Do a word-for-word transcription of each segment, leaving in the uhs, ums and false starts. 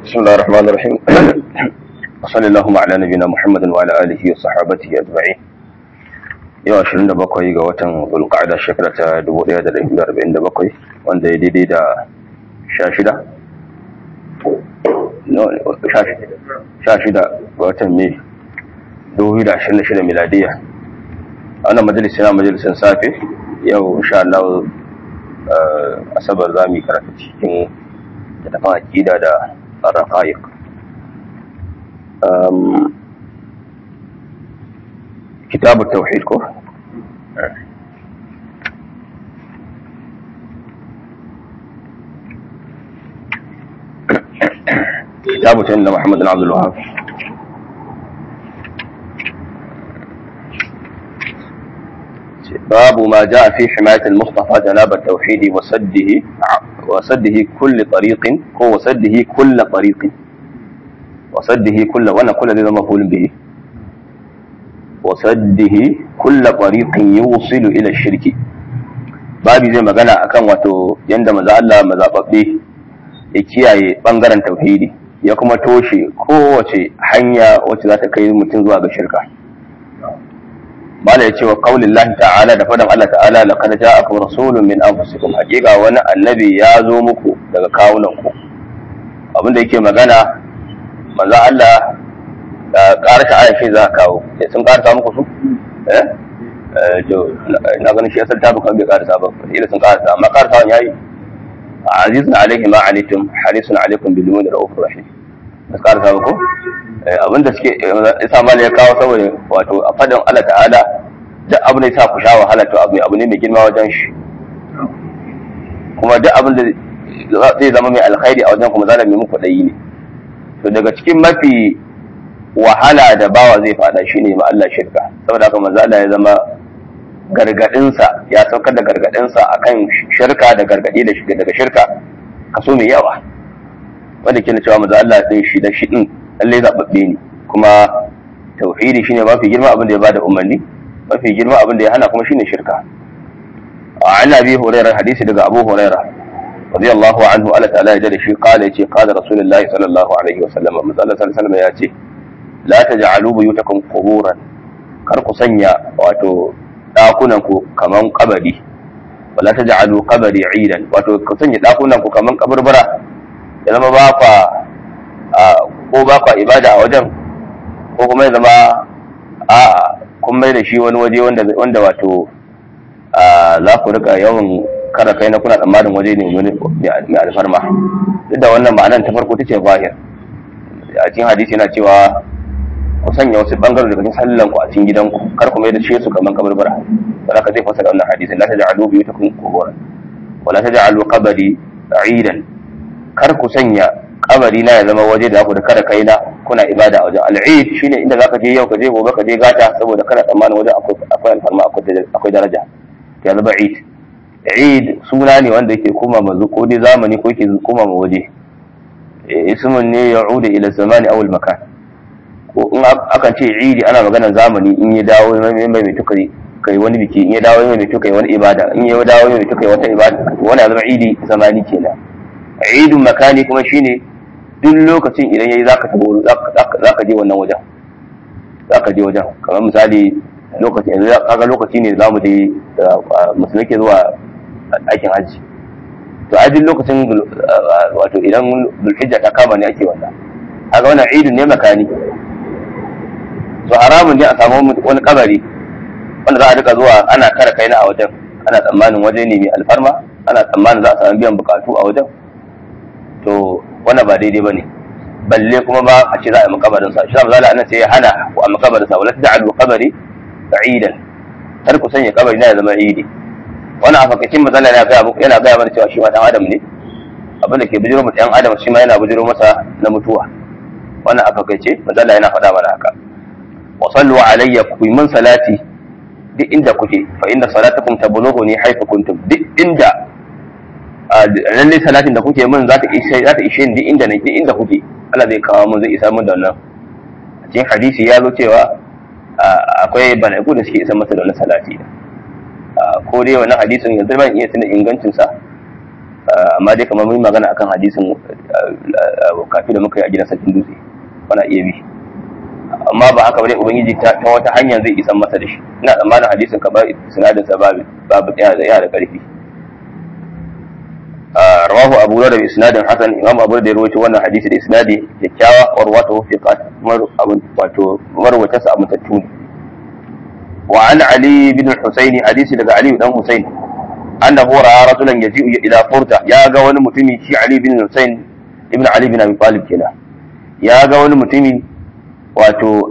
بسم الله الرحمن الرحيم وصلى اللهم على نبينا محمد وعلى آله وصحابته أجمعين yau ashirin da bakwai ga watan Zulqa'ada shekara ta dubu ɗaya da ɗari arba'in da bakwai wanda ya daidai da sha shida sha shida ga watan Mai dubu da ashirin da shida miladiya a wannan majalisi na majalisin safe yau insha Allah asabar za mu yi karatu cikin littafin aqida da ar-raqaiq كتاب التوحيد كو كتاب سيدنا محمد بن عبد الوهاب باب ما جاء في حماية المصطفى جناب التوحيد وسده وسده كل طريق وسده كل طريق وسده كل وانا كل ذي مفعول به وسده كل طريق يوصل الى الشرك babi zai magana akan wato yanda maza Allah mazababbe ya kiyaye bangaren tauhidi ya kuma toshe kowace hanya wacce za ta kai mutum zuwa ga shirka mala ya ce wa qaulillahi ta'ala da fadan Allah ta'ala laqad ja'akum rasulun min anfusikum haqiqa wani annabi ya zo muku daga kawunan ku abinda yake magana maza Allah ƙarashe ayan shi za a kawo sun ƙarasa muku su? eh? na ganin shi yasar tabi kan bai ƙarasa ba ila sun ƙarasa amma ƙarasa wani yayi azizun alaihi ma alaikum harisun alaikum bil mu'minin ra'ufur rahim ba ƙarasa ba ko? abinda suke isa mali ya kawo saboda wato a fadin Allah ta'ala duk abin da ya sa ku sha wahala to abu ne mai girma wajen shi kuma duk abin da zai zama mai alkhairi a wajen kuma zalimi muku ɗayi ne to daga cikin mafi wahala da bawa zai fada shine ma Allah shirka saboda haka manzo Allah ya zama gargadinsa ya saukar da gargadinsa akan shirka da gargadi da shiga daga shirka kaso mai yawa wanda ke cewa manzo Allah din shi da shi din lalle zababbe ne kuma tauhidi shine mafi girma abin da ya bada umarni mafi girma abin da ya hana kuma shine shirka an abi hurairah hadisi daga abu hurairah radiyallahu anhu Allah ta'ala ya da shi kala yace qala rasulullahi sallallahu alaihi wasallam manzo Allah sallallahu alaihi wasallam ya ce la taj'alu buyutakum quburan kar ku sanya wato dakunan ku kaman kabari wala taj'alu qabri 'idan wato ku sanya dakunan ku kaman kaburbura ya zama ba fa ko ba fa ibada a wajen ko kuma ya zama a kun mai da shi wani waje wanda wanda wato za ku rika yawan kada kai na kuna tsammanin waje ne mai alfarma duk da wannan ma'anar ta farko tace zahir a cikin hadisi yana cewa ku sanya wasu bangare daga cikin sallan ku a cikin gidanku kar ku mai da shi su kaman kaburbura wala ka zai fasara wannan hadisi la taj'alu biyutakum quburan wala taj'alu qabri 'idan kar ku sanya kabari na ya zama waje da ku da kada kaina kuna ibada a wajen al-'id shine inda zaka je yau ka je gobe ka je gata saboda kana tsammanin wajen akwai akwai alfarma akwai daraja ya zama 'id 'id suna ne wanda yake koma mazu ko dai zamani ko yake koma ma waje ismun ne ya'udu ila zamani aw al-makan ko in akan ce idi ana maganar zamani in ya dawo mai mai tukari kai wani biki in ya dawo mai tukari wani ibada in ya dawo mai tukari wata ibada wani zama idi zamani kenan idun makani kuma shine duk lokacin idan yayi zaka tabo zaka je wannan wajen zaka je wajen kamar misali lokacin yanzu kaga lokaci ne zamu je musulmi ke zuwa aikin haji to a duk lokacin wato idan zulhijja ta kama ne ake wannan kaga wannan idun ne makani to haramun ne a samu wani kabari wanda za a rika zuwa ana kara kaina a wajen ana tsammanin waje ne mai alfarma ana tsammanin za a samu biyan bukatu a wajen to wannan ba daidai bane balle kuma ba a ce za a yi makabarin sa shi zama zala annan sai ya hana ku a makabarin sa wala taj'alu qabri ba'idan kar ku sanya kabari na ya zama idi wannan afakacin mazalla yana ga yana ga mana cewa shi ma dan adam ne abinda ke bijiro mu dan adam shi ma yana bijiro masa na mutuwa wannan afakace mazalla yana faɗa mana haka وصلوا علي في من صلاتي duk inda kuke fa inna salatakum tablughuni haythu kuntum duk inda lalle salatin da kuke min za ta ishe za ta ishe duk inda ne duk inda kuke Allah zai kawo mun zai isa mun da wannan a cikin hadisi ya zo cewa akwai balaiku da suke isa masa da wannan salati ko dai wannan hadisin yanzu ban iya tuna ingancin sa amma dai kamar mun magana akan hadisin kafi da muka yi a gidan sarkin dutse bana iya bi amma ba haka bane ubangiji ta wata hanyar zai isan masa da shi ina tsammanin hadisin ka ba sanadin sa babu babu tsaya da ya da karfi rawahu abu da isnadin hasan imam abu da ya rawaito wannan hadisi da isnadi kyakkyawa warwatu fiqat mar abun wato marwata sa mutattu wa an ali bin husayn hadisi daga ali dan husayn annahu ra'a rajulan yaji'u ila furta ya ga wani mutumi shi ali bin husayn ibn ali bin abi talib kenan ya ga wani mutumi wato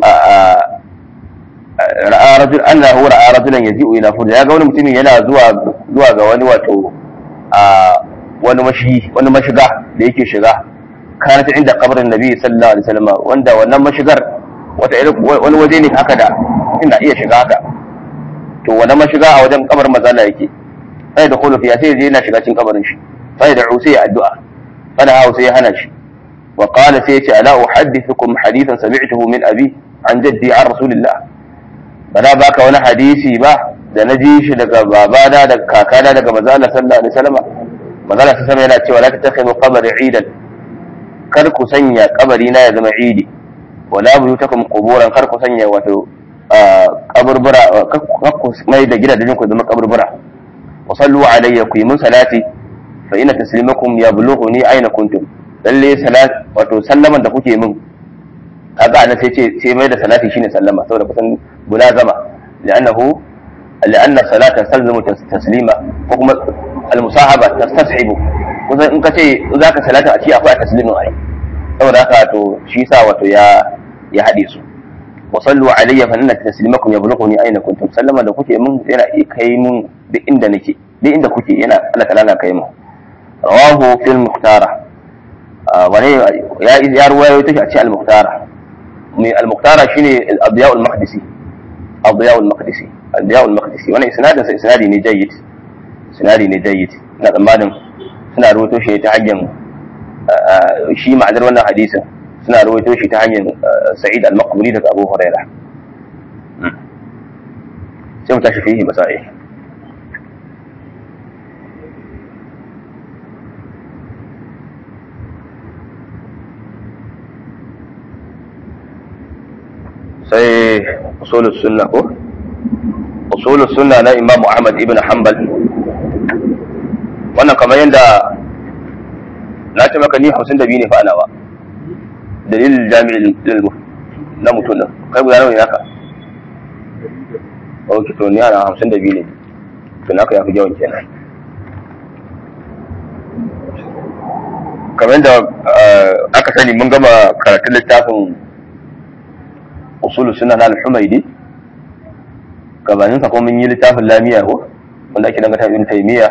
ra'a rajul annahu ra'a rajulan yaji'u ila furta ya ga wani mutumi yana zuwa zuwa ga wani wato wani mashi wani mashiga da yake shiga kana ta inda kabarin nabi sallallahu alaihi wasallam wanda wannan mashigar wata wani waje ne haka da inda iya shiga haka to wannan mashiga a wajen kabarin mazala yake sai da khulufi ya sai yana shiga cikin kabarin shi sai da usi ya addu'a fada hawo sai ya hana shi wa qala sai ya ce ala uhaddithukum hadithan sami'tuhu min abi an jaddi an rasulillah bana baka wani hadisi ba da na ji shi daga babana daga kakana daga mazala sallallahu alaihi wasallam mazala ta sama yana cewa la tattakhidhu qabri idan kar ku sanya kabari na ya zama idi wala buyutakum quburan kar ku sanya wato kaburbura kar ku mai da gidajen ku zama kaburbura wa sallu alayya ku mun salati fa inna taslimakum yablughuni aina kuntum lalle salat wato sallaman da kuke min kaga ana sai ce sai mai da salati shine sallama saboda kusan bulazama li'annahu li'anna salata salzamu taslima ko kuma al-musahaba tastashibu kusan in kace zaka salata a ci akwai taslimin ai saboda haka to shi sa wato ya ya hade su wa sallu alayya fa inna taslimakum yablughuni aina kuntum sallama da kuke mun yana kai mun duk inda nake duk inda kuke yana Allah ta'ala kai mun rawahu fil muhtara wani ya ya ruwayo take a ci al-muhtara mai al-muhtara shine al-adiya al-maqdisi adiya al-maqdisi adiya al-maqdisi wannan isnadin sa isnadi ne jayyid sinari ne jayyid ina tsammanin suna rawaito shi ta hanyar shi ma'anar wannan hadisin suna rawaito shi ta hanyar Sa'id al-Maqburi daga Abu Hurairah sai mu tashi fihi masail sai usulus sunna ko usulus sunna na Imam Ahmad ibn Hanbal wannan kamar yadda na ce maka ni hamsin da biyu ne fa alawa dalilin jami'in na mutum nan kai guda nawa ne naka ok to ni ana hamsin da biyu ne to naka ya fi yawan kenan kamar yadda aka sani mun gama karatun littafin usulu sunna na al-Humaydi gabanin sa kuma mun yi littafin lamiya ko wanda ake dangata ibn Taymiyyah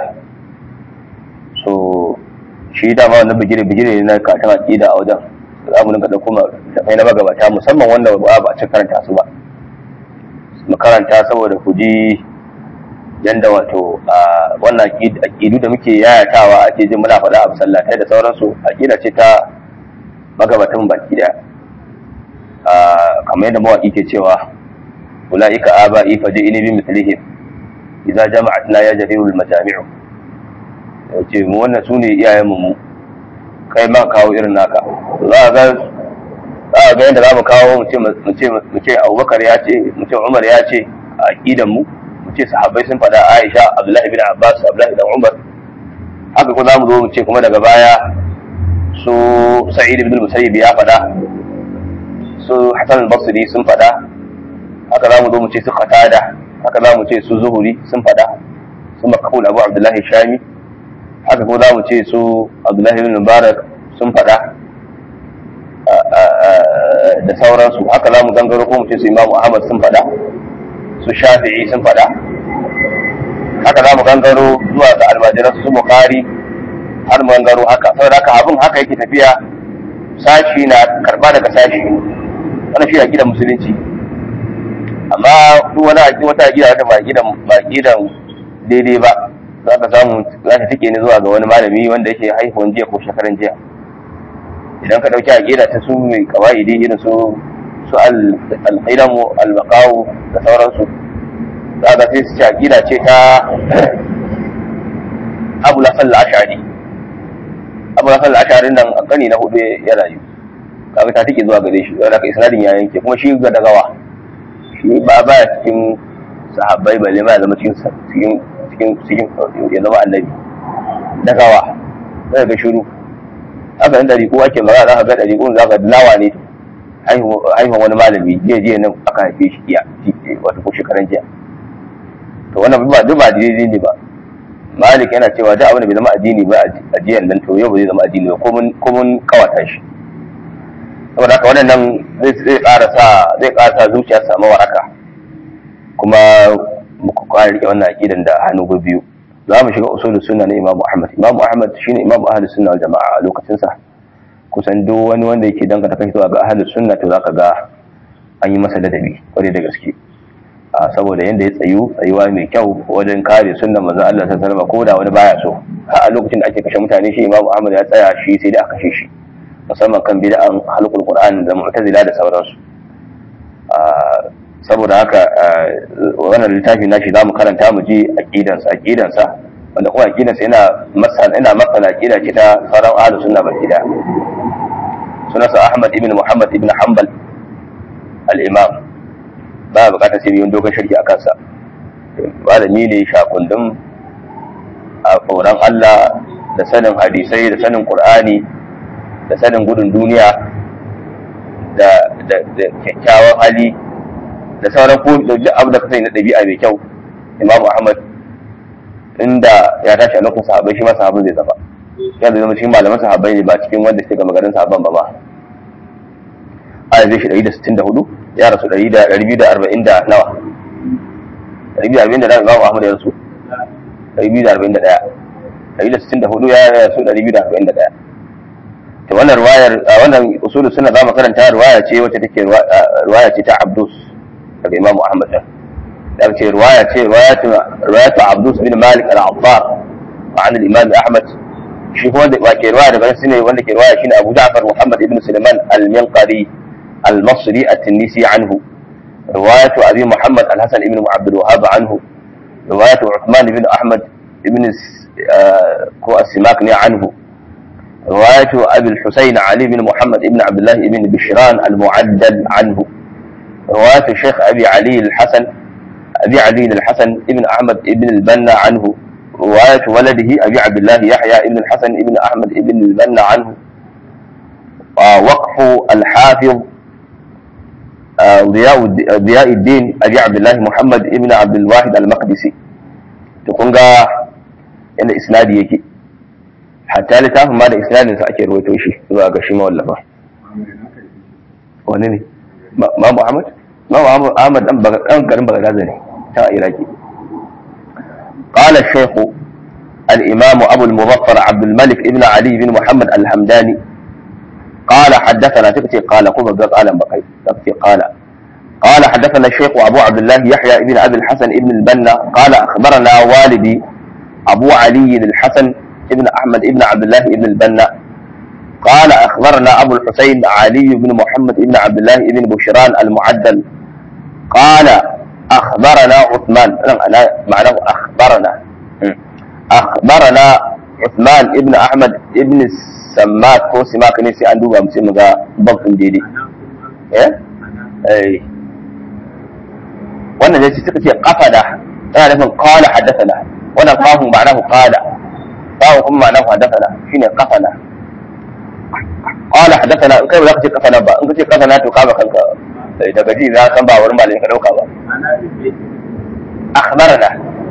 so shi dama wannan bigire-bigire ne na katon aƙida a wajen za mu dinga ɗauko tafai na magabata musamman wanda ba a cikin karanta su ba mu karanta saboda ku ji yanda wato wannan aƙidu da muke yayatawa ake jin muna faɗa a masallatai da sauransu aƙida ce ta magabatan baki ɗaya kamar yadda mawaƙi ke cewa ula'ika aba'i faji'ini bi mithlihim idza jama'atna ya jarirul majami'u ce mu wannan su ne iyayenmu mu kai ma kawo irin naka za a ga za a ga yadda za mu kawo mu ce abubakar ya ce mu ce umar ya ce a aƙidan mu mu ce sahabbai sun faɗa aisha abdullahi bin abbas abdullahi bin umar haka ko za mu zo mu ce kuma daga baya su sa'id ibn musayyib ya faɗa su hasan al-basri sun faɗa haka za mu zo mu ce su qatada haka za mu ce su zuhuri sun faɗa su makahul abu abdullahi shami haka ko za mu ce su abdullahi bin mubarak sun faɗa da sauransu haka za mu gangaro ko mu ce su imamu ahmad sun faɗa su shafi'i sun faɗa haka za mu gangaro zuwa ga almajiran su bukhari har mu gangaro haka saboda haka abin haka yake tafiya sashi na karba daga sashi wannan shi gidan musulunci amma duk wani aƙida wata aƙida wata ba gidan ba gidan daidai ba za ka samu za ta take ni zuwa ga wani malami wanda yake haihuwan jiya ko shekaran jiya idan ka dauki aqida ta su mai kawaidi irin su su al-qilamu al-baqa'u da sauransu za ka sai su ci aqida ce ta Abu Hasan al-Ash'ari abu hasan al-ash'ari nan a kani na hudu ya rayu kaga ta take zuwa gare shi wanda ka isnadin ya yanke kuma shi ga dagawa shi ba ba cikin sahabbai balle ma zama cikin cikin cikin cikin ya zama annabi dagawa sai ga shiru haka inda riko ake magana za ka ga riko za ka lawa ne haihuwan wani malami jiya jiya nan aka haife shi iya wato ko shekaran jiya to wannan ba duk ba daidai ne ba malik yana cewa da abin da bai zama addini ba a jiyan nan to yau ba zai zama addini ba ko mun kawata shi saboda haka wannan zai ƙara sa zai ƙara sa zuciya su samu waraka kuma muku ƙara rike wannan aqidan da hannu biyu za mu shiga usulul sunna na Imam Ahmad Imam Ahmad shine Imam Ahlus Sunna wal Jama'a a lokacin sa kusan duk wani wanda yake danganta kai zuwa ga Ahlus Sunna to zaka ga an yi masa ladabi kwarai da gaske saboda yanda ya tsayu tsayuwa mai kyau wajen kare sunnan manzon Allah sallallahu alaihi wasallam ko da wani baya so a lokacin da ake kashe mutane shi Imam Ahmad ya tsaya shi sai da aka kashe shi musamman kan bid'an halqul Qur'an da mu'tazila da sauransu saboda haka wannan littafi nashi zamu karanta mu ji aqidan sa aqidan sa wanda kuma aqidan sa yana masal ina masala aqida ce ta sauran ahlus sunna bal bid'a sunansa Ahmad ibn Muhammad ibn Hanbal al-Imam ba bukatar sai yin dogon sharhi akan sa malami ne shakundum a tsoron Allah da sanin hadisai da sanin Qur'ani da sanin gudun duniya da kyakkyawan hali da sauran ko da duk abu da ka sani na ɗabi'a mai kyau Imam Ahmad inda ya tashi a lokacin sahabbai shi ma sahabbai zai zama ya zama cikin malaman sahabbai ne ba cikin wanda suke gama garin sahabban ba ba a zai shi ɗari da sittin da hudu ya rasu ɗari biyu da arba'in da nawa ɗari biyu da arba'in da ɗaya Imam Ahmad ya rasu ɗari biyu da arba'in da ɗaya ɗari da sittin da hudu ya rasu ɗari biyu da arba'in da ɗaya to wannan riwayar wannan usulul sunna zamu karanta riwaya ce wacce take riwaya ce ta Abdus daga Imam Ahmad da ce riwaya ce riwayatu riwayatu Abdus bin Malik al-Affar an al-Imam Ahmad shi kuma da ke riwaya daga shine wanda ke riwaya shine Abu Ja'far Muhammad ibn Sulaiman al-Minqari al-Masri at-Tunisi anhu riwayatu Abi Muhammad al-Hasan ibn Abd al-Wahhab anhu riwayatu Uthman ibn Ahmad ibn ko as-Simakni anhu رواية أبي الحسين علي بن محمد بن عبد الله بن بشران المعدل عنه رواية الشيخ أبي علي الحسن أبي علي الحسن بن أحمد بن البنا عنه رواية ولده أبي عبد الله يحيى بن الحسن بن أحمد بن البنا عنه وقف الحافظ ضياء الدين أبي عبد الله محمد بن عبد الواحد المقدسي تكون إن إسنادي يكي hatta littafin ma da isnadinsa ake ruwaito shi zuwa ga shi mawallafa wani ne ma Muhammad ma Muhammad Ahmad dan dan garin Baghdad ne ta Iraki qala shaykh al-imam Abu al-Muzaffar Abd al-Malik ibn Ali ibn Muhammad al-Hamdani qala haddathana tikati qala kuma ga qalan bakai tikati qala قال حدثنا الشيخ أبو عبد الله يحيى ابن أبي الحسن ابن البنا قال أخبرنا والدي أبو علي الحسن ابن أحمد ابن عبد الله ابن البنا قال أخبرنا أبو الحسين علي بن محمد ابن عبد الله ابن بشران المعدل قال أخبرنا عثمان أنا معناه أخبرنا أخبرنا عثمان ابن أحمد ابن السماك هو سماك نسي عنده بمسمى ضبط ديدي إيه أي وانا جالس تكتي قفدا أنا لفن قال حدثنا وانا قاهم معناه قال قاهم هم معناه حدثنا شيني قفنا قال حدثنا كيف لا تكتي قفنا با انك تكتي قفنا تقام خلق daga ji za san ba wurin malamin ka dauka ba akhbarana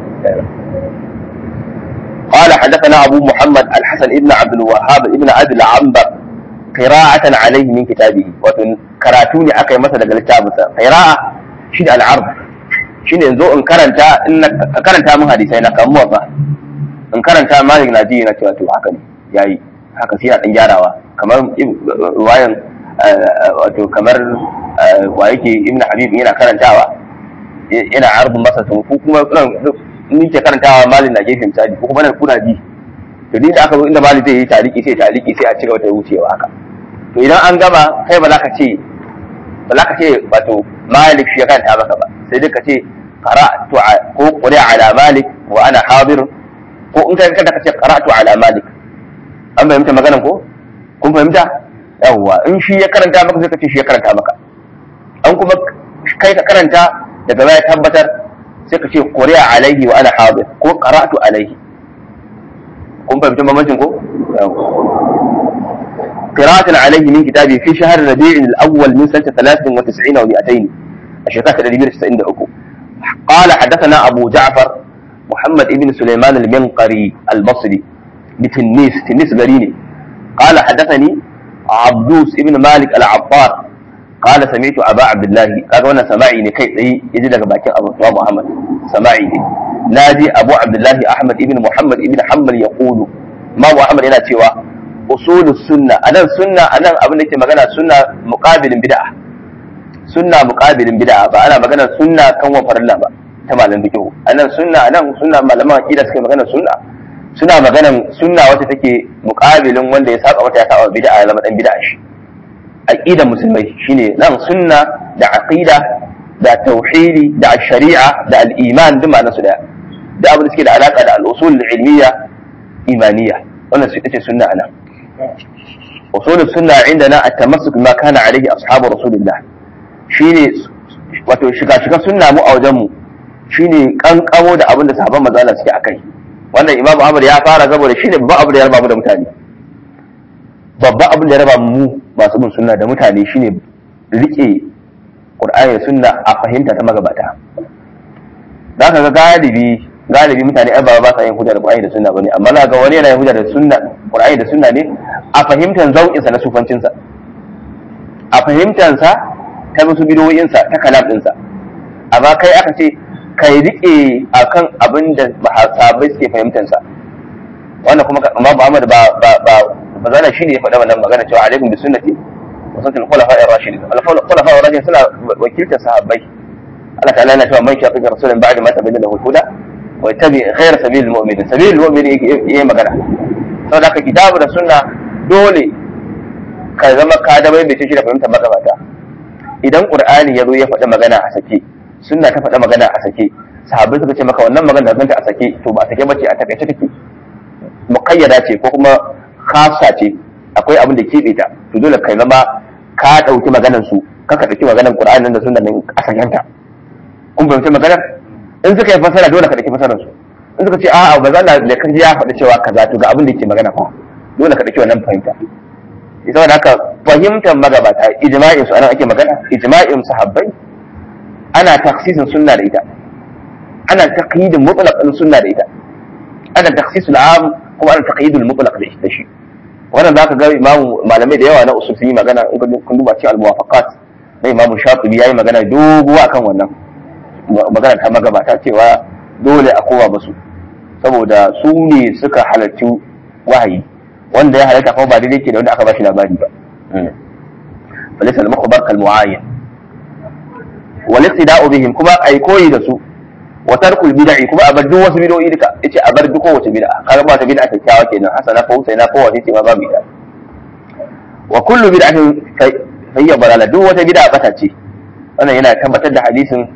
قال حدثنا ابو محمد الحسن ابن عبد الوهاب ابن عبد العنبر قراءة عليه من كتابه وكراتوني akai masa daga littafinsa qira'a shi da al-ard shine yanzu in karanta in karanta mun hadisi na kan muwafa in karanta malik na ji na cewa to haka ne yayi haka sai ya dan gyarawa kamar ruwayan wato kamar wa yake ibn habib yana karantawa yana arbin masa to ko kuma ni ke karantawa malik na gefe misali ko kuma na kuna ji to ni da aka zo inda malik zai yi tariki sai tariki sai a ci gaba da wucewa haka to idan an gama kai ba za ka ce ba za ka ce wato malik shi ya karanta maka ba sai dai ka ce qara'tu ko qira ala malik wa ana hadir ko in kai kada ka ce qara'tu ala malik an fahimta maganan ko kun fahimta yawwa in shi ya karanta maka sai ka ce shi ya karanta maka an kuma kai ka karanta daga baya tabbatar sai ka ce qari'a alaihi wa ana hadir ko qara'tu alaihi kun fahimta bambancin ko qira'atan alaihi min kitabi fi shahr rabi' al-awwal min sanata ثلاثة وتسعين ومئتين الشيخ الذي تسعين أكو قال حدثنا أبو جعفر محمد ابن سليمان المنقري البصري بتنيس تنيس قريني قال حدثني عبدوس ابن مالك العطار قال سمعت أبا عبد الله قال وانا سماعي نكي يجي لك باكين أبو محمد سماعي نادي أبو عبد الله أحمد ابن محمد ابن حنبل يقول ما أبو أحمد هنا سوى أصول السنة أنا السنة أنا أبن لك مغانا سنة مقابل بدعة سنة مقابل بدعة فأنا مغانا سنة كم وفر الله تماما بجو أنا سنة أنا سنة ما لما إذا سكي مغانا سنة suna maganan sunna wata take muƙabilin wanda ya saba wata ya saba bid'a ya zama dan bid'a shi aqidar musulmai shine nan sunna da aqida da tauhidi da shari'a da al-iman duk ma'anar su daya da abin da suke da alaka da al-usul al-ilmiyya imaniyya wannan su tace sunna anan usul sunna indana at-tamassuk bima kana alayhi ashabu rasulillah shine wato shiga shiga sunna mu a wajen mu shine kankamo da abin da sahabban manzo Allah suke akai wannan imamu Ahmad ya fara saboda shi ne babban abin da ya raba mu da mutane babban abin da ya raba mu masu bin sunna da mutane shine rike Qur'ani da sunna a fahimta ta magabata da ka ga galibi galibi mutane ai ba ba sa yin hujja da Qur'ani da sunna bane amma na ga wani yana yin hujja da sunna Qur'ani da sunna ne a fahimtar zauƙin sa na sufancin sa a fahimtar sa ta musu bidoyin sa ta kalam din sa amma kai aka ce kai rike akan abin da sahabbai suke fahimtansa wannan kuma Imam Ahmad ba ba ba bazana shine ya faɗa wannan magana cewa alaikum bi sunnati wa sunnatul khulafa'i ar-rashidin al-khulafa'i ar-rashidin suna wakiltar sahabbai Allah ta'ala yana cewa man shaqiqa rasulun ba'da ma tabayyana lahu al-huda wa yattabi ghayra sabilil mu'minin sabilil mu'minin yayi magana saboda haka kitabu da sunna dole ka zama ka da bai bace shi da fahimtar magabata idan Qur'ani ya zo ya faɗa magana a sake sunna ta faɗa magana a sake sahabbai suka ce maka wannan magana da zanta a sake to ba a sake bace a takaice take muqayyada ce ko kuma khassa ce akwai abin da kebe ta to dole kai zama ka dauki maganar su ka ka dauki maganar Qur'ani da sunna nan a sakenta kun fahimci maganar in suka yi fasara dole ka dauki fasarar su in suka ce a'a ba za na da kan ya faɗa cewa kaza to ga abin da yake magana fa dole ka dauki wannan fahimta saboda haka fahimtar magabata ijma'in su anan ake magana ijma'in sahabbai ana taksisin sunna da ita ana taqyidin mutlaq din sunna da ita ana taksisul am kuma ana taqyidul mutlaq da ita shi wannan zaka ga imamu malamai da yawa na usul sun yi magana in kun duba cikin al-muwafaqat na imamu Shatibi yayi magana doguwa akan wannan magana ta magabata cewa dole a kowa basu saboda su ne suka halarci wahayi wanda ya halarta kuma ba daidai ke da wanda aka bashi labari ba falaysa al-mukhbar kal mu'ayyan والاقتداء بهم كما اي koyi da su wa tarkul bid'i kuma abar duk wasu bid'o'i duka yace abar duk wace bid'a kaga ba ta bid'a ta kyawa kenan hasana ko sai na ko wace ce ma babu ita wa kullu bid'atin hayya balala duk wata bid'a bata ce wannan yana tabbatar da hadisin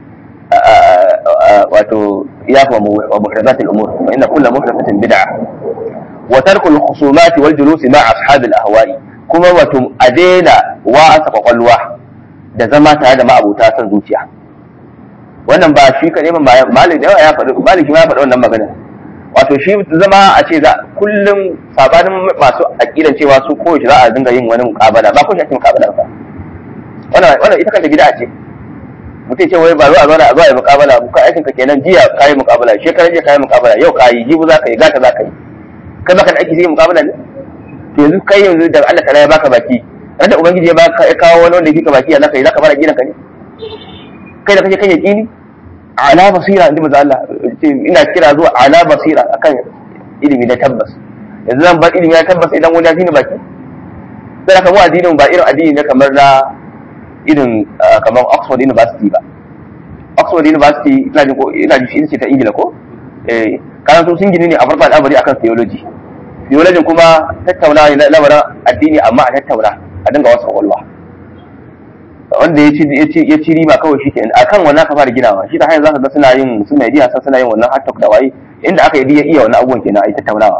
wato ya fa wa muhdathatil umur fa inna kullu muhdathatin bid'a wa tarkul khusumat wal julus ma ashab al ahwa'i kuma wato adena wa asa kwakwalwa da zama tare da ma'abuta san zuciya wannan ba shi kaɗai ba malik da yawa ya faɗi malik ma ya faɗi wannan magana wato shi zama a ce za kullum sabanin masu aƙidan cewa su kowace za a dinga yin wani muƙabala ba ko shi ake muƙabala ba wannan wannan ita kanta bid'a ce mutum ce wai ba zo a zo a zo a yi muƙabala ka aikin ka kenan jiya kayi muƙabala shekaran jiya kayi muƙabala yau kayi jibu za ka yi gata za ka yi kai baka da aiki sai muƙabala ne to yanzu kai yanzu da Allah ta'ala ya baka baki wanda ubangiji ya baka ya kawo wani wanda yake ka baki ya zaka yi zaka fara gidan ka ne kai da kake kan yaqini ala basira inda manzo Allah ina kira zuwa ala basira akan ilimi na tabbas yanzu zan bar ilimi na tabbas idan wani addini baki sai ka mu addinin ba irin addini ne kamar na irin kamar Oxford University ba Oxford University ina ji ko ina ji shi ce ta Ingila ko eh kana so sun gini ne a farkon al'amari akan theology theology kuma tattauna ne na lamarin addini amma a tattauna a dinga wasu kwakwalwa wanda ya ci ya ci riba kawai shi ke a kan wannan ka fara ginawa shi ta hanyar za ka ga suna yin suna yi hasa suna yin wannan hot da waye inda aka yi iya wannan abubuwan kenan a yi tattaunawa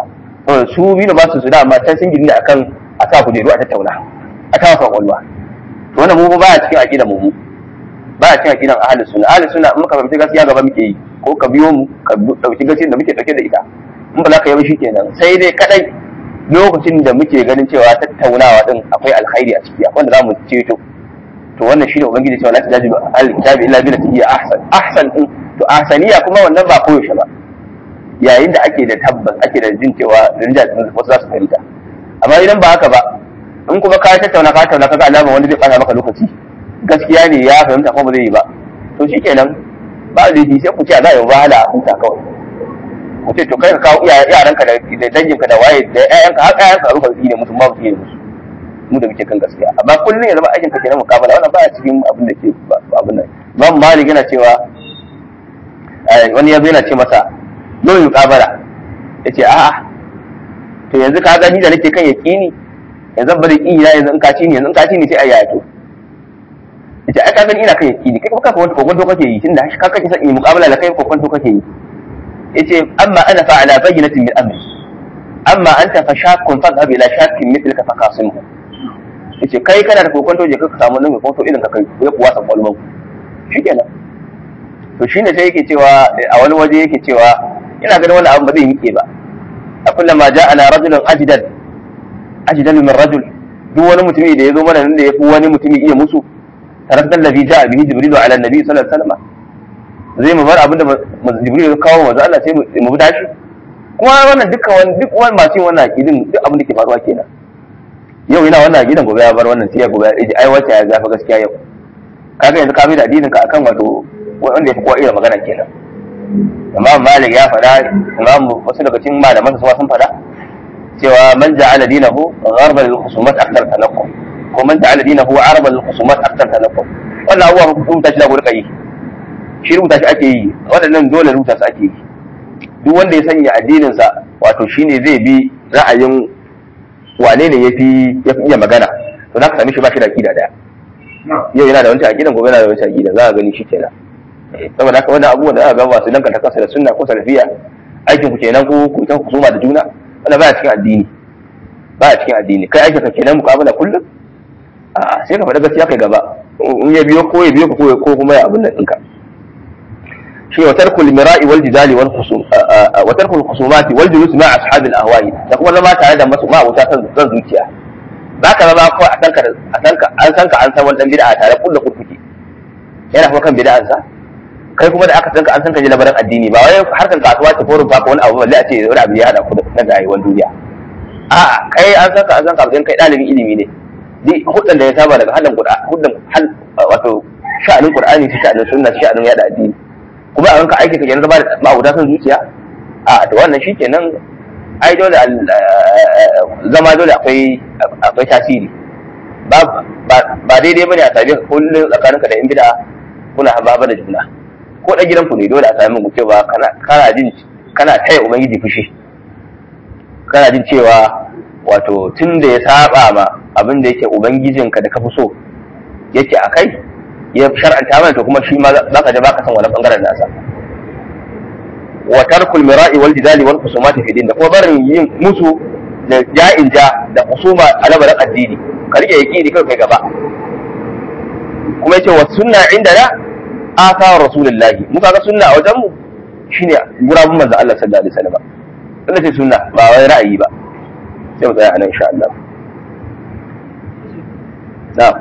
to su biyu ba su su da amma can sun gindi akan a sa kujeru a tattauna a ta wasa kwalwa to wannan mu ba a cikin aqida mu ba a cikin aqidan ahlus sunna ahlus sunna in muka fahimci gaskiya gaba muke yi ko ka biyo mu ka dauki gaskiyar da muke dauke da ita in ba za ka yi ba shikenan sai dai kadai lokacin da muke ganin cewa tattaunawa din akwai alkhairi a ciki akwai da zamu ceto to wannan shine ubangiji cewa la tajajibu al-kitabi illa bi lati ahsan ahsan din to ahsaniya kuma wannan ba koyaushe ba yayin da ake da tabbas ake da jin cewa rinja wasu za su fahimta amma idan ba haka ba in kuma ka tattauna ka tattauna kaga alama wanda zai fara maka lokaci gaskiya ne ya fahimta ko ba zai yi ba to shikenan ba da yi sai ku ce za a yi wahala a huta kawai ku ce to kai ka kawo yaranka da danginka da waye da ƴaƴanka har ƴaƴanka a rufa ne musu ba su yi musu mu da muke kan gaskiya amma kullum ya zama aikin ka kenan mukabala wannan ba a cikin abin da ke abin nan Imam Malik yana cewa wani yazo yana ce masa yau mukabala yace a'a to yanzu ka gani da nake kan yaqini yanzu bari yaqini na yanzu in ka ci ni yanzu in ka ci ni sai a yato yace ai ka gani ina kan yaqini kai kuma ka wani kokonto kake yi tunda ka kake son yi mukabala da kai kokonto kake yi yace amma ana fa ala bayyinatin min amri amma anta fa shakkun fadhhab ila shakkin mithlika fa qasimhu yace kai kana da kokonto je ka samu nan kokonto irin ka kai ya kuwa san kwalman shikenan to shine sai yake cewa a wani waje yake cewa ina ganin wannan abin ba zai miƙe ba a kullama ja'ana rajulun ajdan ajdan min rajul duk wani mutumi da yazo mana nan da yafi wani mutumi iya musu tarakta allazi ja'a bihi jibril ala nabi sallallahu alaihi wasallam zai mu bar abinda jibril ya kawo manzo Allah sai mu bi dashi kuma wannan dukkan wani duk wani masu yin wannan aqidin duk abin da ke faruwa kenan yau yana wannan aqidan gobe ya bar wannan sai ya gobe ya ji ai wacce ya zafa gaskiya yau kaga yanzu ka bi da addinin ka akan wato wanda yafi kowa iya magana kenan Imam Malik ya faɗa Imam wasu daga cikin malaman su sun faɗa cewa man ja'ala dinahu gharban lil khusumat akthar talaqqu ko man ja'ala dinahu araban lil khusumat akthar talaqqu wannan abuwa ku rubuta shi da gurka yi shi rubuta shi ake yi waɗannan dole rubuta su ake yi duk wanda ya sanya addinin sa wato shine zai bi ra'ayin wane ne yafi yafi iya magana to zaka same shi ba shi da aqida daya yau yana da wancan aqidan gobe yana da wancan aqida za ka gani shi kenan saboda haka wannan abubuwan da aka ga ba su danganta kansu da sunna ko salafiya aikin ku kenan ko ku ta kusuma da juna wannan baya cikin addini baya cikin addini kai aikin ka kenan muqabala kullum a sai ka faɗa gaskiya kai gaba in ya biyo ko ya biyo ko ko kuma ya abin nan ɗinka shi wa tarkul mira'i wal jidali wal khusum wa tarkul khusumati wal julus ma ashabil ahwa'i da kuma zama tare da masu ma wuta san zuciya baka zama ko a sanka a sanka an sanka an san wannan bid'a tare kullu kurkuki yana kuma kan bid'an sa kai kuma da aka sanka an sanka ji labarin addini ba wai harkan kasuwa ce forum ba ko wani abu balle a ce wani abu ya hada ku na rayuwar duniya a'a kai an sanka an sanka abin kai dalibin ilimi ne di huddan da ya saba daga hadan qur'ani huddan hal wato sha'anin qur'ani shi sha'anin sunna shi sha'anin yada addini kuma an ka aiki ka kenan zama da ma'uda san zuciya a to wannan shikenan ai dole zama dole akwai akwai tasiri ba ba daidai bane a tabi kullun tsakaninka da in bid'a kuna haba da juna ko da gidanku ne dole a sami mu cewa kana kana jin kana taya ubangiji fushi kana jin cewa wato tun da ya saba ma abin da yake ubangijinka da ka fi so yake akai ya shar'anta mana to kuma shi ma zaka da baka san wani bangaren nasa wa tarkul mira'i wal jidali wal khusumati fi din da kuma barin yin musu da ja'in ja da khusuma a labarin addini ka rike yaqini kai gaba kuma yace wa sunna indana asa rasulullahi muka ga sunna a wajen mu shine gurabun manzo Allah sallallahu alaihi wasallam wannan ce sunna ba wai ra'ayi ba sai mu tsaya anan insha Allah na'am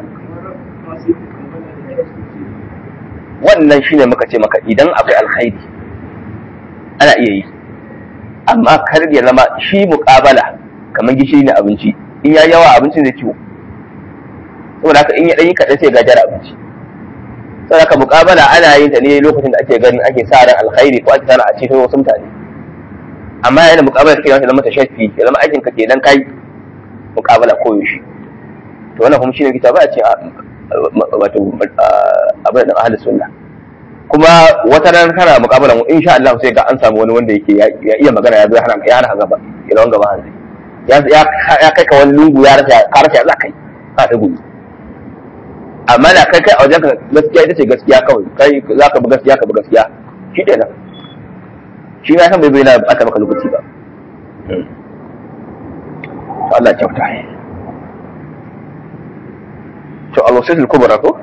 wannan shine muka ce maka idan akwai alkhairi ana iya yi amma kar ya zama shi muqabala kamar gishiri ne abinci in ya yawa abincin zai ciwo saboda haka in ya dan yi kaɗan sai gajar abinci saboda haka muqabala ana yin ta ne lokacin da ake ganin ake sa ran alkhairi ko ake sa ran a cikin wasu mutane amma yana muqabala take zama ta shafi ya zama aikin ka kenan kai muqabala ko yaushe to wannan kuma shine kitaba a ce wato abin da ahlus sunna kuma wata ran kana muqabala mu insha Allah sai ga an samu wani wanda yake ya iya magana ya zo hana ya hana gaba ya rawan gaba hanzi ya ya kai ka wani lungu ya rasa ka rasa za kai ka da gudu amma da kai kai a wajen ka gaskiya ita ce gaskiya kawai kai za ka bi gaskiya ka bi gaskiya shi kenan shi ya san bai bai na aka maka lokaci ba Allah kyauta. To al-wasit al-kubra ko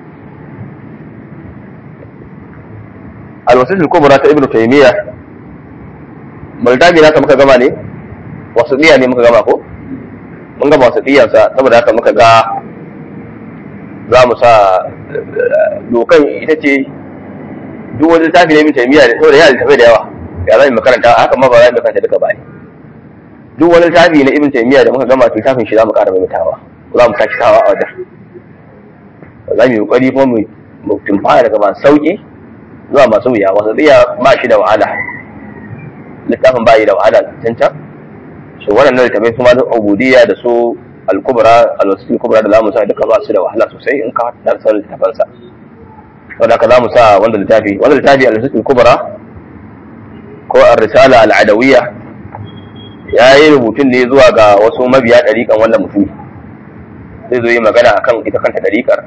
al-wasit al-kubra ta ibnu taymiya multabi naka muka gama ne wasiya ne muka gama ko mun gama wasiyar sa saboda haka muka ga za mu sa dokan ita ce duk wani littafi ne ibnu taymiya ne saboda ya littafi da yawa ya zai makaranta haka ma ba za mu karanta duka ba duk wani littafi na ibnu taymiya da muka gama to littafin shi za mu ƙara maimaitawa za mu saki sawa a wajen za mu yi kokari kuma mu tumfara daga masu sauki zuwa masu wuya wasu tsiya ba shi da wahala littafin ba yi da wahala cancan so waɗannan littafai su ma da ubudiyya da su al-kubra al-wasit al-kubra da zamu sa duka ba su da wahala sosai in ka haɗa da littafan sa wanda ka zamu sa wanda littafi wanda littafi al-wasit al-kubra ko ar-risala al-adawiyya yayi rubutun ne zuwa ga wasu mabiya dariƙan wannan mutum zai zo yi magana akan ita kanta dariƙar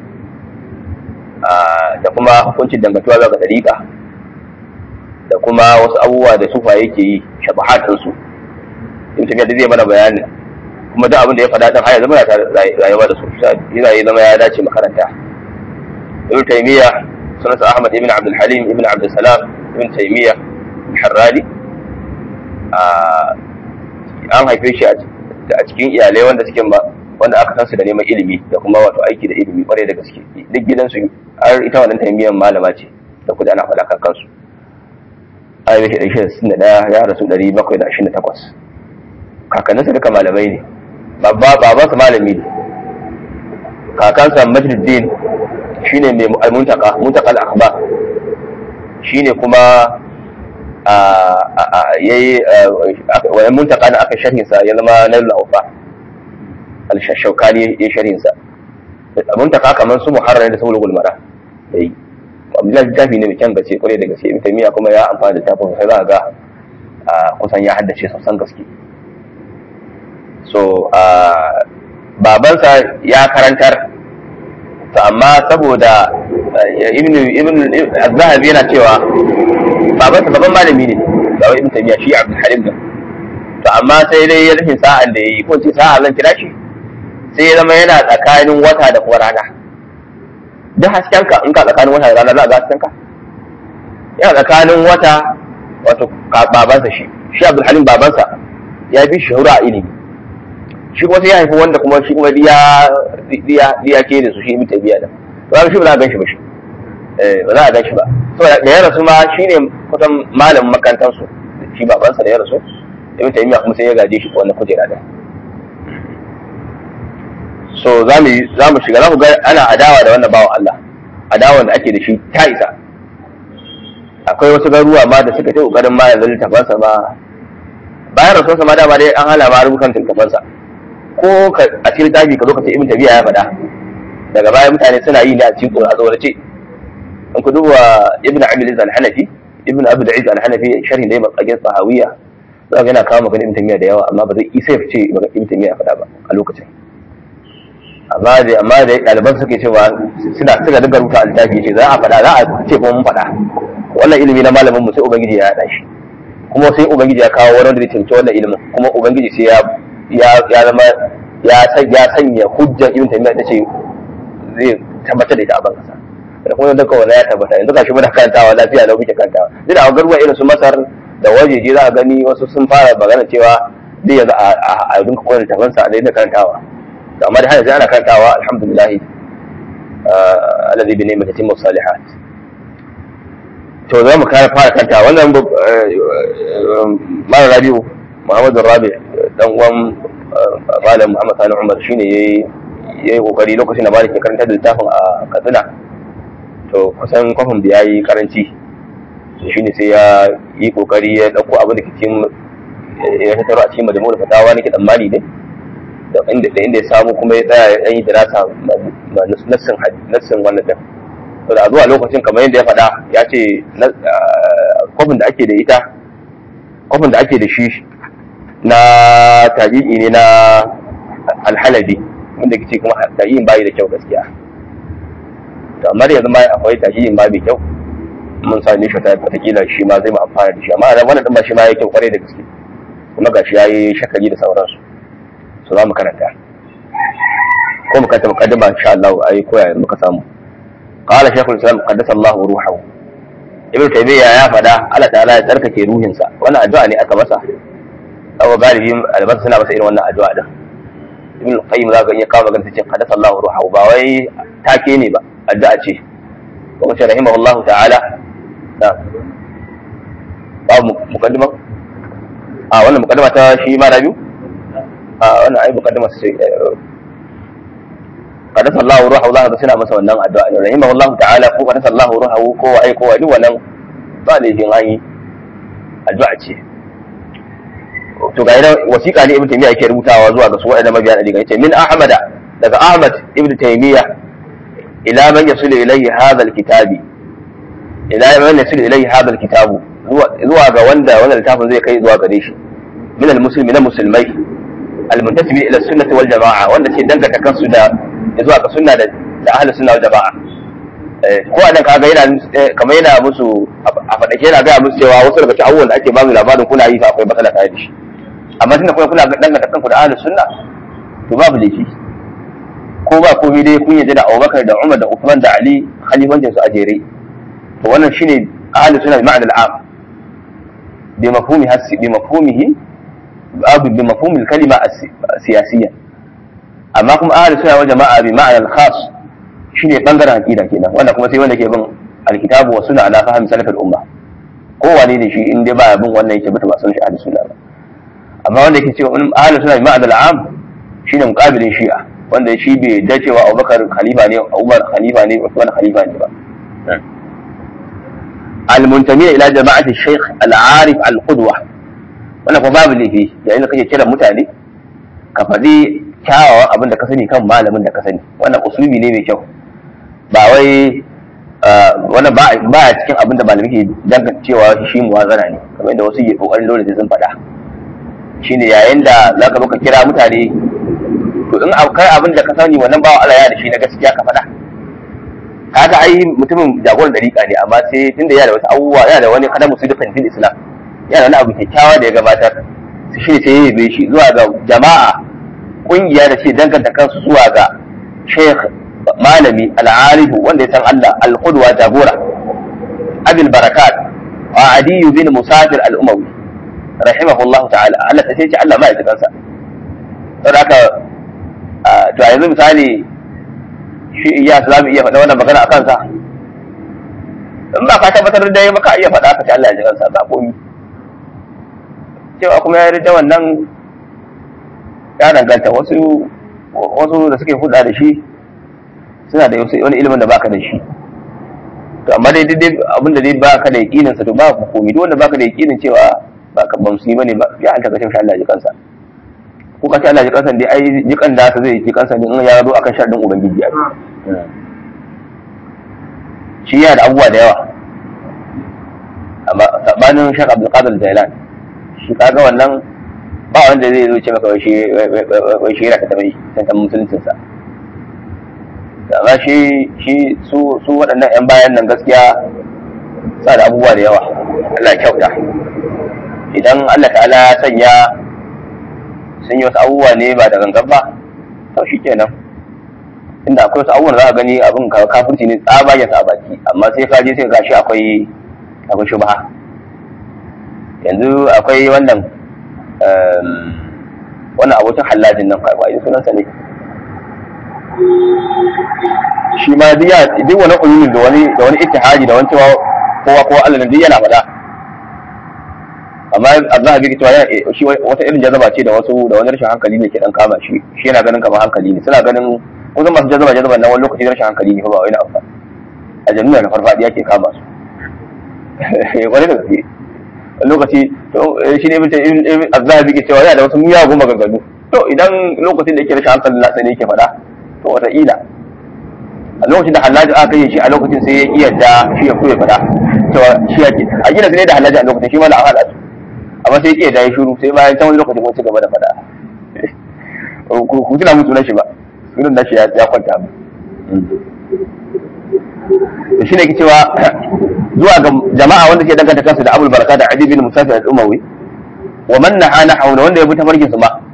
da kuma hukuncin dangantuwa zuwa ga dariƙa da kuma wasu abubuwa da sufa yake yi shabahatinsu in tafiya da zai mana bayanin kuma duk abin da ya faɗa ɗin haya zama na rayuwa da su yana yi zama ya dace makaranta ibn taymiya sunansa ahmad ibn abdul halim ibn abdul salam ibn taymiya harrani an haife shi a cikin iyalai wanda suke wanda aka san su da neman ilimi da kuma wato aiki da ilimi kwarai da gaske duk gidansu har ita wannan taymiyan malama ce da kudi ana faɗa kan kansu a yi shi ɗari shida da ɗaya ya rasu ɗari bakwai da ashirin da takwas kakanninsa duka malamai ne babansa malami ne kakansa majduddin shine mai al-muntaka muntaka al-akhbar shine kuma yayi wannan muntaka da aka sharhin sa ya zama nailul awfa al-shawkani ya sharhin sa muntaka kaman su muharrar da sulul mara dai Abdullahi littafi ne mai kyan gaske kwarai da gaske Ibn Taymiyyah kuma ya amfana da tafin sai za ga kusan ya haddace sosan gaske so babansa ya karantar to amma saboda ibn ibn az-Zahabi yana cewa babansa babban malami ne da Ibn Taymiyyah shi Abdul Halim da to amma sai dai ya rashin sa'an da yayi ko ce sa'a zan kira shi sai ya zama yana tsakanin wata da kuma rana duk haskenka in ka tsakanin wata da rana za a ga haskenka yana tsakanin wata wato babansa shi shi Abdul Halim babansa ya bi shi hura a ilimi shi kuma sai ya haifi wanda kuma shi kuma diya diya diya ke da su shi mita biya da ba shi ba za a gan shi ba shi eh ba za a gan shi ba saboda da ya rasu ma shine kusan malamin makarantar su shi babansa da ya rasu ibn taymiya kuma sai ya gaje shi wannan kujera da so za mu za mu shiga za ku ga ana adawa da wannan bawan Allah adawan da ake da shi ta isa akwai wasu garuwa ma da suka ta kokarin ma yanzu littafansa ma bayan rasuwarsa ma dama dai an hala ma rubukan littafansa ko a cikin littafi ka zo ka ce ibn tabiya ya faɗa daga baya mutane suna yi ne a cikin a tsorace in ku duba ibn abdul aziz al-hanafi ibn abdul aziz al-hanafi sharhin da ya matsagin sahawiya za ga yana kawo magana ibn tabiya da yawa amma ba zai isa ya fice ibn tabiya ya faɗa ba a lokacin amma da amma da ɗaliban suke cewa suna suka dinga rubuta littafi ce za a faɗa za a ce kuma mun faɗa wannan ilimi na malamin mu sai ubangiji ya haɗa shi kuma sai ubangiji ya kawo wani da ya cince wannan ilimin kuma ubangiji sai ya ya zama ya sanya hujjar ibn taymiya ta ce zai tabbatar da ita a bankasa da kuma duka wala ya tabbata yanzu gashi muna karantawa lafiya da muke karantawa duk da garuwa irin su Masar da wajeje za a gani wasu sun fara magana cewa zai yanzu a dinka koyar da sa a daina karantawa amma da har yanzu ana karantawa alhamdulillah alladhi bi ni'mati tatimmu salihat to za mu fara karantawa wannan mara rabiu Muhammadu Rabi dan uwan Malam Muhammad Sani Umar shine yayi yayi kokari lokacin da Malik ya karanta da littafin a Katsina to kusan kwafin da yayi karanci shine sai ya yi kokari ya dauko abin da cikin ya tattaro a cikin majmu'ul fatawa ne kidan mali ne da inda da inda ya samu kuma ya tsaya ya yi dirasa nassin nassin wannan din to da zuwa lokacin kamar yadda ya faɗa ya ce kwafin da ake da ita kwafin da ake da shi na tabi'i ne na alhalabi wanda ke kuma tabi'in bayi da kyau gaskiya to amma yanzu ma akwai tabi'in ba mai kyau mun sami shi ta watakila shi ma zai mu amfana da shi amma wannan din ba shi ma yake kyau kwarai da gaske kuma gashi yayi shakali da sauransu su za mu karanta ko mu karanta muqaddima insha Allah ai koya muka samu qala shaykhul islam qaddasa Allah ruhahu ibnu taymiya ya fada Allah ta'ala ya tsarkake ruhinsa wannan addu'a ne aka masa aw galibin albasa suna masa irin wannan addu'a din ibn qayyim zaka iya kawo magana ce qaddasa Allah ruhahu ba wai take ne ba addu'a ce kuma ce rahimahullahu ta'ala da ba muqaddima a wannan muqaddima ta shi ma rabiu a wannan ai muqaddima sai qaddasa Allah ruhahu zaka suna masa wannan addu'a ne rahimahullahu ta'ala ko qaddasa Allah ruhahu ko ai ko duk wannan ba ne jin ai addu'a ce to ga idan wasiqa ne ibnu taymiya yake rubutawa zuwa ga su waɗannan mabiya da diga yace min ahmada daga ahmad ibnu taymiya ila man yasulu ilayhi hadha alkitabi ila man yasulu ilayhi hadha alkitabu zuwa ga wanda wannan littafin zai kai zuwa gare shi min almuslimin na musulmai almuntasibin ila sunnati wal jamaa wanda ke dangata kansu da zuwa ga sunna da da ahlus sunna wal jamaa ko anan kaga yana kamar yana musu a fadake yana ga musu cewa wasu daga cikin abubuwan da ake ba mu labarin kuna yi fa akwai matsala tare da shi amma tunda kuma kuna dangata kanku da ahlus sunna to babu laifi ko ba komai dai kun yadda da Abubakar da Umar da Uthman da Ali khalifancin su a jere to wannan shine ahlus sunna bi ma'na al-am bi mafhumi hasi bi mafhumihi abu bi mafhum al-kalima as-siyasiyya amma kuma ahlus sunna wal jama'a bi ma'na al-khas shine bangaren aqida kenan wannan kuma sai wanda ke bin al-kitabu wa sunna ala fahmi salaf al-umma kowane ne shi in dai ba bin wannan yake bata ba san shi ahlus sunna ba amma wanda yake cewa ahlus sunna bi ma'na al-am shine muqabilin shi'a wanda shi bai dacewa Abubakar khalifa ne Umar khalifa ne Uthman khalifa ne ba al-muntami ila jama'ati shaykh al-arif al-qudwa wannan kuma babu laifi yayin da kake kira mutane ka faɗi kyawawan abin da ka sani kan malamin da ka sani wannan usulubi ne mai kyau ba wai wannan ba ba cikin abin da malami ke dangancewa shi muwazana ne kamar yadda wasu ke kokarin dole sai sun faɗa shine yayin da zaka zo ka kira mutane to in kai abin da ka sani wannan bawa Allah ya da shi na gaskiya ka faɗa kaga ai mutumin jagoran dariƙa ne amma sai tunda yana da wasu abubuwa yana da wani kadamu sidqan fil islam yana da wani abu kyakkyawa da ya gabatar shi ne sai ya yabe shi zuwa ga jama'a kungiya da ce danganta kansu zuwa ga sheikh malami al-arif wanda ya san Allah al-qudwa jagora abil barakat wa adi bin musafir al-umawi rahimahullahu ta'ala Allah ta ce Allah ma ya kansa saboda haka to a yanzu misali shi iya za mu iya faɗa wannan magana a kansa in ba ka tabbatar da ya maka iya faɗa ka ce Allah ya ji kansa ba komi cewa kuma ya rida wannan ya danganta wasu wasu da suke hulɗa da shi suna da wani ilimin da baka da shi to amma dai dai abin da dai baka da yakinin sa to ba ku komi duk wanda baka da yakinin cewa baka bamsi bane ba ya anta ka ce Allah ya ji kansa ko ka ce Allah ji kansa dai ai jikan da ta zai ji kansa ne in ya zo akan sharadin ubangiji ai shi yana da abubuwa da yawa amma sabanin Sheikh Abdul Qadir Jailan shi kaga wannan ba wanda zai zo ce maka wai shi wai shi yana da mai san musuluncin sa amma shi shi su su waɗannan ƴan bayan nan gaskiya sa da abubuwa da yawa Allah ya kyauta idan Allah ta'ala ya sanya sun yi wasu abubuwa ne ba da gangan ba to shi kenan inda akwai wasu abubuwan za a gani abin kafirci ne tsabagen sa a baki amma sai ka je sai ga shi akwai akwai shubha yanzu akwai wannan wannan abokin hallajin nan kai sunansa ne shi ma duk wani ulumi da wani da wani ittihaji da wani cewa kowa kowa Allah ne duk yana faɗa amma Allah bai cewa shi wata irin jazaba ce da wasu da wani rashin hankali ne ke dan kama shi shi yana ganin kamar hankali ne suna ganin kusan masu jazaba jazaba nan wani lokaci rashin hankali ne ba wai na amfa a jami'a na farfadiya ke kama su wani da gaske wani lokaci shi ne mutum Allah bai cewa yana da wasu miyagun maganganu to idan lokacin da yake rashin hankali na sai ne yake faɗa to wataƙila a lokacin da hallaji aka yi shi a lokacin sai ya kiyarda shi ya kuwa faɗa cewa shi ya ke a gina su ne da hallaji a lokacin shi ma da an haɗa su amma sai ya kiyarda ya shuru sai bayan can wani lokacin kuma ci gaba da faɗa ku tuna mutu na shi ba sunan na shi ya kwanta mu da shi ne ke cewa zuwa ga jama'a wanda ke danganta kansu da abul baraka da adi bin musafir al-umawi wa man naha nahu wanda ya bi tafarkin su ma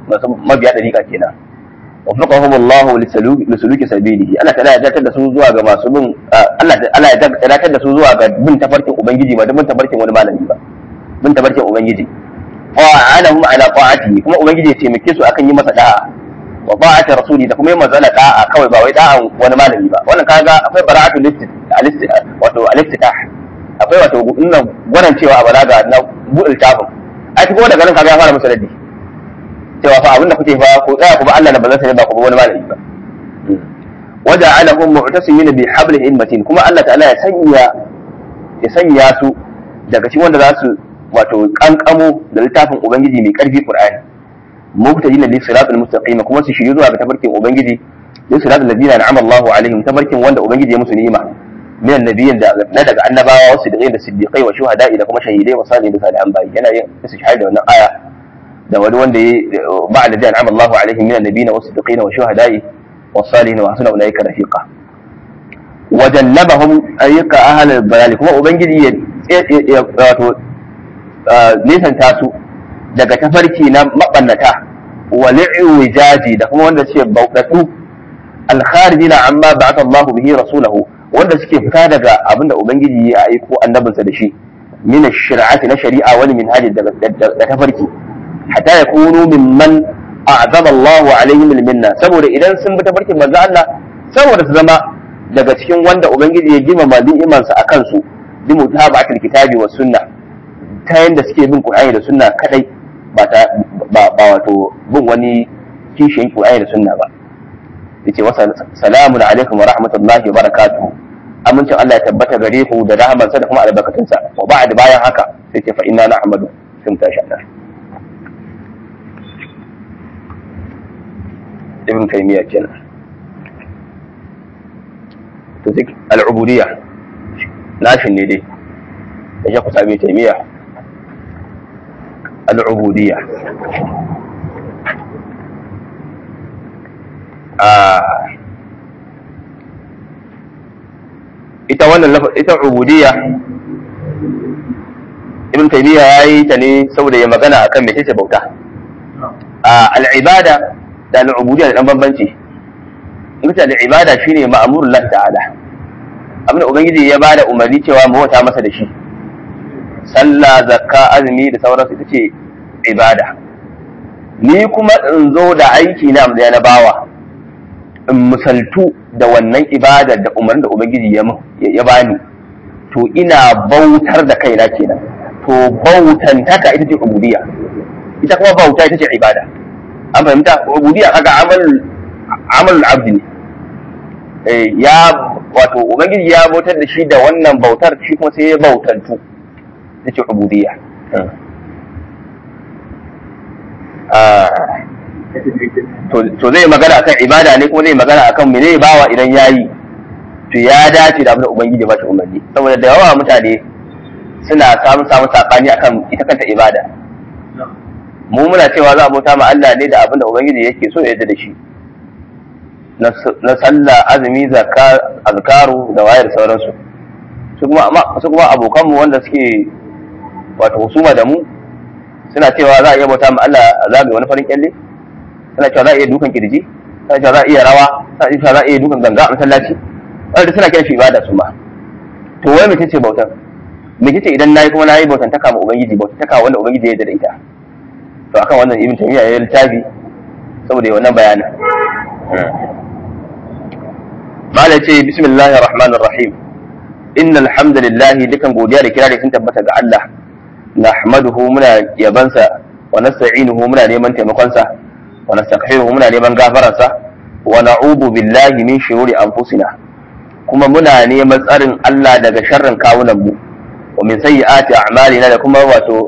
masu mabiya dariƙa kenan وفقهم الله لسلوك سبيله Allah ta'ala ya dakatar da su zuwa ga masu bin Allah Allah ya dakatar da su zuwa ga bin tafarkin ubangiji ba da bin tafarkin wani malami ba bin tafarkin ubangiji wa anahum ala ta'atihi kuma ubangiji ya taimake su akan yi masa da'a wa ta'ati rasuli da kuma yi masa da'a kawai ba wai da'an wani malami ba wannan kaga akwai bara'atul listit wato al-iftitah akwai wato inna gwanan cewa a balaga na bu'il tafin ai kuma daga nan kaga ya fara musu raddi cewa fa abinda kuke fa ko tsaya ku ba Allah na bazan sai ba ku ba wani malami ba waja'alahum mu'tasimin bi hablil matin kuma Allah ta'ala ya sanya ya sanya su daga cikin wanda za su wato kankamo da littafin ubangiji mai karfi Qur'ani mubtajin li siratal mustaqim kuma su shiryu zuwa ga tabarkin ubangiji li siratal ladina an'ama Allahu alaihim tabarkin wanda ubangiji ya musu ni'ima min annabiyyin da na daga annabawa wasu da da siddiqai wa shuhada'i da kuma shahidai wa salihin da salihan bayi yana yin su shahada wannan aya da wani wanda ya ba'da da an'ama Allahu alaihim min annabiyyin wa siddiqin wa shuhada'i wa salihin wa hasuna ulaika rafiqa wa jannabahum ayyuka ahlul balal kuma ubangiji ya wato nisanta su daga tafarki na mabannata wa li'wijaji da kuma wanda suke bauɗatu al-kharijina amma ba'atha Allahu bihi rasulahu wanda suke fita daga abinda ubangiji ya aiko annabinsa da shi min ash-shari'ati na shari'a wani min hadi da tafarki hatta yakunu mimman a'zama Allahu alaihim al-minna saboda idan sun bi tafarkin manzo Allah saboda su zama daga cikin wanda ubangiji ya gima malin imansa akan su bi mutaba'atil kitabi was sunnah ta yanda suke bin Qur'ani da sunna kadai ba ta ba wato bin wani kishin Qur'ani da sunna ba yace wa salamun alaikum wa rahmatullahi wa barakatuh amincin Allah ya tabbata gare ku da rahmansa da kuma albarkatunsa wa ba'd bayan haka sai ce fa inna nahmadu sun tashi Allah ibn Taymiyyah kenan to zik al-ubudiyya nashin ne dai da ya kusa mai Taymiyyah al-ubudiyya ita wannan ita ubudiyya ibn Taymiyyah yayi ta ne saboda ya magana akan mece ce bauta al-ibada da al-ubudiyya da dan bambanci ita al-ibada shine ma'murullah ta'ala abinda ubangiji ya bada umarni cewa mu wata masa da shi sallah zakka azumi da sauransu ita ce ibada ni kuma in zo da aiki na amzaya na bawa in misaltu da wannan ibadar da umarnin da ubangiji ya bani to ina bautar da kaina kenan to bautantaka ita ce ubudiyya ita kuma bauta ita ce ibada an fahimta ubudiyya kaga amal amal abdi ne eh ya wato ubangiji ya bautar da shi da wannan bautar shi kuma sai ya bautantu ita ce ubudiyya to zai magana akan ibada ne kuma zai magana akan mene bawa idan yayi to ya dace da abin da ubangiji ba shi umarni saboda da yawa mutane suna samun samun sabani akan ita kanta ibada mu muna cewa za a bauta ma Allah ne da abin da ubangiji yake so ya yarda da shi na sallah azumi zakka azkaru da wayar sauransu su kuma su kuma abokan mu wanda suke wato husuma da mu suna cewa za a iya bauta ma Allah a zagaye wani farin kyalle suna cewa za a iya dukan kirji suna cewa za a iya rawa suna cewa za a iya dukan ganga a masallaci wanda suna kiran shi ibada su ma to wai mace ce bautan mace ce idan nayi kuma nayi bautan taka ma ubangiji bautan taka wanda ubangiji ya yarda da ita to akan wannan ibn Taymiyyah ya yi littafi saboda wannan bayanin malai ce bismillahir rahmanir rahim innal hamdalillah dukan godiya da kirari sun tabbata ga Allah nahmaduhu muna yabansa wa nasta'inuhu muna neman taimakonsa wa nastaghfiruhu muna neman gafararsa wa na'udhu billahi min shururi anfusina kuma muna neman tsarin Allah daga sharrin kawunan mu wa min sayyiati a'malina da kuma wato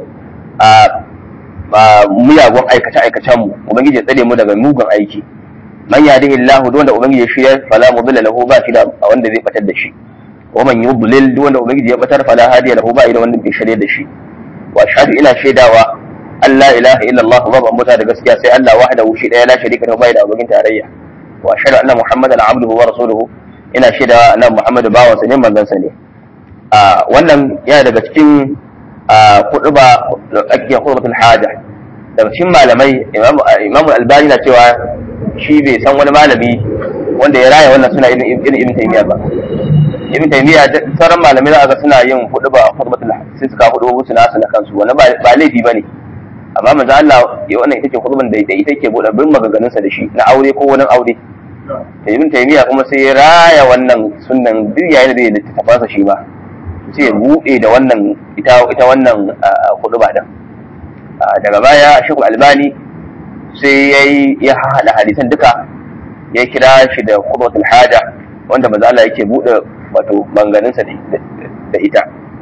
a muyagun aikace aikacen mu ubangiji ya tsare mu daga mugun aiki man yahdihillahu duk wanda ubangiji ya shirya fala mudilla lahu ba shi da wanda zai batar da shi wa man yudlil duk wanda ubangiji ya batar fala hadiya lahu ba da wanda bai shirya da shi wa ashhadu ina shaidawa Allah ilaha illallah babu muta da gaskiya sai Allah wahdahu shi daya la sharika lahu bai da abokin tarayya wa ashhadu anna muhammadan abduhu wa rasuluhu ina shaidawa annabi muhammadu bawansa ne manzon sa ne a wannan yana daga cikin kutuba da ake khutbatul haja daga cikin malamai imamu albani na cewa shi bai san wani malami wanda ya raya wannan suna irin ibn taymiya ba. ibn taymiya sauran malamai za a ga suna yin hudu ba khutbatul sai suka hudu ba suna suna kansu wannan ba laifi bane, amma manzo Allah ya wannan ita ce khutban da ita ke bude bin maganganun sa da shi na aure ko wani aure. ibn taymiya kuma sai ya raya wannan sunnan duk yayin da ya littafa shi ba sai ya bude da wannan ita ita wannan khutba din. daga baya Sheikh Albani sai yayi ya hada hadisan duka ya kira shi da khutbatul haja wanda manzo Allah yake bude wato maganganun sa da ita.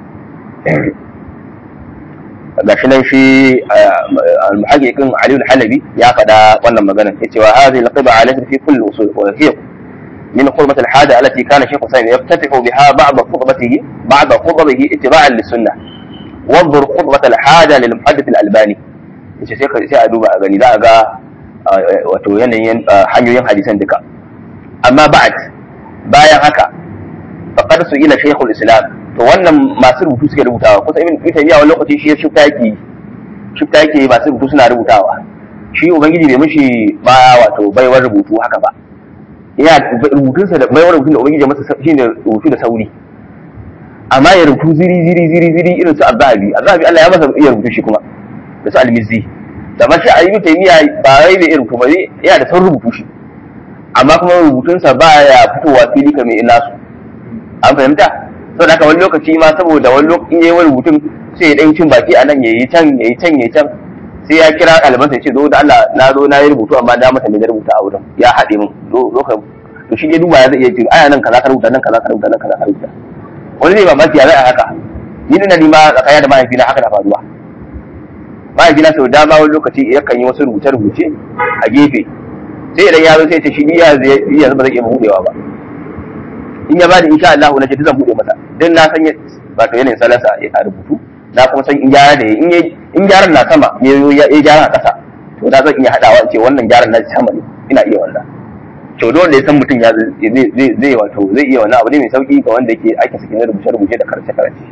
gashi nan shi al-muhaqqiqin Ali al-Halabi ya faɗa wannan magana yace wa hadhihi al-qib'a alaysa fi kulli usul wa hiya min khutbat al-hada allati kana Shaykh Husayn yaftatihu biha ba'd khutbatihi ba'd khutbihi ittiba'an lis-sunnah wa anzur khutbat al-hada lil-muhaddith al-Albani yace sai sai a duba a gani za a ga wato yanayin hanyoyin hadisan duka. amma ba'd bayan haka faqad su ila Shaykh al-Islam to wannan masu rubutu suke rubutawa kusa ibn taymiya wani lokaci shi ya shifta yake shifta yake masu rubutu suna rubutawa, shi ubangiji bai mishi ba wato baiwar rubutu haka ba. yana rubutun sa da baiwar rubutu da ubangiji masa shine rubutu da sauri, amma ya rubutu ziri ziri ziri ziri irin su azhabi azhabi Allah ya masa iya rubutu shi kuma da su al-mizzi da ba shi ibn taymiya ba wai bai rubutu ba yana da saurin rubutu shi, amma kuma rubutun sa baya fitowa fili kamar ina su an fahimta. sau da wani lokaci ma saboda wani lokacin yayi wani rubutun sai ya dan cin baki a nan yayi can yayi can yayi can sai ya kira ɗaliban sai ce zo da Allah na zo na yi rubutu amma da masa ne da rubuta a wurin ya haɗe min zo zo ka to shi ne duba ya zai iya ce aya nan kaza ka rubuta nan kaza ka rubuta nan kaza ka rubuta wani zai mamaki ya zai a haka ni da ni ma tsakaya da mahaifina haka na faruwa. mahaifina sau da ma wani lokaci yakan yi wasu rubuce rubuce a gefe sai idan ya zo sai ce shi ya yanzu ba zai iya buɗewa ba, in ya bani insha Allah na ce zan bude masa dan na san wato yanayin salansa a rubutu na kuma san in gyara da in in gyaran na sama ya ya gyara a kasa to da zan iya hadawa in ce wannan gyaran na sama ne ina iya wannan. to dole ya san mutum ya zai zai wato zai iya wannan abu ne mai sauki ga wanda yake ake sakin rubuce rubuce da karance karance.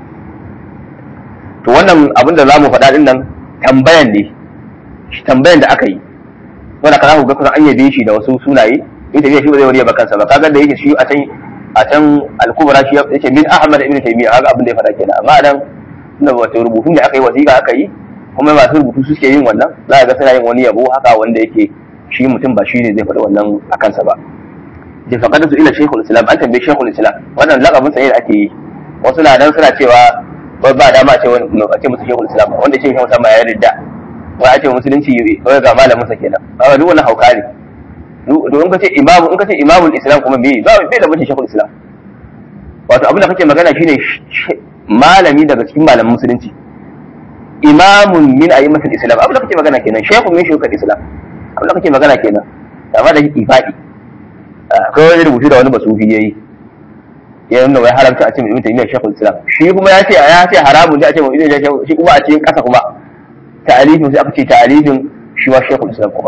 to wannan abin da zamu faɗa din nan tambayan ne tambayan da aka yi wanda kana ku ga kusan an yabe shi da wasu sunaye ita ne shi ba zai wariya ba kansa ba kaga da yake shi a can a can al-kubra shi yake min Ahmad ibn Taymiyyah haka abin da ya faɗa kenan. amma dan da wato rubutu ne aka yi wasiƙa aka yi kuma masu rubutu suke yin wannan za ga suna yin wani yabo haka wanda yake shi mutum ba shi ne zai faɗi wannan a kansa ba. da faqad su ila Shaykhul Islam an tambaye Shaykhul Islam wannan lakabin sa ne da ake yi wasu na dan suna cewa ba ba dama a ce wani a ce musu Shaykhul Islam wanda ce Shaykhul Islam ya yarda wai a ce musulunci wai ga malamin sa kenan ba duk wannan hauka ne. to in ka ce imamu in ka ce imamul islam kuma me ba bai da mutum shekul islam wato abin da kake magana shine malami daga cikin malaman musulunci, imamun min a'immatul islam abin da kake magana kenan, shekul min shekul islam abin da kake magana kenan. amma da ifadi akwai wani rubutu da wani basufi yayi ya nuna wai haramta a ce ibn taymiyyah shekul islam, shi kuma ya ce ya ce haramun ne a ce ibn taymiyyah shi kuma a cikin kasa kuma ta'alifin sai aka ce ta'alifin shi wa shekul islam kuma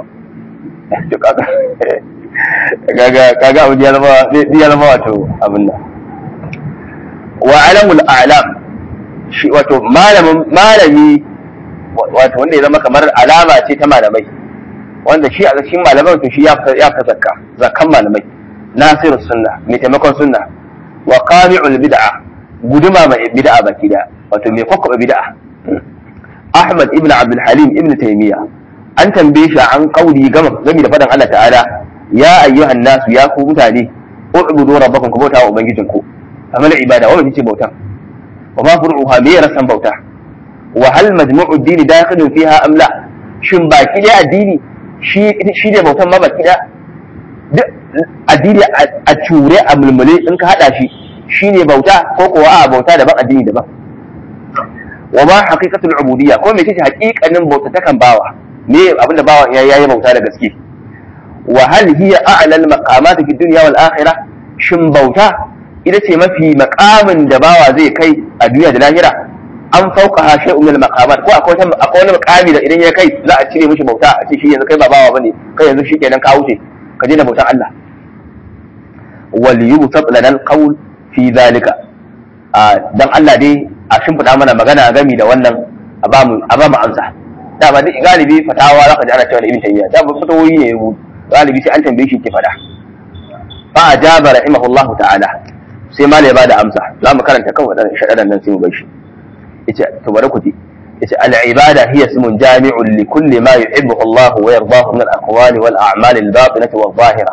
kaga kaga abu ya zama ya zama wato abin nan. wa alamul a'lam shi wato malamin malami wato wanda ya zama kamar alama ce ta malamai wanda shi a cikin malamai to shi ya ya zakka zakkan malamai nasirus sunna mai taimakon sunna wa qami'ul bid'a guduma mai bid'a baki da wato mai kokkoba bid'a. Ahmad ibn Abdul Halim ibn Taymiyyah an tambaye shi an kauli gama gami da fadan Allah ta'ala ya ayyuhan nasu ya ku mutane ubudu rabbakum ku bauta wa ubangijinku amal ibada wa ce bauta wa ma furuha me rasan bauta wa hal majmu'u ad-din dakhilun fiha am la shin baki da addini shi shi ne bautan ma baki da duk addini a ture a mulmule in ka hada shi shine bauta ko kuwa a bauta daban addini daban. wa ma haqiqatul ubudiyya ko me ce haqiqanin bauta ta kan bawa me abinda bawa ya yi bauta da gaske. wa hal hiya a'la al-maqamat fi dunya wal akhirah shin bauta ita ce mafi maqamin da bawa zai kai a duniya da lahira an fauka shay'un min al-maqamat ko akwai akwai wani maqami da idan ya kai za a cire mishi bauta a ce shi yanzu kai ba bawa bane kai yanzu shikenan ka wuce ka je da bautan Allah. wal yubtab lana al-qawl fi dhalika dan Allah dai a shimfida mana magana gami da wannan a ba mu a ba mu amsa da ba duk galibi fatawa zaka ji ana cewa da ibn taymiya da ba fatawoyi ne galibi sai an tambaye shi ke fada fa ajaba rahimahullahu ta'ala sai malai ba da amsa za mu karanta kan wadannan shadadan nan sai mu bar shi yace to bari ku ji yace al-ibada hiya ismun jami'un li kulli ma yuhibbu Allah wa yardahu min al-aqwali wal a'mali al-batinati wadh-dhahira.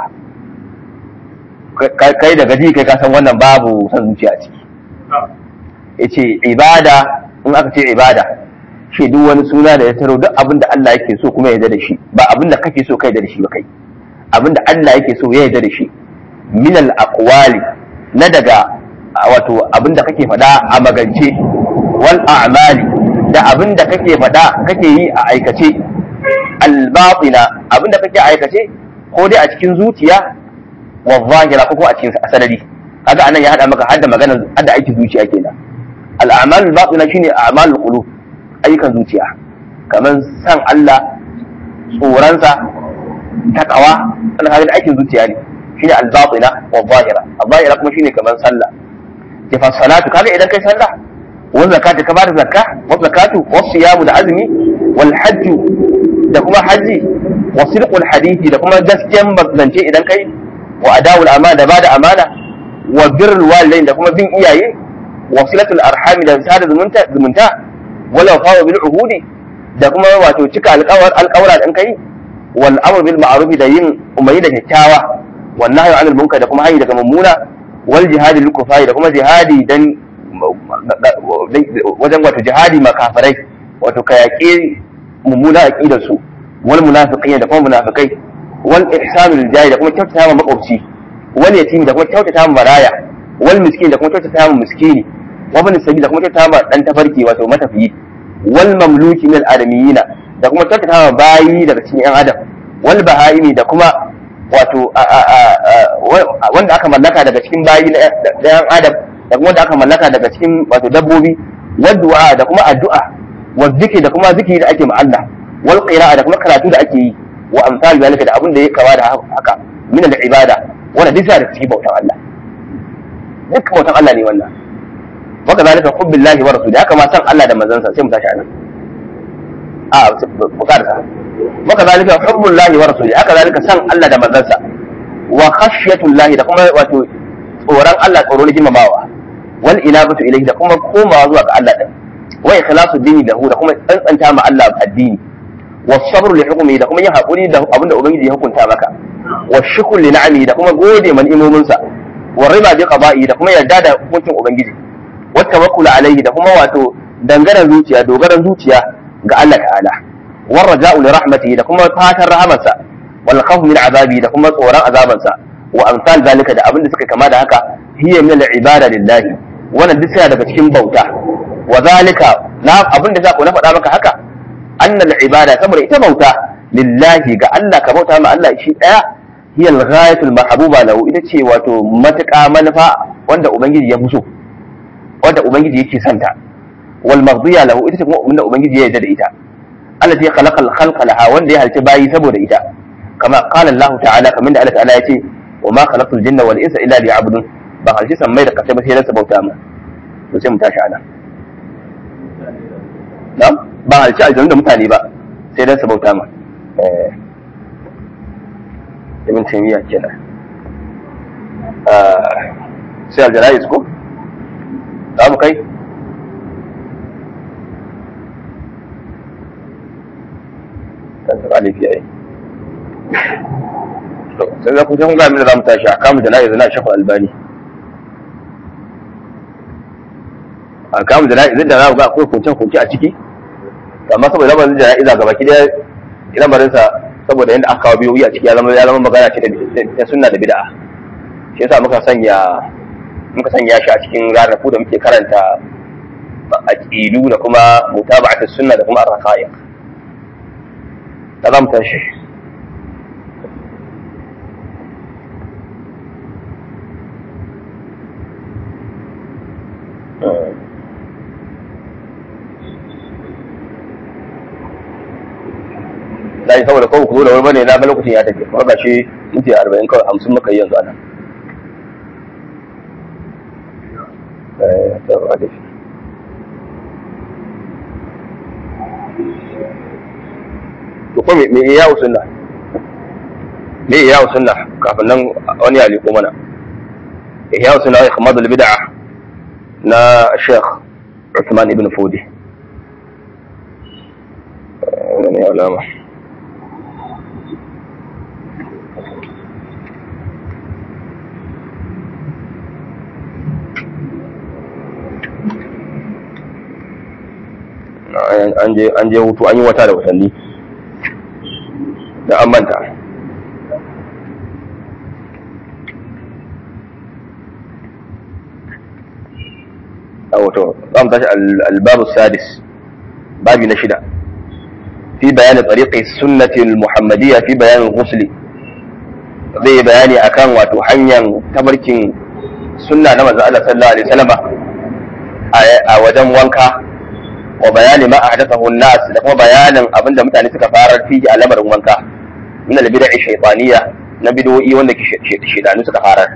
Kai daga ji kai ka san wannan babu san zuciya a ciki. Yace ibada in aka ce ibada shi duk wani suna da ya taro duk abin da Allah yake so kuma ya yarda da shi ba abin da kake so kai da shi ba kai abin da Allah yake so ya yarda da shi min al-aqwali na daga wato abin da kake faɗa a magance wal a'mali da abin da kake faɗa kake yi a aikace al-batina abin da kake aikace ko dai a cikin zuciya wa zahira ko a cikin asalari kaga anan ya hada maka hadda magana hadda aikin zuciya kenan al-a'mal al-batina shine a'malul qulub ayyukan zuciya kamar san Allah tsoronsa takawa ana kaga aikin zuciya ne shine al-batina wa zahira al-zahira kuma shine kamar sallah ke fa salatu kaga idan kai sallah wa zakatu ka bada zakka wa zakatu wa siyamu da azumi wal hajj da kuma haji wa sidqul hadithi da kuma gaskiyan zance idan kai wa adawul amana da bada amana wa birrul walidain da kuma bin iyaye wa silatul arham da sada zumunta zumunta wala fawa bil uhudi da kuma wato cika alƙawar alƙawara da kai wal amr bil ma'ruf da yin umarni da kyakkyawa wan nahyi anil munkar da kuma hayi daga mummuna wal jihadi lil kufari da kuma jihadi dan wajen wato jihadi makafirai wato kayake mummuna aqidar su wal munafiqin da kuma munafikai wal ihsanul jahi da kuma kyautata ma makwabci wal yatimi da kuma kyautata ma maraya wal miskin da kuma kyautata ma miskini wa bin sabi da kuma kyautata ma dan tafarki wato matafiyi wal mamluki min al-adamiyina da kuma kyautata ma bayi daga cikin yan adam wal bahaimi da kuma wato wanda aka mallaka daga cikin bayi na yan adam da kuma wanda aka mallaka daga cikin wato dabbobi wal du'a da kuma addu'a wal zikri da kuma zikiri da ake ma Allah wal qira'a da kuma karatu da ake yi wa amsal zalika da abin da ya kama da haka min al-ibada wanda duk da cikin bautan Allah duk bautan Allah ne wannan waka zalika hubbillahi wa rasuli haka ma san Allah da manzansa sai mu tashi anan a bukarsa waka zalika hubbullahi wa rasuli haka zalika san Allah da manzansa wa khashyatullahi da kuma wato tsoron Allah tsoro ne girmamawa wal inabatu ilayhi da kuma komawa zuwa ga Allah din wa ikhlasu dini lahu da kuma tsantsanta ma Allah addini wa sabru li hukmi da kuma yin hakuri da abinda ubangiji ya hukunta maka wa shukru li na'ami da kuma gode man imominsa wa riba bi qada'i da kuma yarda da hukuncin ubangiji wa tawakkul alayhi da kuma wato dangaren zuciya dogaran zuciya ga Allah ta'ala wa raja'u li rahmatihi da kuma fatan rahamarsa wal khawf min azabi da kuma tsoron azabansa wa amsal zalika da abinda suka kama da haka hiya min al-ibada lillahi wannan duk sai daga cikin bauta wa zalika na abinda za ku na faɗa maka haka annal ibada saboda ita bauta lillahi ga Allah ka bauta ma Allah shi daya hiya al-ghayatul mahbuba lahu ita ce wato matuƙa manufa wanda ubangiji ya fuso wanda ubangiji yake santa wal maghdiya lahu ita ce kuma wanda ubangiji ya yarda da ita Allah ya khalaqa al-khalqa laha wanda ya halci bayi saboda ita kama qala Allah ta'ala kamar da Allah ta'ala ya ce wa ma khalaqtul jinna wal insa illa liya'budun ba halci sammai da kasai ba sai dan su bauta ma to sai mu tashi ana na'am ba halci aljanu da mutane ba sai dan su bauta ma eh ibn taymiya kenan ah sai aljanais ko za mu kai kan ta alifi ai to sai za ku san ga min da za mu tashi akamu janaiz na shafa albani akamu janaiz da za ku ga akwai kunce kunce a ciki amma saboda lamarin janaiza gaba ki da lamarin sa saboda yanda aka kawo biyoyi a ciki ya zama ya zama magana ce da sunna da bid'a shi yasa muka sanya muka sanya shi a cikin ranaku da muke karanta aqidu da kuma mutaba'atus sunna da kuma ar-raqaiq kalam tashi dai saboda kawai ku zo da wani bane na ga lokacin ya tafi kuma ga shi minti arba'in kawai hamsin muka yi yanzu anan eh to ko me iya usunna me iya usunna kafin nan wani ya liko mana iya usunna ya khamadul bid'ah na Sheikh Uthman ibn Fudi ne alama an je an je hutu an yi wata da watanni da an manta a wato za mu tashi albabu sadis babi na shida fi bayani tariqi sunnati al-muhammadiyya fi bayan al-ghusl zai bayani akan wato hanyar tabarkin sunna na manzo Allah sallallahu alaihi wasallam a wajen wanka wa bayani ma ahdathahu an-nas da kuma bayanin abinda mutane suka fara fi a lamarin wanka min al-bid'i shaytaniyya na bid'o'i wanda ke shedanu suka fara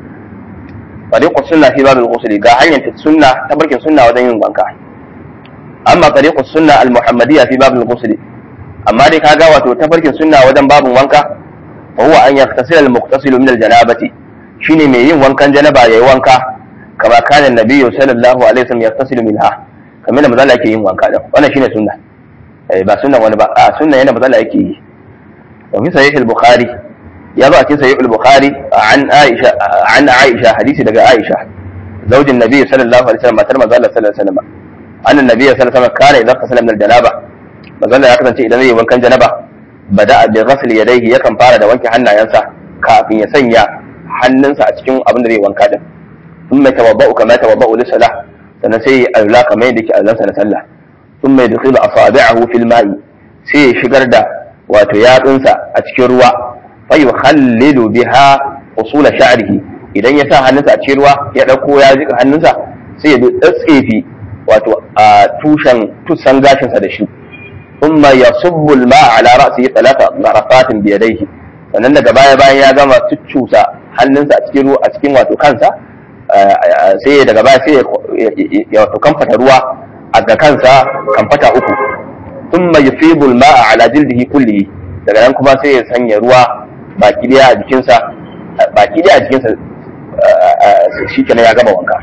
tariqu sunna fi bab al-ghusl ga hanyar sunna tabarkin sunna wajen yin wanka amma tariqu sunna al-muhammadiyya fi bab al-ghusl amma dai kaga wato tabarkin sunna wajen babun wanka fa huwa an yaktasila al-muqtasil min al-janabati shine mai yin wankan janaba yayi wanka kama kana an-nabiy sallallahu alaihi wasallam yaktasilu minha kamar da mazala yake yin wanka din wannan shine sunna eh ba sunna wani ba a sunna yana mazala yake yi wa fi sahih al-bukhari ya ba cikin sahih al-bukhari an aisha an aisha hadisi daga aisha zaujin nabiy sallallahu alaihi wasallam matar mazala sallallahu alaihi wasallam annan nabiy sallallahu alaihi wasallam kana idan qasala min al-janaba mazala ya kasance idan zai wankan janaba bada bi ghasl yadayhi yakan fara da wanke hannayensa kafin ya sanya hannunsa a cikin abin da zai wanka din thumma tawadda'u kama tawadda'u lis-salah sannan sai ya aula kamar yadda ke allansa na sallah sun mai dukkan asabi'ahu fil ma'i sai ya shigar da wato yatsunsa a cikin ruwa fa yukhallilu biha usul sha'rihi idan ya sa hannunsa a cikin ruwa ya dauko ya jika hannunsa sai ya tsatsefi wato a tushen tusan gashinsa da shi thumma yasubbu al-ma'a ala ra'sihi thalatha gharafatin bi yadayhi sannan daga baya bayan ya gama tuccusa hannunsa a cikin ruwa a cikin wato kansa sai daga baya sai ya wato kamfata ruwa a ga kansa kamfata uku thumma yufidu al-ma'a ala jildihi kullihi daga nan kuma sai ya sanya ruwa baki daya a jikinsa baki daya a jikinsa shikenan ya gama wanka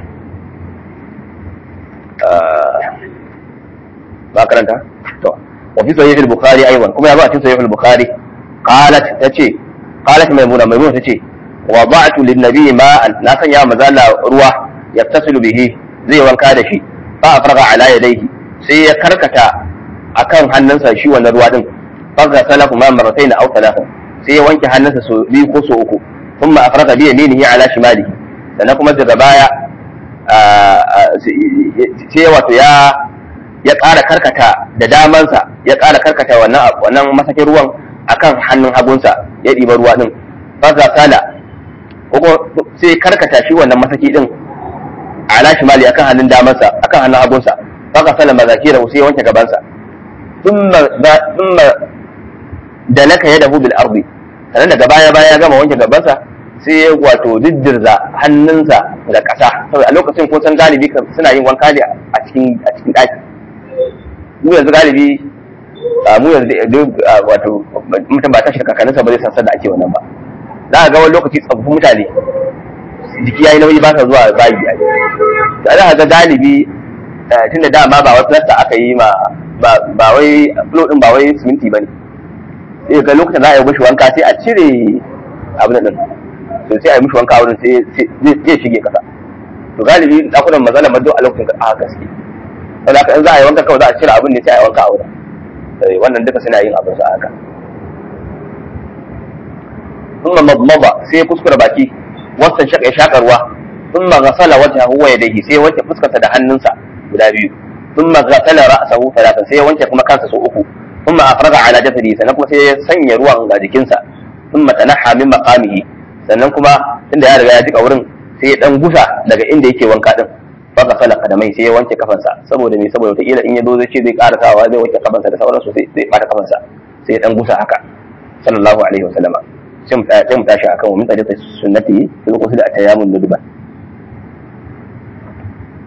ba karanta to wa fi sahih al-bukhari aidan kuma ya ba cikin sahih al-bukhari qalat tace qalat maimuna maimuna tace wada'tu lin-nabi ma'an na sanya mazala ruwa yattasilu bihi zai wanka da shi fa afraga ala yadayhi sai ya karkata akan hannunsa shi wannan ruwa din faga salafu ma marratayn aw thalatha sai ya wanke hannunsa so biyu ko so uku thumma afraga bi yaminihi ala shimalihi sannan kuma daga baya sai wato ya ya ƙara karkata da damansa ya ƙara karkata wannan wannan masakin ruwan akan hannun hagunsa ya ɗiba ruwa din faga sala ko sai karkata shi wannan masaki din ala shimali akan hannun damansa akan hannun hagunsa faga sala mazakira sai wanke gabansa thumma thumma da naka yadahu bil ardi sannan daga baya baya ya gama wanke gabansa sai wato diddirza hannunsa ga ƙasa saboda a lokacin ko san galibi suna yin wanka ne a cikin a cikin daki mu yanzu galibi mu yanzu wato mutum ba ta shi kakanninsa ba zai san da ake wannan ba za a ga wani lokaci tsofaffin mutane jiki ya yi nauyi ba sa zuwa bayi a yi za a ga galibi tun da dama ba wata lasta aka yi ma ba wai flo din ba wai siminti ba ne sai ga lokacin za a yi mishi wanka sai a cire abin nan to sai a yi mishi wanka a wurin sai zai shige kasa to galibi dakunan mazala mado a lokacin a gaske saboda haka in za a yi wanka kawai za a cire abin ne sai a yi wanka a wurin wannan duka suna yin abin su a haka ثم مضمض sai kuskura baki wasan shaka shaka ruwa thumma ghasala wajhahu wa yadayhi sai wanke fuskarsa da hannunsa guda biyu thumma ghasala ra'sahu thalathan sai wanke kuma kansa sau uku thumma afraga ala jasadihi sannan kuma sai ya sanya ruwan ga jikinsa thumma tanaha min maqamihi sannan kuma tunda ya riga ya jika wurin sai ya dan gusa daga inda yake wanka din fa ghasala qadamai sai ya wanke kafansa saboda me saboda wata in ya zo zai ce zai ƙara sawa zai wanke kafansa da sauransu sai zai bata kafansa sai ya dan gusa haka sallallahu alaihi wasallam sai mu tashi akan wa min tariqi sunnati fil ghusl at-tayammum nudba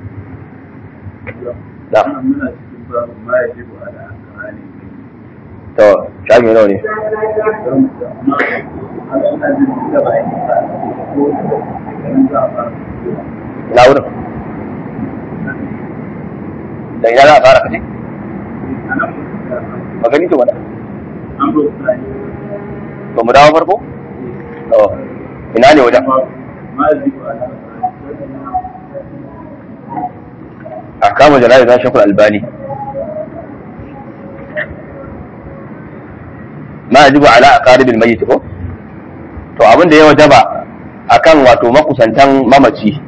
da to shafi nawa ne na wurin da ina za a fara kaje magani to wada to mu dawo farko to ina ne wajen ahkamu jana'iz na Sheikhul Albani ma yajibu ala aqaribil mayyit ko to abin da ya wajaba akan wato makusantan mamaci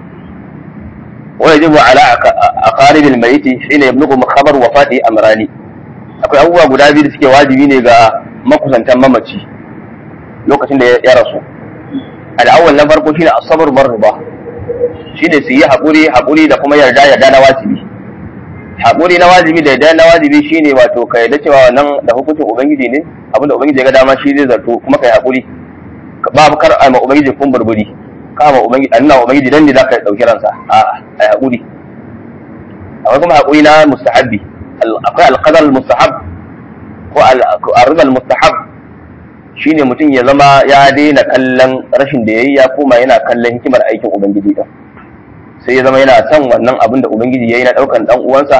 wa yajibu ala aqaribil mayyit shine yablughu khabar wafati amrani akwai abubuwa guda biyu da suke wajibi ne ga makusantan mamaci lokacin da ya rasu al-awwal na farko shine as-sabr bar riba shine su yi haƙuri haƙuri da kuma yarda yarda na wajibi haƙuri na wajibi da yarda na wajibi shine wato ka yarda cewa wannan da hukuncin ubangiji ne abinda ubangiji ya ga dama shi zai zarto kuma kai haƙuri babu kar a ma ubangiji kun burburi ka ma ubangiji annabi ubangiji dan ne zaka dauki ransa a ai haƙuri akwai kuma haƙuri na mustahabbi akwai al-qadar al-mustahab ko al-ridha al-mustahab shine mutum ya zama ya daina kallon rashin da yayi ya koma yana kallon hikimar aikin ubangiji din sai ya zama yana son wannan abin da ubangiji yayi na daukan dan uwansa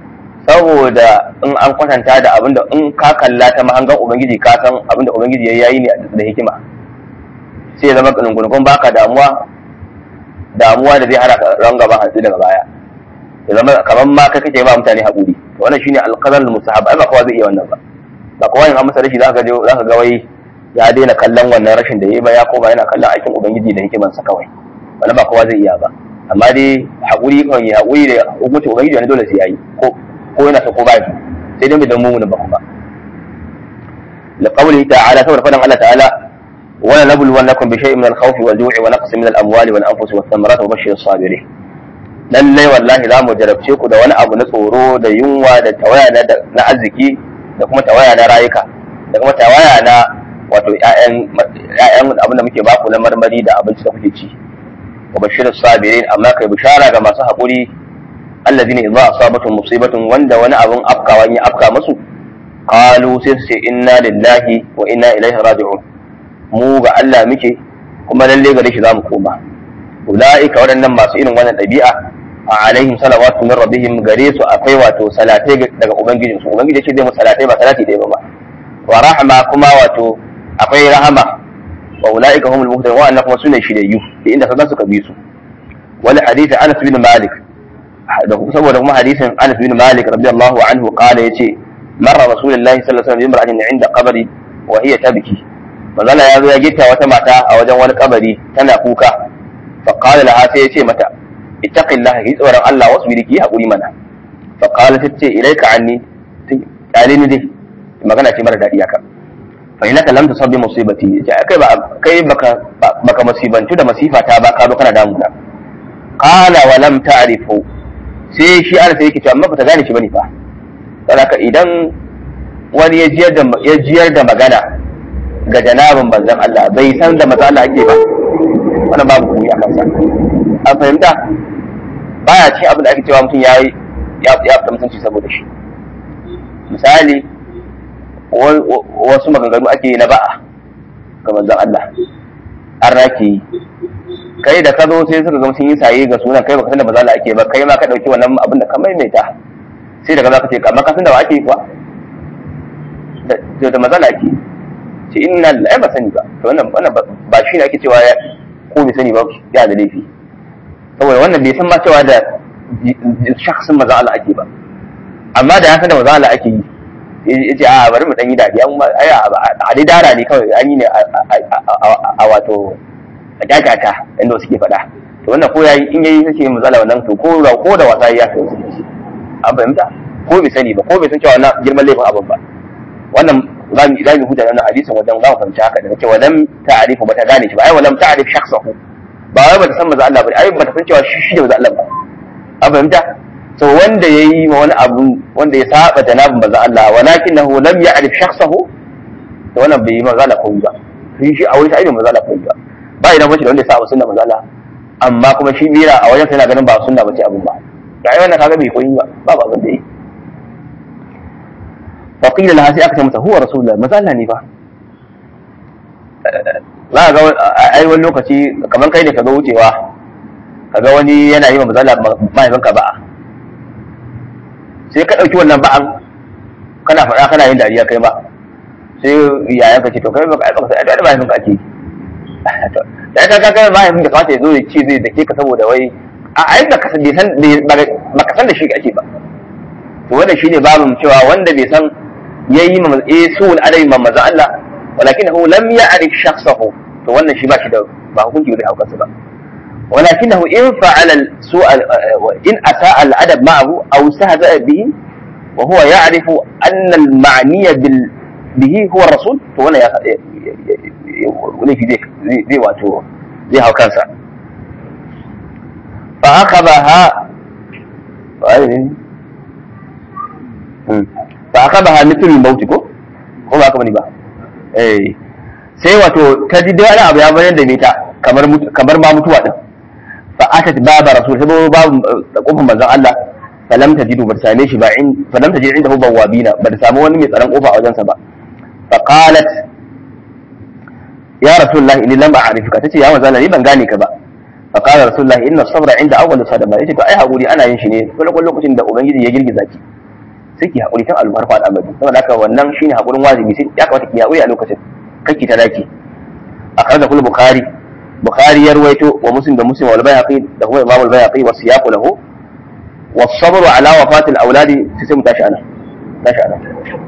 saboda in an kwatanta da abin da in ka kalla ta mahangan ubangiji ka san abin da ubangiji yayi yayi ne da hikima sai ya zama kanungun baka damuwa damuwa da zai hana ka ranga ba hatsi daga baya ya zama kaman ma kai kake ba mutane hakuri to wannan shine al-qadar al-mustahab ai ba kowa zai iya wannan ba ba kowa in an masa rashi zaka ga zaka ga wai ya daina kallon wannan rashin da yayi ba ya koma yana kallon aikin ubangiji da hikimansa kawai wannan ba kowa zai iya ba amma dai haƙuri kan yi haƙuri da hukuncin ubangiji wani dole sai yayi ko ko yana so ko ba shi sai dai bai dan mu ba kuma la qawlihi ta'ala saboda fadan Allah ta'ala wa nablu wannakum bi shay'in min al-khawf wal-ju'i wa naqsin min al-amwali wal-anfusi wath-thamarati wa bashshir as-sabirin lallai wallahi za mu jarabce ku da wani abu na tsoro da yunwa da tawaya na arziki da kuma tawaya na rayuka da kuma tawaya na wato ƴaƴan ƴaƴan abin da muke baku na marmari da abinci da kuke ci wa bashirus sabirin amma kai bishara ga masu haƙuri alladhina idza asabatuhum musibatun wanda wani abun afkawa ya afka musu qalu sai su ce inna lillahi wa inna ilaihi raji'un mu ga Allah muke kuma lalle gare shi zamu koma ulaika waɗannan masu irin wannan ɗabi'a a alaihim salawatu min rabbihim gare su akwai wato salatai daga ubangijinsu ubangiji ce zai mu salatai ba salati ɗaya ba wa rahma kuma wato akwai rahama wa ulaika humul muhtadun wa annahum sunna shidayyu da inda kaga suka bi su wal hadith Anas bin Malik da saboda kuma hadisin Anas bin Malik radiyallahu anhu qala yace marra rasulullahi sallallahu alaihi wasallam imra'atin 'inda qabri wa hiya tabki manzala ya zo ya gita wata mata a wajen wani kabari tana kuka fa qala laha sai yace mata ittaqillaha ki tsoron Allah wasbiri ki hakuri mana fa qala tace ilaika anni alini dai magana ce mara dadi haka fa inaka lam tusabbi musibati kai ba kai baka baka musibantu da masifata ba ka zo kana damu na qala wa lam ta'rifu sai shi ana sai yake cewa amma ba ta gane shi bane fa saboda idan wani ya jiyar da ya jiyar da magana ga janabin manzon Allah bai san da manzon Allah ake ba wannan babu komai a kansa an fahimta baya ce abin da ake cewa mutum yayi ya ya fita mutunci saboda shi misali wasu maganganu ake na ba'a ga manzon Allah an raki kai da ka zo sai suka ga sun yi saye ga sunan kai baka san da manzon Allah ake ba kai ma ka dauki wannan abin da ka maimaita sai daga zaka ce amma ka san da wa ake kuwa da da manzon Allah ake ce inna lillahi ba sani ba to wannan wannan ba shi ne ake cewa ko bai sani ba ya da laifi saboda wannan bai san ma cewa da shakhsin manzon Allah ake ba amma da ya san da manzon Allah ake yi yace a bari mu dan yi dariya ai a dai dara ne kawai an yi ne a wato a kakata inda suke faɗa to wannan ko yayi in yayi sace mu zala wannan to ko da ko da wasa ya kai shi an fahimta ko bai sani ba ko bai san cewa wannan girman laifin abin ba wannan zamu idan mu huta wannan hadisin wajen za mu fahimci haka da cewa lam ta'rifu ba ta gane shi ba ai walam ta'rif shakhsahu ba wai ba ta san manzo Allah ba ai ba ta san cewa shi shi da manzo Allah ba an fahimta so wanda yayi ma wani abu wanda ya saba janabin manzo Allah walakinahu lam ya'rif shakhsahu to wannan bai yi manzo Allah ko ba shi shi a wani sai manzo Allah ko ba ba idan bace da wanda ya saba sunna manzo Allah amma kuma shi bira a wajen sai yana ganin ba sunna bace abun ba da ai wannan kaga bai koyi ba ba ba abin da yi fa faqila laha sai aka ce mata huwa rasulullah manzo Allah ne fa za ga ai wani lokaci kamar kai ne ka ga wucewa kaga wani yana yi wa manzo Allah mahaifinka ba'a sai ka ɗauki wannan ba'an kana faɗa kana yin dariya kai ba sai yayan ka ce to kai baka aika sai da mahaifin ka ake da ka ga kai mahaifin da kamata ya zo ya ce zai dake ka saboda wai a ai baka san san baka san da shi ake ba to wannan shine babin cewa wanda bai san yayi ma eh sul adai ma manzo Allah walakinahu lam ya'rif shakhsahu to wannan shi ba shi da ba hukunci da haukarsa ba ولكنه إن فعل سوء إن أساء الأدب معه أو استهزأ به وهو يعرف أن المعني به هو الرسول فهنا وليك ذيك ذي واتو ذي هاو كانسا فأخذها فأخذها مثل الموت كو هو أكبر نبا إيه sai wato ta ji dai ana abu ya bayan da mita kamar kamar ma mutuwa din فأتت باب رسول الله باب قفن manzon Allah falam tajidu bar same shi ba in falam tajid indahu bawabina bar samu wani mai tsaron kofa a wajensa ba fa qalat ya rasulullah inni lam a'rifuka tace ya manzon Allah ni ban gane ka ba fa qala rasulullah inna sabra inda awwal sadama yace to ai hakuri ana yin shi ne kullum lokacin da ubangiji ya girgiza ki sai ki hakuri kan alfarfa al'amari saboda haka wannan shine hakurin wajibi sai ya kamata ki hakuri a lokacin kake ta daki akhraja kullu bukhari bukhari ya ruwaito wa muslim da muslim wal bayhaqi da kuma imam al bayhaqi wa siyaqu lahu was sabr ala wafat al awladi sai mu tashi ana tashi ana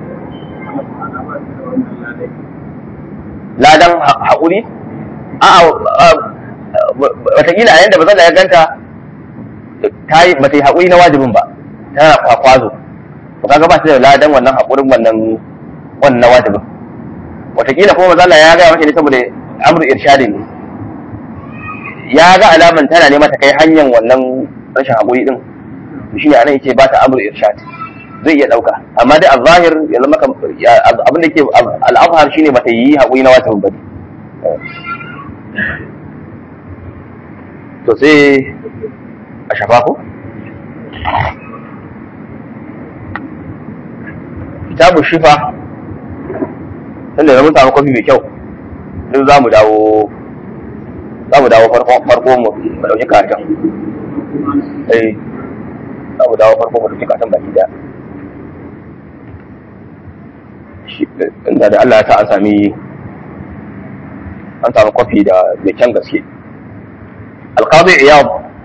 ladan hakuri a wata kila a yanda bazan da ya ganta ta yi bata yi hakuri na wajibin ba tana kwakwazo to kaga ba ta da ladan wannan hakurin wannan wannan wajibin wata kila kuma bazan ya ga mace ne saboda amru irshadin ne ya ga alaman tana ne mata kai hanyar wannan rashin haƙuri din shi ne anan yake ba ta amru irshad zai iya ɗauka amma dai al-zahir ya zama abin da ke al-azhar shine bata yi haƙuri na wata bane to sai a shafa ko kitabu shifa tunda ya mun samu kofi mai kyau duk za mu dawo za mu dawo farko mu dauki katon eh za mu dawo farko mu dauki katon baki da inda da Allah ya sa an sami an samu kwafi da mai kyan gaske alqadi iyad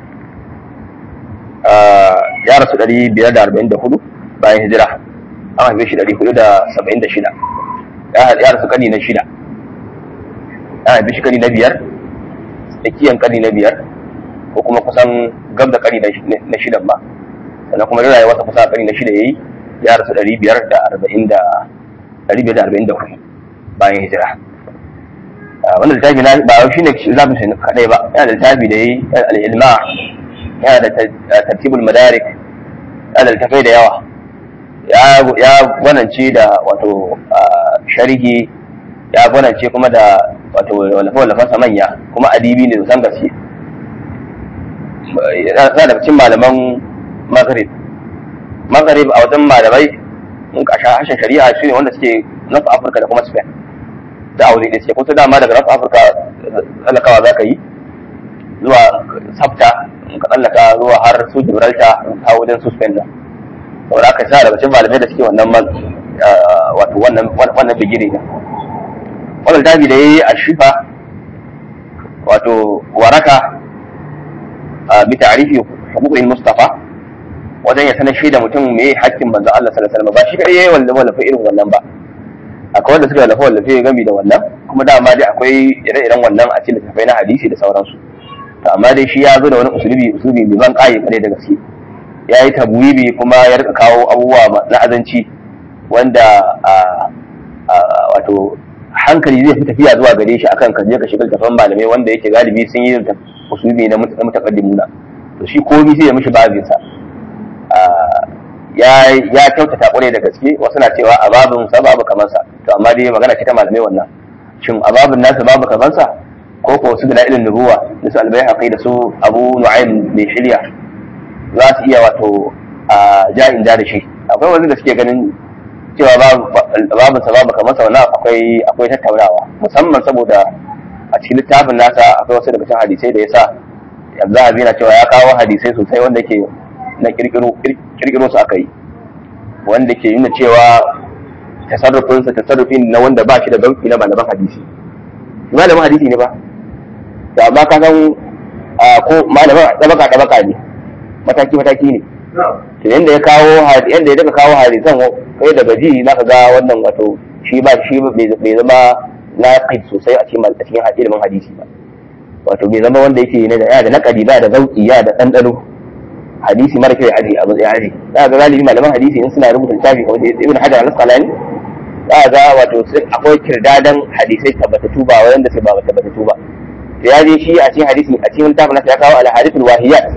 ya rasu ɗari biyar da arba'in da hudu bayan hijira an haife shi ɗari hudu da saba'in da shida ya rasu kani na shida ya haife shi kani na biyar tsakiyan karni na biyar ko kuma kusan gab da karni na shidan ba sannan kuma rayuwa wata kusa karni na shida yayi ya rasu ɗari biyar da arba'in da ɗari biyar da arba'in da hudu bayan hijira wannan littafi na ba shi ne zafin shi kadai ba yana da littafi da yayi al-ilma yana da tartibul madarik yana da littafai da yawa ya gwanance da wato sharhi ya gwanance kuma da wato wallafa-wallafansa manya kuma adibi ne san gaske yana da cikin malaman maghrib maghrib a wajen malamai in kasha hashin shari'a shi ne wanda suke north africa da kuma spain da aure da suke kusa dama daga north africa tsallakawa za ka yi zuwa sabta in ka tsallaka zuwa har su gibraltar a wajen su spain da saboda aka sa daga cikin malamai da suke wannan wato wannan bigire ne wannan dabi da yayi a shifa wato waraka bi ta'rifi huquqil mustafa wajen ya sanar shi da mutum me haƙƙin manzon Allah sallallahu alaihi wasallam ba shi kai yayi wallafa wallafa irin wannan ba akwai wanda suka wallafa wallafa gami da wannan kuma dama dai akwai ire-iren wannan a cikin littafai na hadisi da sauransu to amma dai shi ya zo da wani usulubi usulubi mai ban kai kare da gaske ya yi tabwibi kuma ya rika kawo abubuwa na azanci wanda wato hankali zai fi tafiya zuwa gare shi akan kaje ka shiga tafan malamai wanda yake galibi sun yi usulubi na mutaqaddimuna to shi komai sai ya mishi babin sa ya ya kyautata kwarai da gaske wasu na cewa a babin sa babu kamar sa to amma dai magana ce ta malamai wannan shin a babin nasu babu kamar sa ko ko su da ilmin nubuwa da su albayhaqi da su abu nu'aym mai shirya za su iya wato a ja'in da shi akwai wanda da suke ganin cewa babu sababu kamar sa wannan akwai akwai tattaunawa musamman saboda a cikin littafin nasa akwai wasu daga cikin hadisai da yasa Zahabi na cewa ya kawo hadisai sosai wanda ke na kirkiro kirkiro su aka yi wanda ke nuna cewa tasarrufin sa tasarrufin na wanda ba shi da dauki na malaman hadisi malaman hadisi ne ba to amma ka san ko malaman tabaka tabaka ne mataki mataki ne to yanda ya kawo yanda ya daga kawo hadisan kai daga ji zaka ga wannan wato shi ba shi bai zama naqid sosai a cikin a cikin ilimin hadisi ba wato bai zama wanda yake ne da ya da naqadi ba da zauki ya da dandano hadisi mara kyau ya aje abu ya aje za ga galibi malaman hadisi in suna rubuta littafi kamar da Ibn Hajar al-Asqalani za ga wato akwai kirdadan hadisai tabbatattu ba wanda sai ba tabbatattu ba to ya je shi a cikin hadisi a cikin littafin ya kawo al-hadithul wahiyat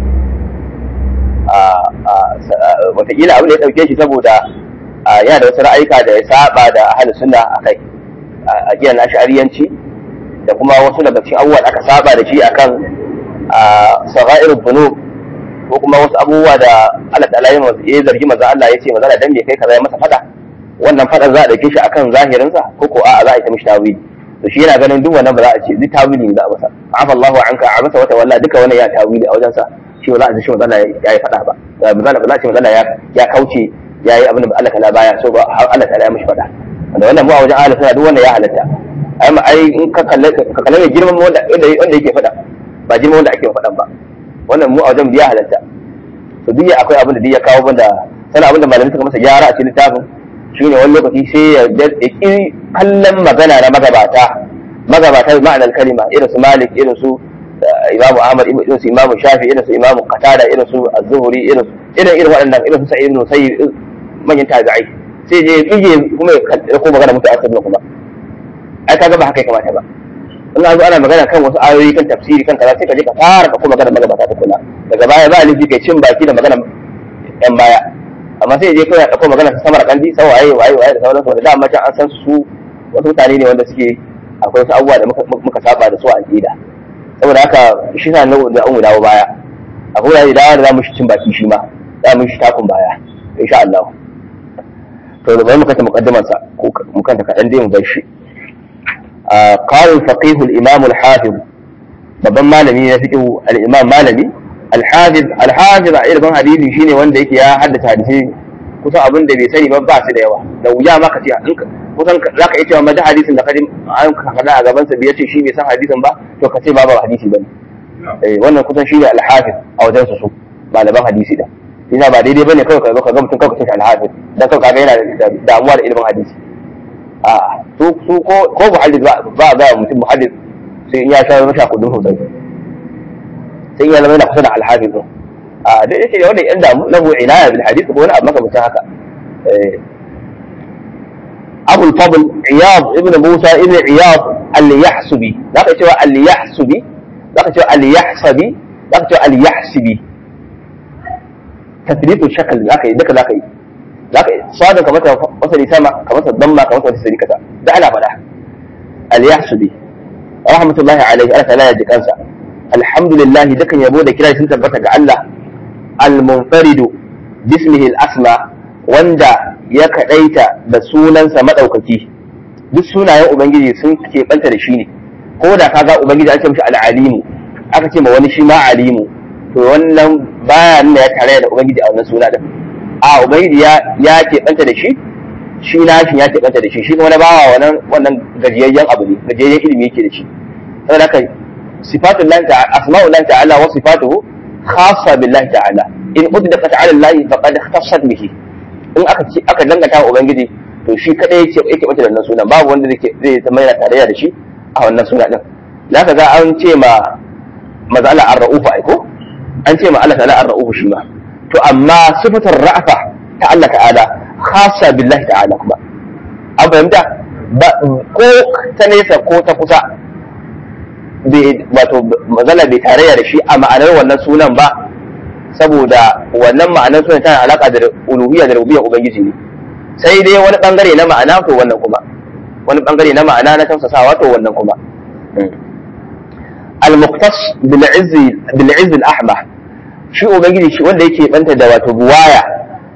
wataƙila abin da ya ɗauke shi saboda yana da wasu ra'ayika da ya saba da ahli sunna a kai a giyan ash'ariyanci da kuma wasu daga cikin abubuwa da aka saba da shi akan sagha'irul dhunub ko kuma wasu abubuwa da Allah ta'ala ya zargi manzo Allah ya ce manzo Allah dan me kai kaza ya masa fada wannan fadan za a dauke shi akan zahirin sa ko ko a'a za a yi ta mishi tawili to shi yana ganin duk wannan ba za a ce zai tawili ne za a masa afa Allahu anka abasa wata walla duka wannan ya tawili a wajen sa shi ba za a ji shi manzo Allah ya yi fada ba manzo Allah ba za a ce manzo Allah ya kauce ya yi abin da Allah ta'ala baya so ba har Allah ta'ala ya mishi fada wanda wannan mu a wajen ahlus sunna duk wannan ya halatta ai ai in ka kalle ka kalle girman wanda wanda yake fada ba girman wanda ake fadan ba wannan mu a wajen biya halatta to duk akwai abin da duk ya kawo banda sana abin da malamin suka masa gyara a cikin littafin shine wani lokaci sai ya ki kallon magana na magabata magabata ma'anar kalima irin su Malik irin su Imam Ahmad irin su Imam Shafi irin su Imam Qatada irin su Az-Zuhri irin irin irin waɗannan irin su Sa'id ibn Musayyib manyan tabi'ai sai je bige kuma ya ko magana mutu asar kuma ai kaga ba haka ya kamata ba in zo ana magana kan wasu ayoyi kan tafsiri kan kaza sai ka je ka fara ka ko magana magabata ta kula daga baya ba alifi kai cin baki da magana yan baya amma sai je kai ya dauko magana ta samar kandi sai waye waye waye da sauransu wanda dama can an san su wasu mutane ne wanda suke akwai wasu abubuwa da muka saba da su a aqida saboda haka shi sa na da an dawo baya akwai wani dawo da za mu shi cin baki shi ma za mu shi takun baya insha Allah to da bai muka ta mukaddimar sa ko muka ta kadan dai mu bar shi قال الفقيه الإمام الحافظ babban malami na fiqh al-imam malami al-hafiz al-hafiz a ilmin hadisi shine wanda yake ya haddace hadisi kusan abin da bai sani ba ba su da yawa da wuya ma ka ce kusan zaka iya cewa madan hadisin da kadim an ka kada a gaban sa bai ce shi bai san hadisin ba to ka ce ba ba hadisi bane eh wannan kusan shine al-hafiz a wajen su su malaman hadisi da ina ba daidai bane kawai ka zo ka ga mutum kawai ka ce al-hafiz dan kawai kaga yana da damuwa da ilmin hadisi a su su ko ko muhaddis ba ba ga mutum muhaddis sai in ya sha rasha kudin sosai sai ya zama yana kusa da al-hafiz a da yake da wannan yan damu lahu inaya bil hadith ko wani abu maka mutum haka eh Abu al-Fadl Iyad ibn Musa ibn Iyad al-Yahsubi zaka cewa al-Yahsubi zaka cewa al-Yahsabi zaka cewa al-Yahsibi tadribu shakl zaka yi duka zaka yi zaka sadan kamar ta wasali sama kamar ta damma kamar ta wasali kaza da ana fada al-Yahsubi rahmatullahi alaihi Allah ta'ala ya ji kansa alhamdulillah dukan yabo da kira sun tabbata ga Allah al-munfaridu bismihi al-asma wanda ya kadaita da sunansa madaukaki duk sunayen ubangiji sun keɓanta da shi ne ko da kaga ubangiji an ce mishi al-alimu aka ce ma wani shi ma alimu to wannan baya nuna ya tare da ubangiji a wannan suna din a ubangiji ya ya keɓanta da shi shi nashin ya keɓanta da shi shi kuma na bawa wannan wannan gajiyayyen abu ne gajiyayyen ilimi yake da shi saboda haka sifatun lahi ta'ala asma'ul lahi ta'ala wa sifatuhu khassa billahi ta'ala in uddat ta'ala Allah faqad khassat bihi in aka aka danganta wa ubangiji to shi kadai yake yake bata da wannan sunan babu wanda zai zai zama yana tarayya da shi a wannan suna din zaka ga an ce ma maza Allah ar-ra'ufu ai ko an ce ma Allah ta'ala ar-ra'ufu shi ma to amma sifatar ra'fa ta Allah ta'ala khassa billahi ta'ala kuma an fahimta ko ta nesa ko ta kusa wato mazala bai tarayya da shi a ma'anar wannan sunan ba saboda wannan ma'anar sunan tana alaka da uluhiyya da rububiyyar ubangiji ne sai dai wani bangare na ma'ana to wannan kuma wani bangare na ma'ana na tausasawa to wannan kuma al-muqtas bil izz bil izz al-ahmar shi ubangiji shi wanda yake banta da wato buwaya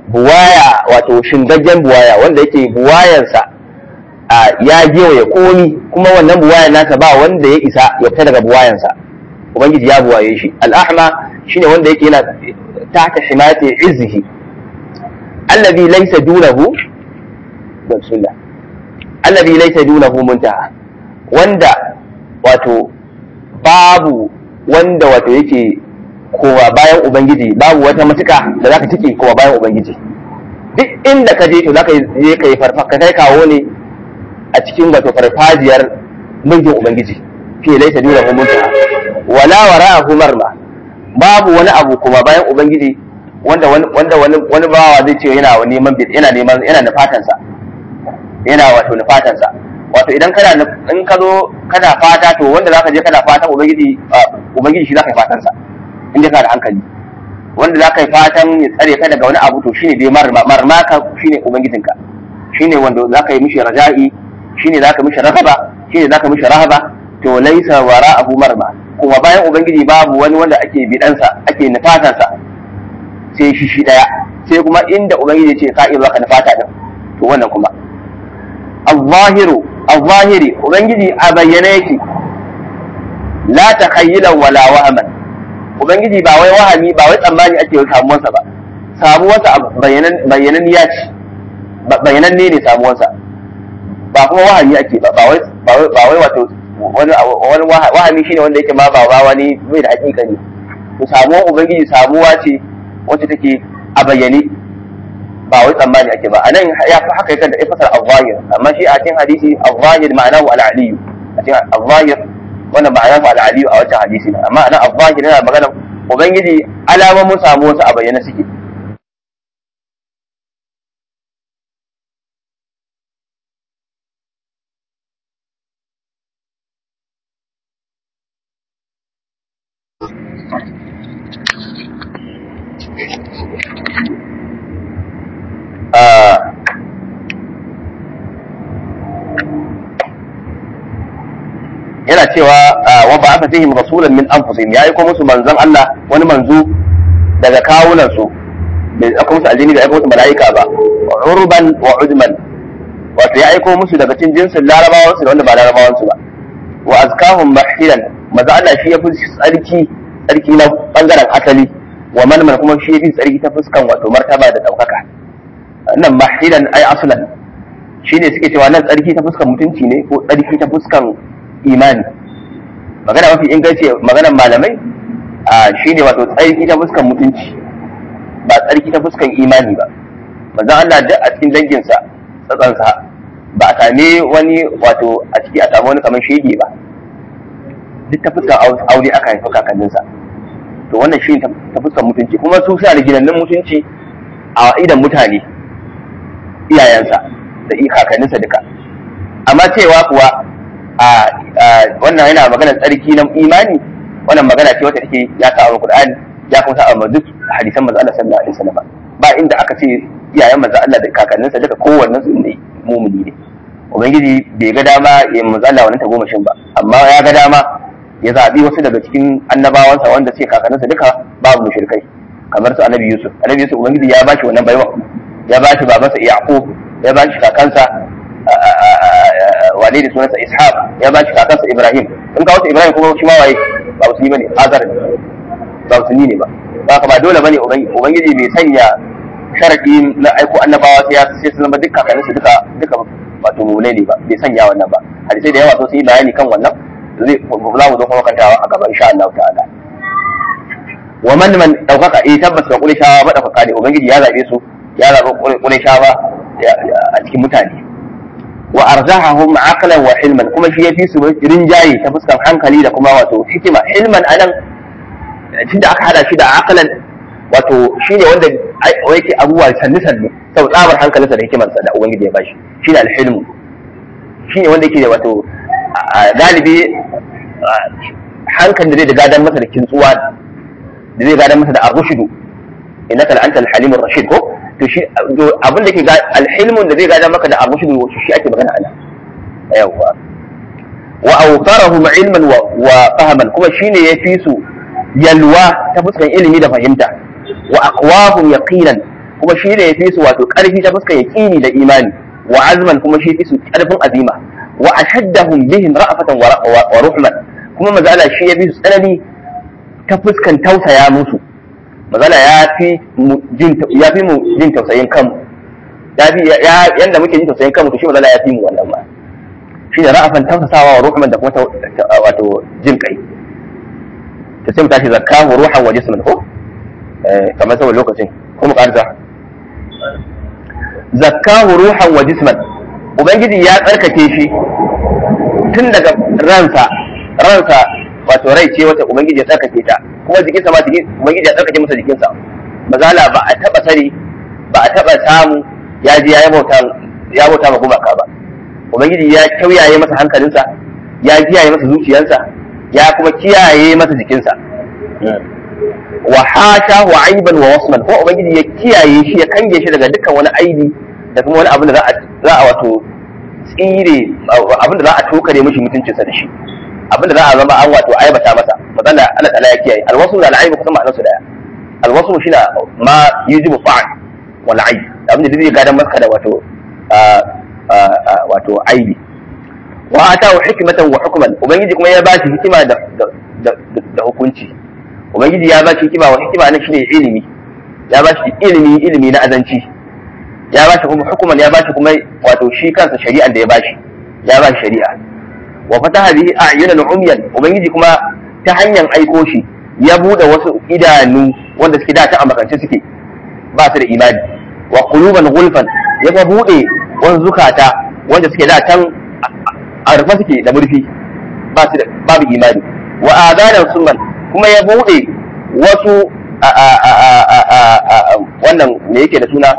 buwaya wato shingaggen buwaya wanda yake buwayansa ya gewaye komi kuma wannan buwayan nasa ba wanda ya isa ya fita daga buwayansa ubangiji ya buwaye shi al-ahma shine wanda yake yana tahta himayati izzihi alladhi laysa dunahu bismillah alladhi laysa dunahu muntaha wanda wato babu wanda wato yake kowa bayan ubangiji babu wata matuka da zaka cike kowa bayan ubangiji duk inda ka je to zaka je kai farfaka kai kawo ne a cikin wato farfajiyar mulkin ubangiji fi laysa dunahu muntaha wala wara'ahu marma babu wani abu kuma bayan ubangiji wanda wani wanda wani wani bawa zai ce yana neman yana neman yana nufatan sa yana wato nufatan sa wato idan kana in ka zo kana fata to wanda zaka je kana fatan ubangiji ubangiji shi zaka yi fatan sa in ka da hankali wanda zaka yi fatan ya tsare ka daga wani abu to shine dai marma marmaka shine ubangijinka shine wanda zaka yi mishi raja'i shine zaka mishi rahaba shine zaka mishi rahaba to laysa wara'ahu marma kuma bayan ubangiji babu wani wanda ake bidansa ake nufatansa sai shi shi daya sai kuma inda ubangiji ce ka iya zaka nufata din to wannan kuma al-zahiru al-zahiri ubangiji a bayyane yake la takhayyulan wala wahman ubangiji ba wai wahami ba wai tsammani ake samuwarsa ba samuwarsa bayanan bayanan ya ce bayanan ne ne samuwarsa ba kuma wahami ake ba ba wai ba wai wato wani wani wahami shine wanda yake ma ba ba wani mai da hakika ne to samuwar ubangiji samuwa ce wacce take a bayyane ba wai tsammani ake ba anan ya fi haka yakan da ifasar al-zahir amma shi a cikin hadisi al-zahir ma'anahu al-aliyu a cikin al-zahir wannan ma'anahu al-aliyu a wancan hadisi amma anan al-zahir yana magana ubangiji alamomin samuwarsa a bayyane suke yana cewa wa ba'atha fihim rasulan min anfusihim ya aiko musu manzon Allah wani manzo daga kawunan su bai aiko musu aljini da aiko musu malaika ba urban wa udman wato ya aiko musu daga cikin jinsin larabawan su da wanda ba larabawan su ba wa azkahum mahilan manzo Allah shi ya fi tsarki tsarki na bangaren asali wa man kuma shi ya fi tsarki ta fuskan wato martaba da daukaka nan mahilan ai aslan shine suke cewa nan tsarki ta fuskan mutunci ne ko tsarki ta fuskan imani magana mafi inganci maganar malamai a shine wato tsarki ta fuskan mutunci ba tsarki ta fuskan imani ba manzon Allah duk a cikin danginsa tsatsansa ba a same wani wato a ciki a samu wani kamar shege ba duk ta fuskan aure aka haifa kakanninsa to wannan shi ta fuskan mutunci kuma su suna da ginannin mutunci a idan mutane iyayensa da kakanninsa duka amma cewa kuwa a wannan yana magana tsarki na imani wannan magana ce wata take ya sa a Qur'ani ya kuma sa a duk hadisan manzo Allah sallallahu alaihi wasallam ba inda aka ce iyayen manzo Allah da kakanninsa duka kowannen su ne mu'mini ne ubangiji bai ga dama ya manzo Allah wannan tagomashin ba amma ya ga dama ya zabi wasu daga cikin annabawansa wanda ce kakanninsa duka babu mushrikai kamar su annabi Yusuf annabi Yusuf ubangiji ya bashi wannan baiwa ya bashi babansa Yaqub ya bashi kakansa wane da sunansa Ishaq ya bashi kakansa Ibrahim in ka wasu Ibrahim kuma shi ma waye ba musulmi bane Azar ba musulmi ne ba ba ba dole bane ubangiji bai sanya sharadi na aiko annabawa sai ya sai sun zama duk kakanninsu duka duka wato mulai ne ba bai sanya wannan ba hadisi da yawa so sun yi bayani kan wannan zai za mu zo kuma kantawa a gaba insha Allah ta'ala wa man man daukaka eh tabbas ga Qurayshawa ba daukaka ne ubangiji ya zabe su ya zabe Qurayshawa a cikin mutane wa arzahahum aqlan wa hilman kuma shi yafi su rinjaye ta fuskar hankali da kuma wato hikima hilman anan tunda aka hada shi da aqlan wato shine wanda yake abubuwa sanni sanni sau tsabar hankalinsa da hikimarsa da ubangiji ya bashi shine al-hilmu shine wanda yake da wato galibi hankali da zai gadan masa da kintsuwa da zai gadan masa da ar-rushdu innaka la anta al-halim ar-rashid ko to shi abin da ke al-hilmun da zai gadan maka da ar-rushdu shi ake magana ana yawa wa awtarahum ilman wa fahman kuma shine yafi su yalwa ta fuskan ilimi da fahimta wa aqwahum yaqinan kuma shi ne yafi su wato karfi ta fuskar yaqini da imani wa azman kuma shi yafi su karfin azima wa ashaddahum bihim ra'fatan wa ruhman kuma mazala shi yafi su tsanani ta fuskan tausaya musu mazala ya fi jin ya fi mu jin tausayin kanmu ya fi yanda muke jin tausayin kanmu to shi mazala ya fi mu wannan ma shi ne ra'afan tausasawa wa ruhman da kuma wato jin kai ta sai mu tashi zakahu ruhan wa jisman ko eh kamar saboda lokacin ko mu karza zakahu ruhan wa jisman ubangiji ya tsarkake shi tun daga ransa ransa wato rai ce wata ubangiji ya tsarkake ta kuma jikinsa ma jikin ubangiji ya tsarkake masa jikinsa mazala ba a taba sani ba a taba samu ya ji ya bauta ya bauta ma gumaka ba ubangiji ya kauyaye masa hankalinsa ya kiyaye masa zuciyarsa ya kuma kiyaye masa jikinsa wa hasha wa aiban wa wasman ko ubangiji ya kiyaye shi ya kange shi daga dukkan wani aibi da kuma wani abu da za a za a wato tsire abin da za a tokare mishi mutuncinsa da shi abin da za a zama an wato aibata masa matsala Allah ta'ala ya kiyaye alwasu da al'aibu kusan ma'anar su daya alwasu shi na ma yujibu fa'al wal aib abin da zai gadan maka da wato wato aibi wa atahu hikmatan wa hukman ubangiji kuma ya bashi hikima da da hukunci ubangiji ya bashi hikima wa hikima ne shine ilimi ya bashi ilimi ilimi na azanci ya bashi kuma hukuman ya bashi kuma wato shi kansa shari'an da ya bashi ya bashi shari'a wa fataha bihi a'yunan umyan ubangiji kuma ta hanyar aiko shi ya bude wasu idanu wanda suke da ta a makance suke ba su da imani wa quluban gulfan ya kuma bude wasu zukata wanda suke da tan a rufe suke da murfi ba su da babu imani wa adanan summan kuma ya bude wasu wannan me yake da suna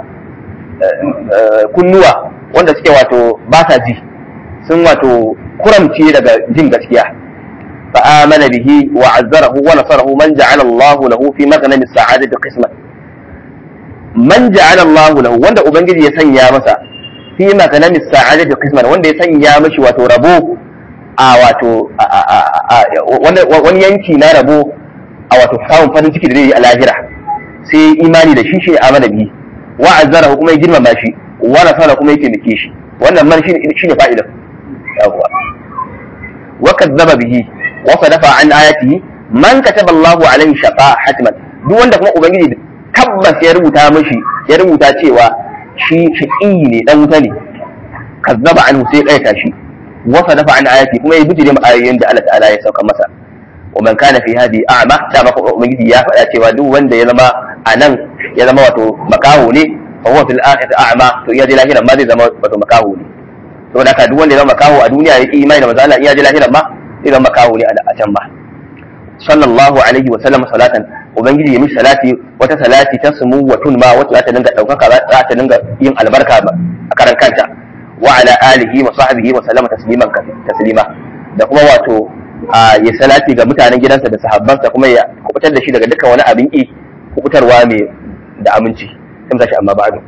kunnuwa wanda suke wato ba sa ji sun wato kuramce daga jin gaskiya fa amana bihi wa azzarahu wa nasarahu man ja'ala Allahu lahu fi maghnami as-sa'adati qisman man ja'ala Allahu lahu wanda ubangiji ya sanya masa fi maghnami as-sa'adati qisman wanda ya sanya mishi wato rabo a wato wani yanki na rabo a wato samun farin ciki da zai yi a lahira sai imani da shi shi amana bihi wa azzarahu kuma ya girmama shi wa nasara kuma ya taimake shi wannan man shi ne fa'idar yawwa wa kadzaba bihi wa sadafa an ayatihi man kataba Allahu alaihi shaqa hatman duk wanda kuma ubangiji tabbas ya rubuta mishi ya rubuta cewa shi shaqi ne dan wuta ne kadzaba anhu sai kaita shi wa sadafa an ayati kuma ya bijire mu ayoyin da Allah ta'ala ya sauka masa wa man kana fi hadi a'ma da maka ubangiji ya faɗa cewa duk wanda ya zama anan ya zama wato makaho ne fa huwa fil akhirati a'ma to iya ji lahiran ma zai zama wato makaho ne saboda haka duk wanda ya zama makaho a duniya ya yi imani da manzo Allah iya ji lahiran ma zai zama makaho ne a can ba sallallahu alaihi wa sallam salatan ubangiji ya mishi salati wata salati ta sumu wa tunma wata za ta dinga daukaka za ta dinga yin albarka a karan kanta wa ala alihi wa sahbihi wa sallama tasliman taslima da kuma wato ya salati ga mutanen gidansa da sahabbansa kuma ya kubutar da shi daga dukkan wani abin ki kubutarwa mai da aminci sai mu tashi amma ba'du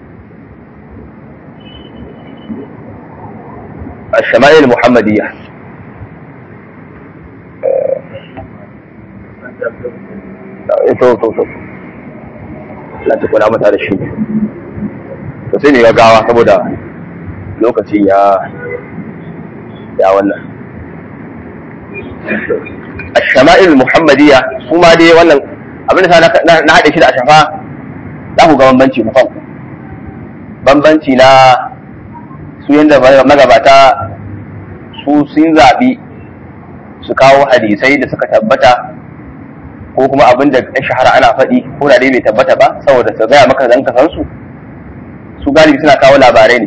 الشمائل المحمدية to to to la ta kula mata da shi to sai ne gaggawa saboda lokaci ya ya wannan الشمائل المحمدية kuma dai wannan abin da na haɗe shi da ashafa za ku ga bambanci ku kanku bambanci na su yanda magabata su sun zaɓi su kawo hadisai da suka tabbata ko kuma abin da ya shahara ana faɗi ko da dai bai tabbata ba saboda su gaya maka zan kasan su su galibi suna kawo labarai ne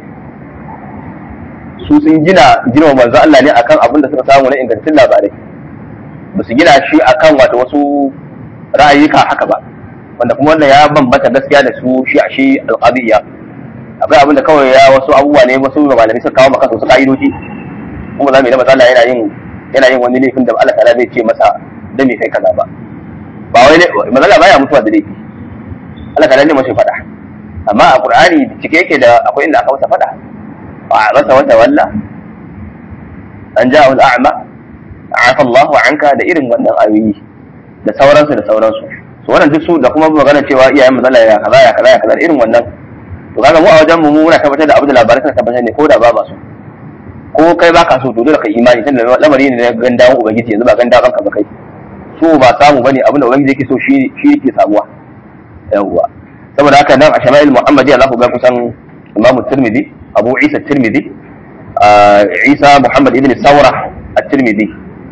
su sun gina gina manzo Allah ne akan abin da suka samu na ingantattun labarai ba su gina shi akan wato wasu ra'ayika haka ba wanda kuma wannan ya bambanta gaskiya da su shi a shi alqabiyya akwai abin da kawai ya wasu abubuwa ne wasu malamai suka kawo maka su ka'idoji kuma za mu yi da matsala yana yin yana yin wani laifin da Allah ta'ala zai ce masa da me kai kaza ba ba wai ne matsala baya mutuwa da laifi Allah ta'ala ne mashi fada amma a Qur'ani cike yake da akwai inda aka masa fada wa abasa wa tawalla an ja'a al-a'ma afa Allahu anka da irin wannan ayoyi da sauransu da sauransu so wannan duk su da kuma magana cewa iyayen matsala ya kaza ya kaza ya kaza irin wannan to kaga mu a wajen mu muna tabbatar da abu da labarai suna tabbatar ne ko da ba ba su ko kai ba ka so to dole ka imani tunda lamari ne na gandawan ubangiji yanzu ba gandawan kanka ba kai so ba samu bane abin da ubangiji yake so shi shi yake samuwa yawwa saboda haka nan a shama'il muhammadiyya za ku ga kusan imamu tirmidhi abu isa tirmidhi isa muhammad ibn saura at-tirmidhi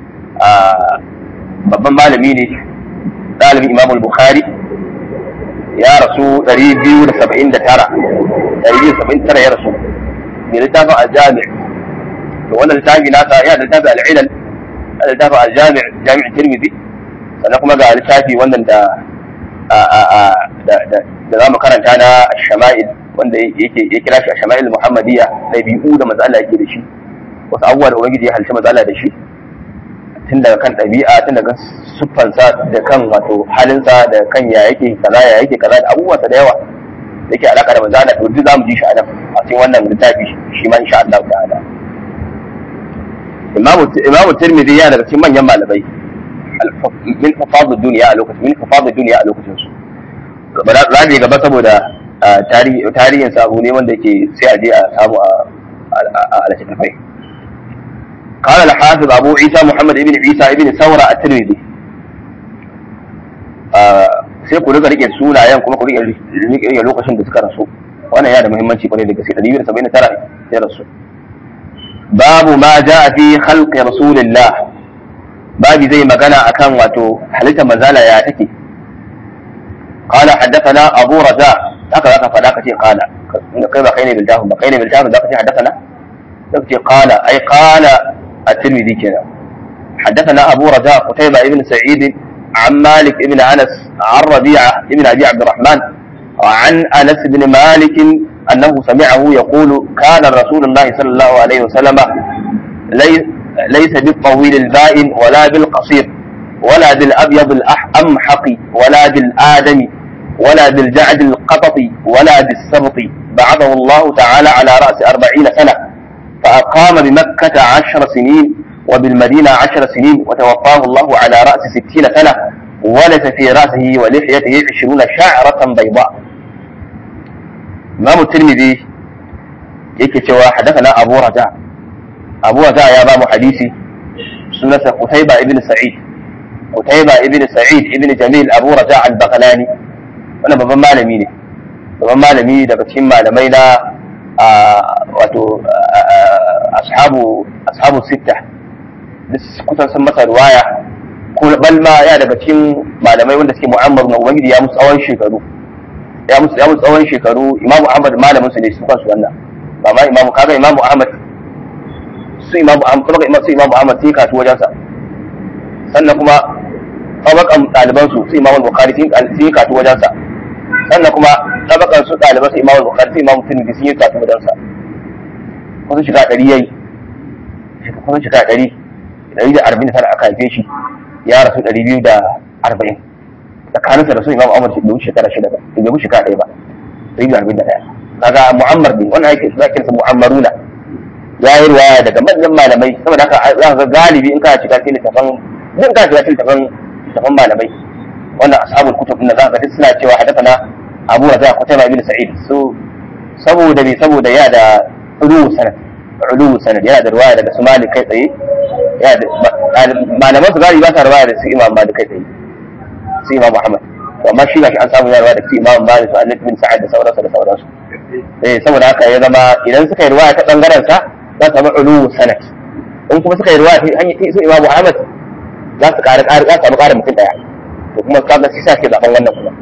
babban malami ne dalibin imam al-bukhari ya rasu ɗari biyu da saba'in da tara ɗari biyu da saba'in da tara ya rasu mai littafin al-jami' to wannan littafi nasa ya da littafin al-ilal da littafin al-jami' jami' tirmidhi sannan kuma ga littafi wannan da da za mu karanta na shama'il wanda yake ya kira shi a shama'il muhammadiyya na biyu da matsala yake da shi wasu abubuwa da ubangiji ya halci matsala da shi tun daga kan ɗabi'a tun daga siffansa da kan wato halinsa da kan ya yake kaza ya yake kaza da abubuwa da yawa da yake alaka da matsala to duk za mu ji shi a nan a cikin wannan littafi shi ma insha Allah ta'ala imamu tirmidhi yana daga cikin manyan malamai min hufadud duniya a lokacin min hufadud duniya a lokacin su za mu gaba saboda tarihin sabu ne wanda yake sai a je a samu a littattafai. قال الحافظ أبو عيسى محمد ابن عيسى ابن ثورة الترمذي sai ku riga rike sunayen kuma ku rike lokacin da suka rasu wannan yana da muhimmanci kwarai da gaske ɗari biyu da saba'in da tara ya rasu. Babu ma ja'a fi khalqi rasulillah, babu zai magana akan wato halittar manzala ya take. Qala haddathana Abu Raja, haka zaka faɗa kace qala kai ba kai ne bil ba kai ne bil zaka ce haddathana zaka ce qala ai qala الترمذي كذا. حدثنا أبو رجاء قتيبة ابن سعيد عن مالك ابن أنس عن ربيعة ابن أبي عبد الرحمن وعن أنس بن مالك أنه سمعه يقول كان رسول الله صلى الله عليه وسلم ليس بالطويل البائن ولا بالقصير ولا بالأبيض الأمحق ولا بالآدم ولا بالجعد القطط ولا بالسبط بعثه الله تعالى على رأس أربعين سنة فأقام بمكة عشر سنين وبالمدينة عشر سنين وتوفاه الله على رأس ستين سنة ولس في رأسه ولحيته عشرون شعرة بيضاء. إمام الترمذي يكتوى حدثنا أبو رجاء أبو رجاء يا باب حديثي سنة قتيبة ابن سعيد قتيبة ابن سعيد ابن جميل أبو رجاء البغلاني وأنا بابا مالمي بابا مالمي daga cikin malamai na wato ashabu ashabu sitta kusan sun masa riwaya ko balma ya daga cikin malamai wanda suke mu'ammar na ubangiji ya musu tsawon shekaru ya musu ya musu tsawon shekaru imamu ahmad malamin su ne su kansu wannan ba ma imamu kaga imamu ahmad su imamu ahmad kaga imamu su imamu ahmad sai katu wajen sa sannan kuma tabakan ɗaliban su su imamu bukhari sai katu wajen sa sannan kuma tabakan su ɗaliban su imamu bukhari sai imamu tirmidhi sun yi katu wajen sa kusan shiga ɗari yayi kusan shiga ɗari ɗari da arba'in da tara aka haife shi ya rasu ɗari biyu da arba'in tsakaninsa da su imamu ahmad da wuce shekara shida ba bai wuce shekara ɗaya ba ɗari da arba'in da ɗaya kaga mu'ammar ne wannan ake za kinsa mu'ammaruna ya yi riwaya daga manyan malamai saboda haka za ka ga galibi in ka shiga cikin littafan in ka shiga cikin littafan littafan malamai wannan ashabul kutub din za ka ga suna cewa hadathana Abu Raja Qutayba ibn Sa'id so saboda ne saboda ya da ulu sanad ulu sanad yana da riwaya daga su Malik kai tsaye ya da malaman su galibi ba sa riwaya da su Imam Malik kai tsaye su Imam Muhammad to amma shi gashi an samu ya riwaya da su Imam Malik su Anas bin Sa'id da sauransu da sauransu eh saboda haka ya zama idan suka yi riwaya ta bangaren sa za su samu ulu sanad in kuma suka yi riwaya ta hanyar su Imam Ahmad za su ƙara ƙara za su samu ƙara mutum daya to kuma kaga shi sa ke zaben wannan kuma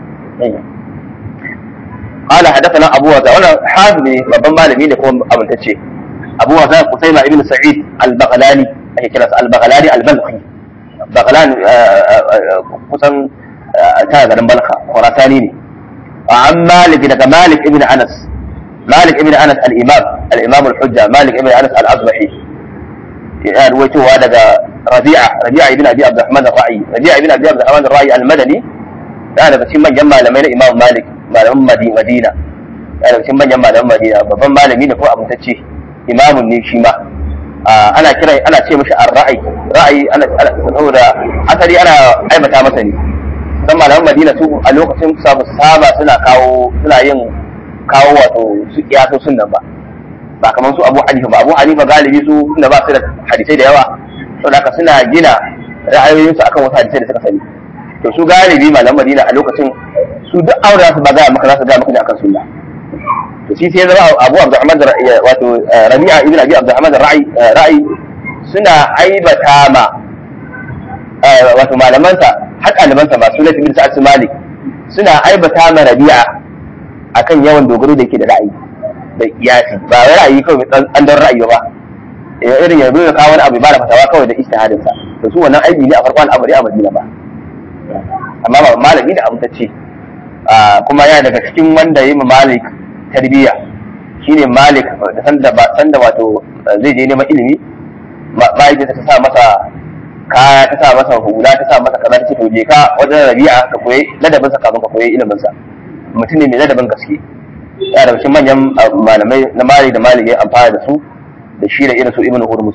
قال حدثنا ابو وزا وانا حافظ babban malami ne kuma abantacce abu waza Qutayba ibn Sa'id al-Baghlani ake kira sa al-Baghlani al-Balkhi Baghlan kusan ta garin Balkha Khurasani ne an Malik daga Malik ibn Anas Malik ibn Anas al-Imam al-Imam al-Hujja Malik ibn Anas al-Asbahi ya ruwaitowa daga Rabi'a Rabi'a ibn Abi Abdurrahman al-Ra'i Rabi'a ibn Abi Abdurrahman al-Ra'i al-Madani da daga cikin manyan malamai na Imam Malik malamin Madina da daga cikin manyan malaman Madina babban malami ne ko abutacce imamun ne shi ma ana kira ana ce mishi ar-ra'i ra'ayi ana saboda asali ana aibata masa ne dan malaman Madina su a lokacin sabu saba suna kawo suna yin kawo wato su kiyaso sunnan ba ba kamar su Abu Hanifa ba Abu Hanifa galibi su tunda ba su da hadisai da yawa saboda haka suna gina ra'ayoyinsu akan wasu hadisai da suka sani to su galibi malaman Madina a lokacin su duk aure su ba ga maka za su ga maka ne akan sunna to shi sai zama Abu Abdurrahman wato Rabi'a ibn Abi Abdurrahman Ra'i Ra'i suna aibata ma wato malamansa har ɗalibansa masu lafi bin Sa'ad Malik suna aibata ma Rabi'a akan yawan dogaro da yake da ra'ayi da kiyasi ba wai ra'ayi kawai an dan ra'ayi ba irin yanzu ya kawo wani abu ba da fatawa kawai da ijtihadin sa to su wannan aibi ne a farkon al'amari a Madina ba amma ba malami da amtacce kuma yana daga cikin wanda yi Malik tarbiyya shine Malik da sanda ba sanda wato zai je neman ilimi ma'aikata ta sa masa kaya ta sa masa hula ta sa masa kaza ta ce to je ka wajen Rabi'a ka koyi ladabin sa kafin ka koyi ilimin sa mutum ne mai ladabin gaske ya da cikin manyan malamai na Malik da Malik ya amfana da su da shi da irin su Ibn Hurmuz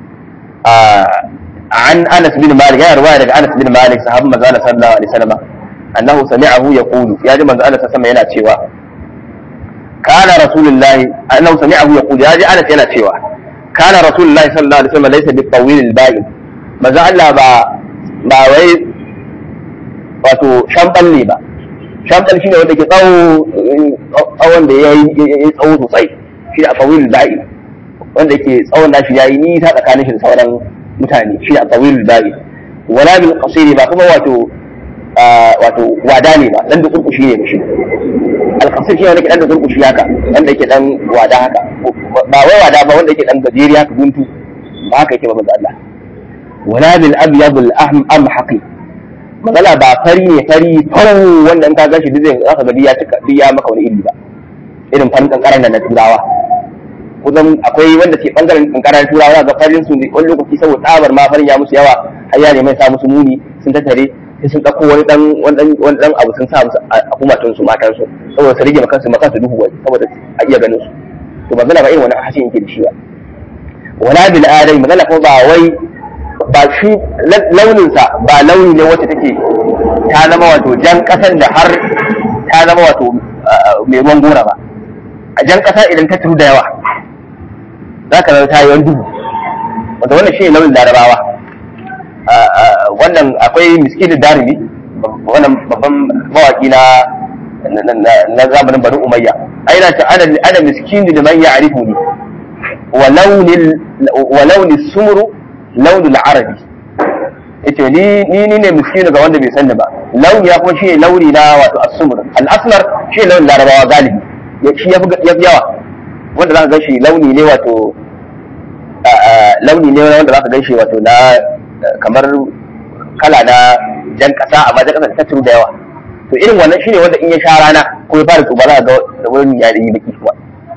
an Anas bin Malik ya riwaya daga Anas bin Malik sahabban manzo Allah sallallahu alaihi wasallam annahu sami'ahu yaqulu ya ji manzo Allah sallallahu yana cewa kana rasulullahi annahu sami'ahu yaqulu ya ji Anas yana cewa kana rasulullahi sallallahu alaihi wasallam laysa bitawil al-ba'in manzo Allah ba ba wai wato shamban ne ba shamban shine wanda ke tsawo tsawon da yayi tsawo sosai shi da tawil al-ba'in wanda ke tsawon nashi yayi nisa tsakanin shi da sauran mutane shi da tawil al-ba'in wala bil qasiri ba kuma wato wato wada ne ba dan da kurkushi ne shi al-qasir shi wanda ke dan da kurkushi haka wanda yake dan wada haka ba wai wada ba wanda yake dan gajeriya haka guntu ba haka yake ba manzo Allah wala bil abyad al ahm am haqi magana ba fari ne fari fau wanda in ka gashi duk zai zaka ga ya cika ya maka wani iri ba irin farin kankaran da na turawa kudan akwai wanda ke bangaren kankaran turawa ga farin su ne wani lokaci saboda tsabar ma farin ya musu yawa har ya ne mai sa musu muni sun tattare sai sun ɗauko wani ɗan wani ɗan abu sun sa musu a kumatun su matan su saboda su rage makan su makan su duhu wani saboda a iya ganin su to magana ba irin wani hashin yake da shi ba wala bil adai magana ko ba wai ba shi launin sa ba launi ne wacce take ta zama wato jan kasan da har ta zama wato mai ruwan gora ba a jan kasa idan ta turu da yawa za ka zama ta yi wani duhu wanda wannan shi ne launin larabawa wannan akwai miskinin darimi wannan babban mawaki na na zamanin Bani Umayya aina ta ana ana miskinu liman ya'rifuni wa launi wa launi sumru launi al-arabi yace ni ni ne miskinu ga wanda bai sanni ba launi ya kuma shi launi na wato as-sumr al-asmar shi launi larabawa galibi shi yafi yawa wanda zaka ga shi launi ne wato launi ne wanda zaka ga shi wato na kamar kala na jan kasa amma jan kasa ta turu da yawa to irin wannan shine wanda in ya sha rana ko ya fara tsuba za ga da wurin ya yi baki kuwa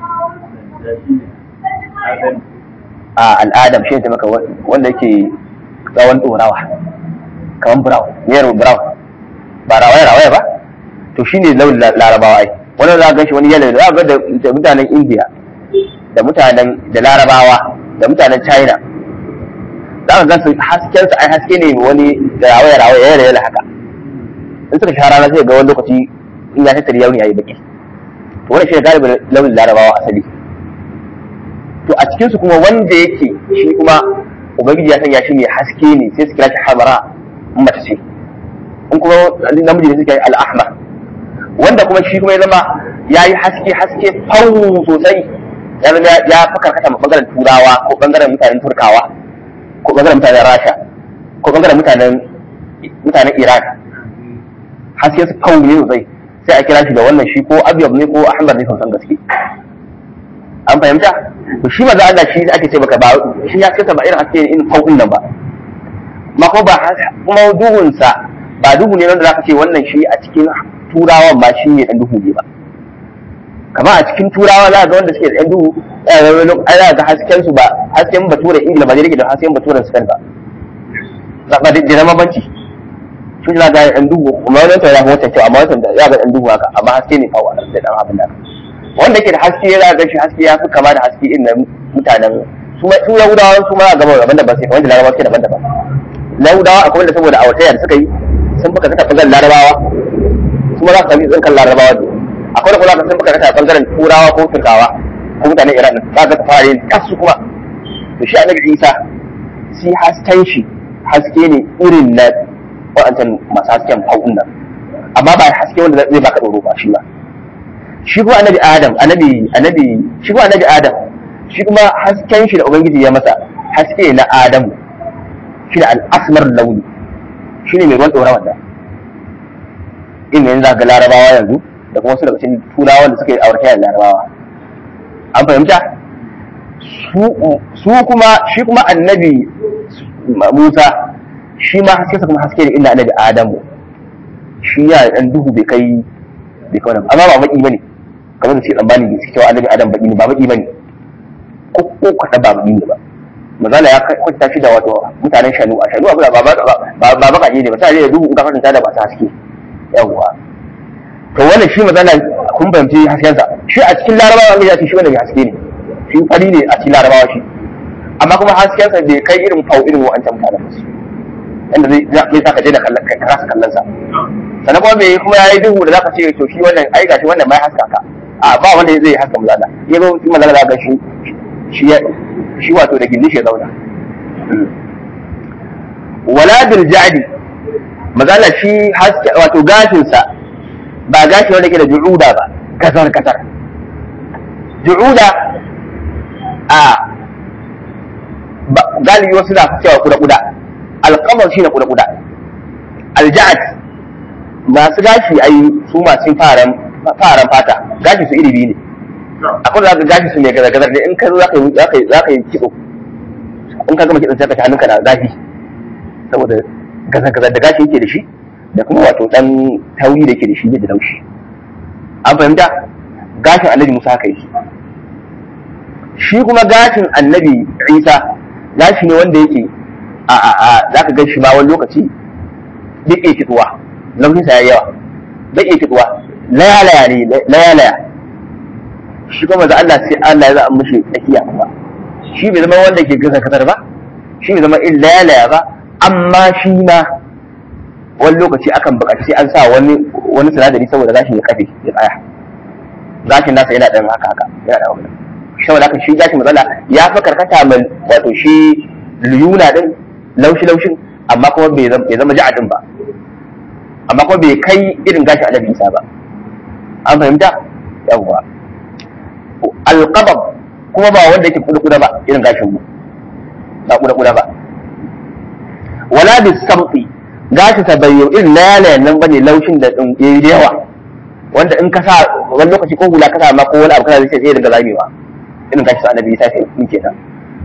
a al'adam shi ne maka wanda yake tsawon dorawa kamar brown yero brown ba rawaya rawaya ba to shine launin larabawa ai wannan za ga shi wani yalo za ga da mutanen India da mutanen da larabawa da mutanen China za ka gansu hasken su ai haske ne wani da rawaya rawaya yare yare haka in suka sha rana sai ga wani lokaci in ya tattari yauni yayi baki to wannan shi ne galibin launin larabawa asali to a cikin su kuma wanda yake shi kuma ubangiji ya sanya shi mai haske ne sai su kira shi hamara mace ce in kuma namiji ne suka yi al-ahmar wanda kuma shi kuma ya zama yayi haske haske fau sosai ya zama ya fi karkata bangaren turawa ko bangaren mutanen turkawa ko bangaren mutanen rasha ko bangaren mutanen mutanen iran haske su kawo ne sosai sai a kira shi da wannan shi ko abyab ne ko ahmar ne sosan gaske an fahimta to shi maza Allah shi ake ce baka ba shi ya kasa ba irin haske ne irin kawun nan ba ma ko ba kuma duhun sa ba duhu ne wanda zaka ce wannan shi a cikin turawan ma shi ne dan duhu ne ba kamar a cikin turawa za ga wanda suke da dan duhu ai ga hasken su ba hasken bature ingila ba dai da hasken baturen su ba ba da da mabanci shi za ga dan duhu kuma wannan ta ya hota ce amma wannan ya ga dan duhu haka amma haske ne kawo da dan abin da wanda yake da haske ya ga shi haske ya fi kama da haske irin na mutanen su su yahudawa su ma gaba daban daban sai wanda larabawa suke daban daban yahudawa akwai wanda saboda awatayar suka yi sun fuka suka fagar larabawa su ma za su sami tsinkan larabawa ne akwai kula ka san baka ta bangaren turawa ko turkawa ko mutanen Iran za ka fara yin kasu kuma to shi annabi Isa shi hasken shi haske ne irin na wa'ancan masu hasken faun nan amma ba haske wanda zai baka tsoro ba shi ba shi kuma annabi Adam annabi annabi shi kuma annabi Adam shi kuma hasken shi da ubangiji ya masa haske na Adam shi da al-asmar launi shi ne mai ruwan ɗora wanda in yanzu za ga larabawa yanzu da kuma wasu daga cikin turawa da suka yi aurata da larabawa an fahimta su kuma shi kuma annabi Musa shi ma haske sa kuma haske ne inda annabi Adamu shi ya dan duhu bai kai bai kai wannan amma ba baki bane kamar da shi dan bani suke cewa annabi Adam baki ne ba baki bane ko ko kada ba baki ne ba mazala ya kwanta shi da wato mutanen shanu a shanu abu ba ba ba ba baka ne ba sai da duhu in ka kwanta da ba ta haske yawa to wannan shi mazala kun fahimci hasken sa shi a cikin larabawa ne ya ce shi wannan haske ne shi fari ne a cikin larabawa shi amma kuma hasken sa bai kai irin fau irin wa'ancan mutanen su inda zai zai saka je da kallon kai kasa kallon sa sannan kuma bai kuma yayi duhu da zaka ce to shi wannan ai gashi wannan mai haska ka a ba wanda zai haska mazala yayin shi mazala ga shi shi shi wato da gindi shi ya zauna wala bil jadi mazala shi haske wato gashin sa ba gashi wanda ke da ju'uda ba kasar kasar ju'uda a galibi wasu na cewa kuda kuda alqamar shine kuda kuda alja'ad masu gashi ai su masu faran faran fata gashi su iri biyu ne akwai za ka gashi su mai gazar ne in ka zo za ka yi kitso in ka gama kitson sai ka ci hannunka na zafi saboda gazar da gashi yake da shi da kuma wato dan tauri da yake da shi da laushi an fahimta gashin annabi Musa haka yake shi kuma gashin annabi Isa gashi ne wanda yake a a a za ka gan shi ma wani lokaci duk yake kitsuwa laushinsa ya yawa duk yake kitsuwa layalaya ne layalaya shi kuma da Allah sai Allah ya zaɓa mishi tsakiya kuma shi bai zama wanda ke gasa kasar ba shi bai zama illa yalaya ba amma shi ma wani lokaci akan buƙaci sai an sa wani wani sinadari saboda gashin ya kafe ya tsaya gashin nasa yana ɗan haka haka yana ɗan haka saboda haka shi gashin matsala ya fi karkata mai wato shi liyuna din laushi laushin amma kuma bai zama ja'adin ba amma kuma bai kai irin gashin annabi Isa ba an fahimta yawwa alqabab kuma ba wanda yake kuda-kuda ba irin gashin mu ba kuda-kuda ba wala bis sabti gashi ta bayyo irin lalayen nan bane laushin da yayi da yawa wanda in ka sa wani lokaci ko hula ka sa ma ko wani abu kana zai sai daga zamewa irin gashi annabi Isa sai in kenan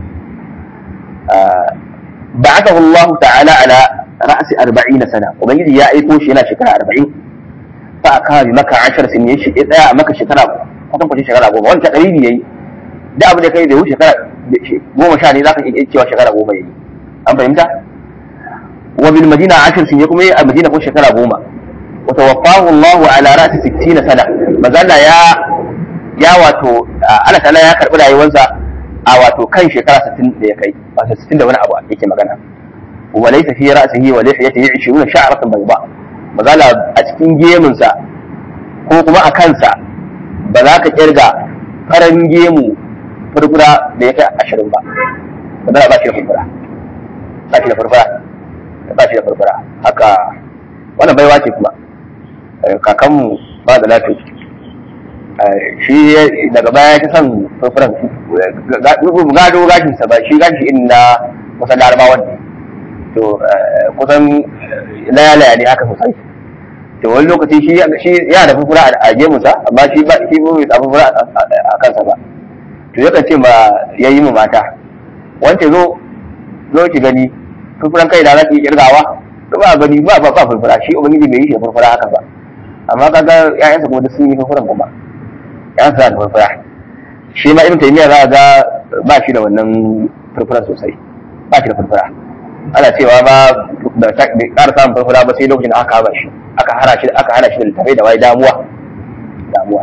ba'athahu Allah ta'ala ala ra'si arba'in sana ubangiji ya aiko shi yana shekara arba'in fa aka bi maka ashar sin yashi daya a maka shekara kwatan kwatan shekara goma wancan ɗari yayi da abu da kai bai wuce shekara goma sha ne zaka iya cewa shekara goma yayi an fahimta wa bil madina ashar sin ya kuma yi a madina ko shekara goma wa tawaffahu Allah ala ra'si sittin sana mazalla ya ya wato Allah ta'ala ya karbi rayuwarsa a wato kan shekara sittin da ya kai wato sittin da wani abu yake magana wa laysa fi ra'sihi wa lihiyatihi ishirin sha'ratan bayda mazalla a cikin gemunsa ko kuma a kansa ba za ka kirga farin gemu furfura da ya kai ashirin ba ba za ba shi da furfura ba shi da furfura ba shi da furfura haka wannan baiwa ce kuma kakanmu ba da lafiya shi daga baya ta san furfuran gado gashinsa ba shi gashi in na kusan larabawan ne to kusan layalaya ne haka sosai to wani lokaci shi ya da furfura a gemunsa amma shi ba shi bai da furfura a kansa ba to yakan ce ma yayi mu mata wance zo zo ki gani furfuran kai da za ki kirgawa to ba gani ba ba furfura shi ubangiji bai yi shi furfura haka ba amma kaga ƴaƴansa kuma da sun yi furfuran kuma ƴaƴansa da furfura shi ma ibn taymiya za ga ba shi da wannan furfura sosai ba shi da furfura ana cewa ba da ƙara samun furfura ba sai lokacin aka kama shi aka hana shi aka hana shi da littafai da wai damuwa damuwa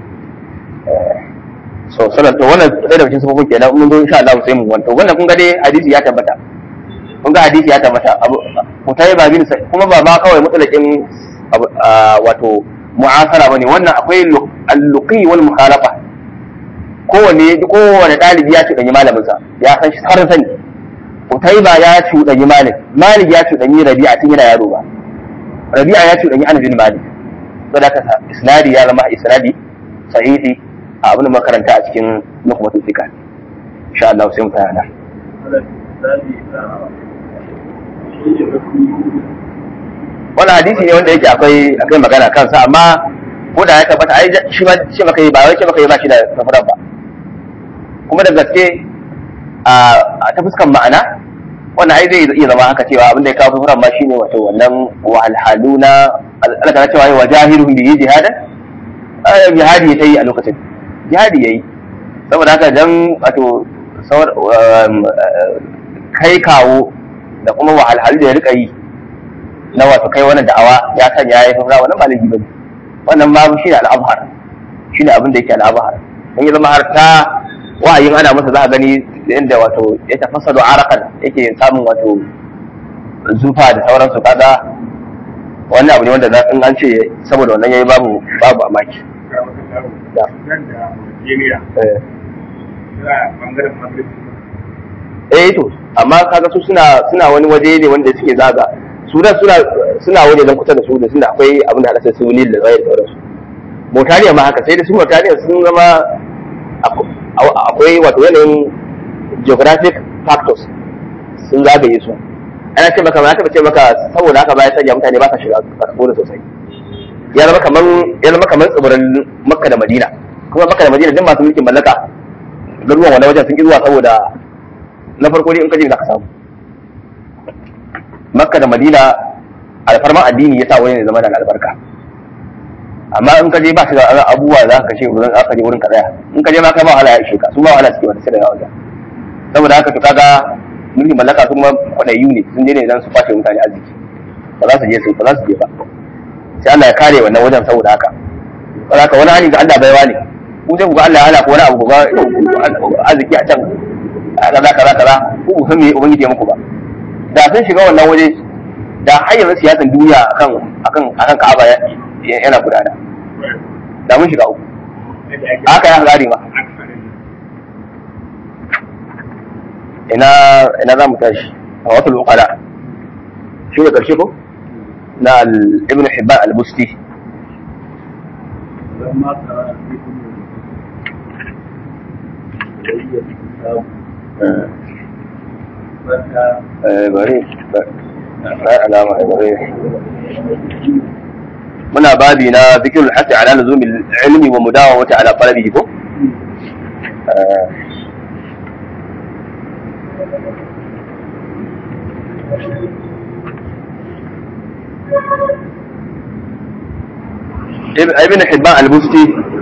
so sanan to wannan ɗaya daga cikin sufofin kenan mun zo insha Allah sai mu wanta wannan kun ga dai hadisi ya tabbata kun ga hadisi ya tabbata abu mutai ba bin kuma ba ma kawai mutsalakin wato mu'asara bane wannan akwai al-luqi wal mukhalafa kowane kowane dalibi ya cuɗanyi malaminsa ya san shi har sani Utaiba ya cuɗanyi Malik Malik ya cuɗanyi Rabi'a tun yana yaro ba Rabi'a ya cuɗanyi Anas bin Malik to da kasa isnadi ya zama isnadi sahihi a abin makaranta a cikin nukhbatul fiqh insha Allah sai mu tsaya nan wannan hadisi ne wanda yake akwai akwai magana kansa amma ko da ya tabbata ai shi ba shi maka yi ba wai shi maka yi ba shi da safaran ba kuma da gaske a ta fuskan ma'ana wannan ai zai iya zama haka cewa abin da ya kawo safaran ma shine wato wannan wahalhalu na alaka cewa wa jahilun bi jihadan ai jihadi yayi a lokacin jihadi yayi saboda haka dan wato kai kawo da kuma wahalhalu da ya rika yi na wato kai wannan da'awa ya sanya ya yi fara wannan ba laifi bane wannan ma shi ne al'abhar shi ne abin da yake al'abhar in ya zama har ta wa'ayin ana masa za a gani inda wato ya tafassado arakan yake samun wato zufa da sauransu kaga wannan abu ne wanda in an ce saboda wannan yayi babu babu amaki eh to amma kaga su suna suna wani waje ne wanda suke zaga sudan suna suna waje dan kusa da su da suna akwai abin da aka su nil da zai sauransu motariya ma haka sai da su motariya sun zama akwai wato yanayin geographic factors sun zagaye su ana ce maka ba ta ce maka saboda haka bayan sanya mutane ba sa shiga kasuwa sosai ya zama kaman ya zama kaman tsibirin Makka da Madina kuma Makka da Madina din masu mulkin mallaka garuruwan wani wajen sun ki zuwa saboda na farko dai in ka je za ka samu Makka da Madina alfarman addini ya sa wani ne zama da albarka amma in ka je ba shi da abubuwa za ka kashe wurin aka je wurin ka tsaya in ka je ma kai ba wahala ya ishe ka su ba wahala suke wata sai da wajen saboda haka to kaga mulkin mallaka su kuma kwadayu ne sun je ne dan su kwace mutane arziki ba za su je su ba za su je ba sai Allah ya kare wannan wajen saboda haka saboda haka wani hali ga Allah baiwa ne ku sai ku ga Allah ya hana ku wani abu ga arziki a can kaza kaza kaza ku ku san me ubangiji ya muku ba da sun shiga wannan waje da hanyar siyasar duniya akan akan akan Ka'aba yana gudana da mun shiga uku haka ya gari ma ina ina za mu tashi a wata lokala shi da karshe ko na ibn Hibban al-Busti bari ba alama bari muna babi na zikirul hasi ala luzumil ilmi wa mudawamati ala talabihi ko ibn Hibban al-Busti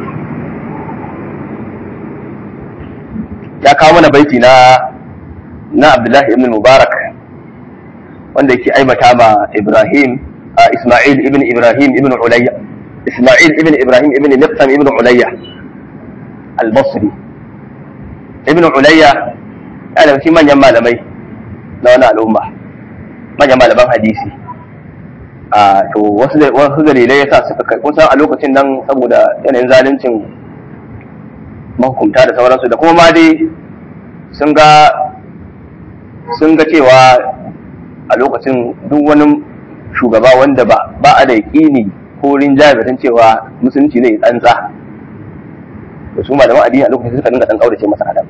ya kawo mana baiti na na Abdullahi ibn Mubarak wanda yake aibata ma Ibrahim Isma'il ibn Ibrahim ibn Ulayya Isma'il ibn Ibrahim ibn Miqsam ibn Ulayya al-Basri ibn Ulayya yana cikin manyan malamai na wannan al'umma manyan malaman hadisi a to wasu wasu dalilai yasa suka kai kusan a lokacin nan saboda yanayin zaluncin mahukunta da sauransu da kuma ma dai sun ga sun ga cewa a lokacin duk wani shugaba wanda ba ba a da yaƙini ko rinjaye batun cewa musulunci zai tsantsa da su malaman addini a lokacin suka dinga dan kaurace masa adam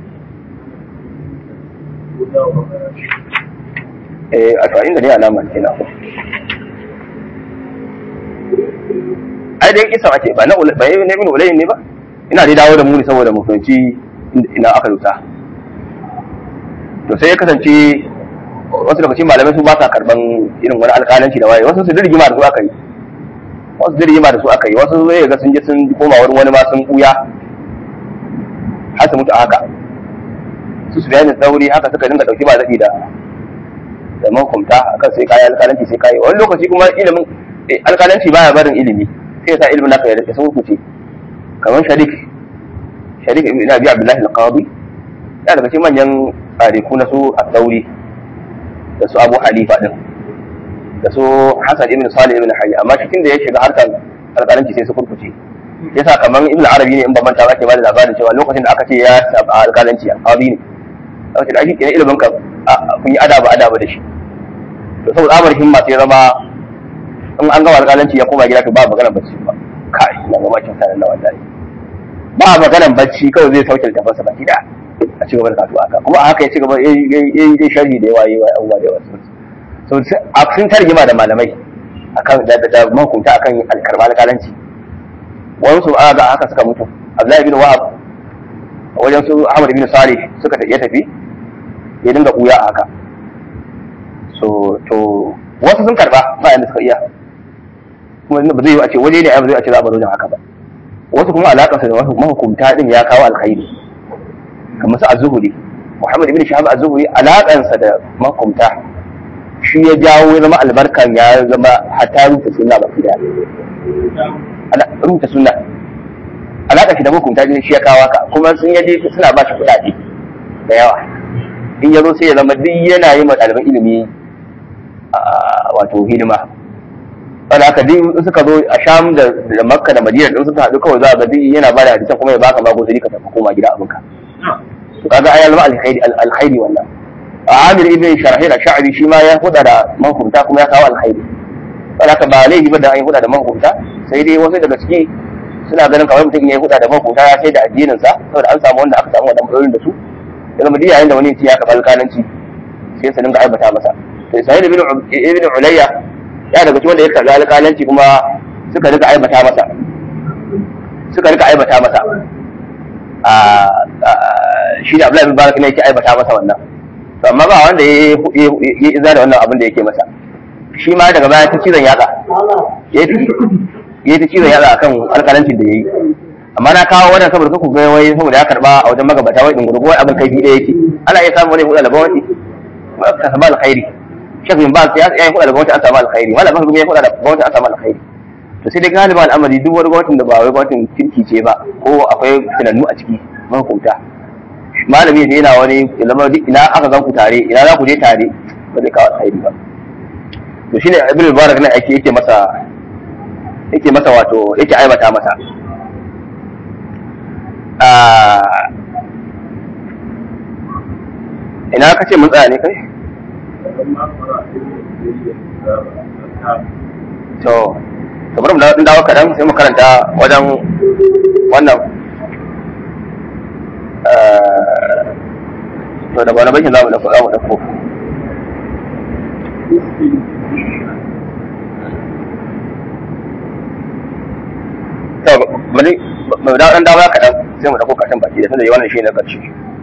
eh a to inda ne alama kenan ai dai kisa ake ba na ba ne min ulayin ne ba ina dai dawo da mu saboda mu fahimci ina aka luta to sai ya kasance wasu daga cikin malamai su ba sa karban irin wani alƙalanci da waye wasu su dirgima da su aka yi wasu dirgima da su aka yi wasu zai ga sun je sun koma wurin wani ma sun buya har su mutu a haka su su bayanin tsauri haka suka dinga dauki ba zaɓi da da mahukumta akan sai kayi alƙalanci sai kayi wani lokaci kuma ilimin alƙalanci baya barin ilimi sai ya sa ilimin naka ya sun hukuce kamar sharik sharik ibn abi abdullahi al-qadi ya daga cikin manyan tsariku na su at-tauri da su abu halifa din da su hasan ibn salih ibn hayy amma cikin da ya shiga harkar alƙalanci sai su kurkuce yasa kamar ibn arabi ne in ban manta ba ke ba da labarin cewa lokacin da aka ce ya saba alƙalanci alƙabi ne aka ce da shi kenan ilimin ka kun yi adaba adaba da shi to saboda amar himma sai zama in an gama alƙalanci ya koma gida to ba maganar bacci ba kai na ga makin sanan da wallahi ba maganar bacci kawai zai sauke tafansa baki da a ci gaba da kasuwa haka kuma haka ya ci gaba yayi sharhi da yawa yayi abubuwa da yawa so a sun tarjima da malamai akan da da mahukunta akan alkarba alƙalanci wani su ga haka suka mutu Abdullahi bin Wahab wajen su Ahmad bin Salih suka ya tafi ya dinga kuya haka so to wasu sun karba ba yanda suka iya kuma ba zai yi a ce waje ne ba zai a ce za a bar wajen haka ba wasu kuma alaƙar su da wasu mahukunta din ya kawo alkhairi kamar su az-Zuhri Muhammad ibn Shahab az-Zuhri alaƙansa da mahukunta shi ya jawo ya zama albarkan ya zama hatta rufe sunna ba fida rubuta sunna alaƙa shi da mahukunta shi ya kawo ka kuma sun yaje suna ba shi kuɗaɗe da yawa in ya zo sai ya zama duk yana yi ma ɗaliban ilimi wato hidima wanda haka duk suka zo a Sham da Makka da Madina din suka haɗu kawai za a ga duk yana ba da hadisan kuma ya baka mago sai ka tafi koma gida abinka to kaga ayal ma alkhairi alkhairi wannan Amir ibn Sharahil al-Sha'bi shi ma ya huda da mahukunta kuma ya kawo alkhairi wanda haka ba laifi ba da an yi huda da mahukunta sai dai wasu daga ciki suna ganin kawai mutum ya huda da mahukunta ya sai da addinin sa saboda an samu wanda aka samu wadannan matsalolin da su daga Madina yayin da wani ya kafa alƙalanci sai su dinga aibata masa to Sa'id ibn ibn Ulayya ya daga cikin wanda ya karɓi alƙalanci kuma suka rika aibata masa suka rika aibata masa a shi da Abdullahi bin Barak ne yake aibata masa wannan to amma ba wanda ya yi iza da wannan abin da yake masa shi ma daga baya ta cizon yatsa ya yi ta cizon yatsa akan alƙalancin da ya yi amma na kawo wannan saboda ku ga wai saboda ya karba a wajen magabata wai dingurgu wai abin kai bi da yake ana iya samu wani hudu da bawati ka saba alkhairi Sheikh bin Baz ya yi hudu da bawati an samu alkhairi wala ba ya hudu da bawati an samu alkhairi to sai dai galiba al'amari duk wani gwamnatin da ba wai gwamnatin kirki ce ba ko akwai tunannu a ciki mahukunta malami ne yana wani zama ina aka zan ku tare ina za ku je tare ba zai kawo alkhairi ba to shine Ibn Mubarak ne ake yake masa yake masa wato yake aibata masa ina ka ce mun tsaya ne kai? to to bari mu dawo kaɗan sai mu karanta wajen wannan to da wani bakin za mu ɗauko za mu ɗauko to bari mu dawo ɗan dawo kaɗan sai mu ɗauko karshen baki da tunda yi wannan shi na ƙarshe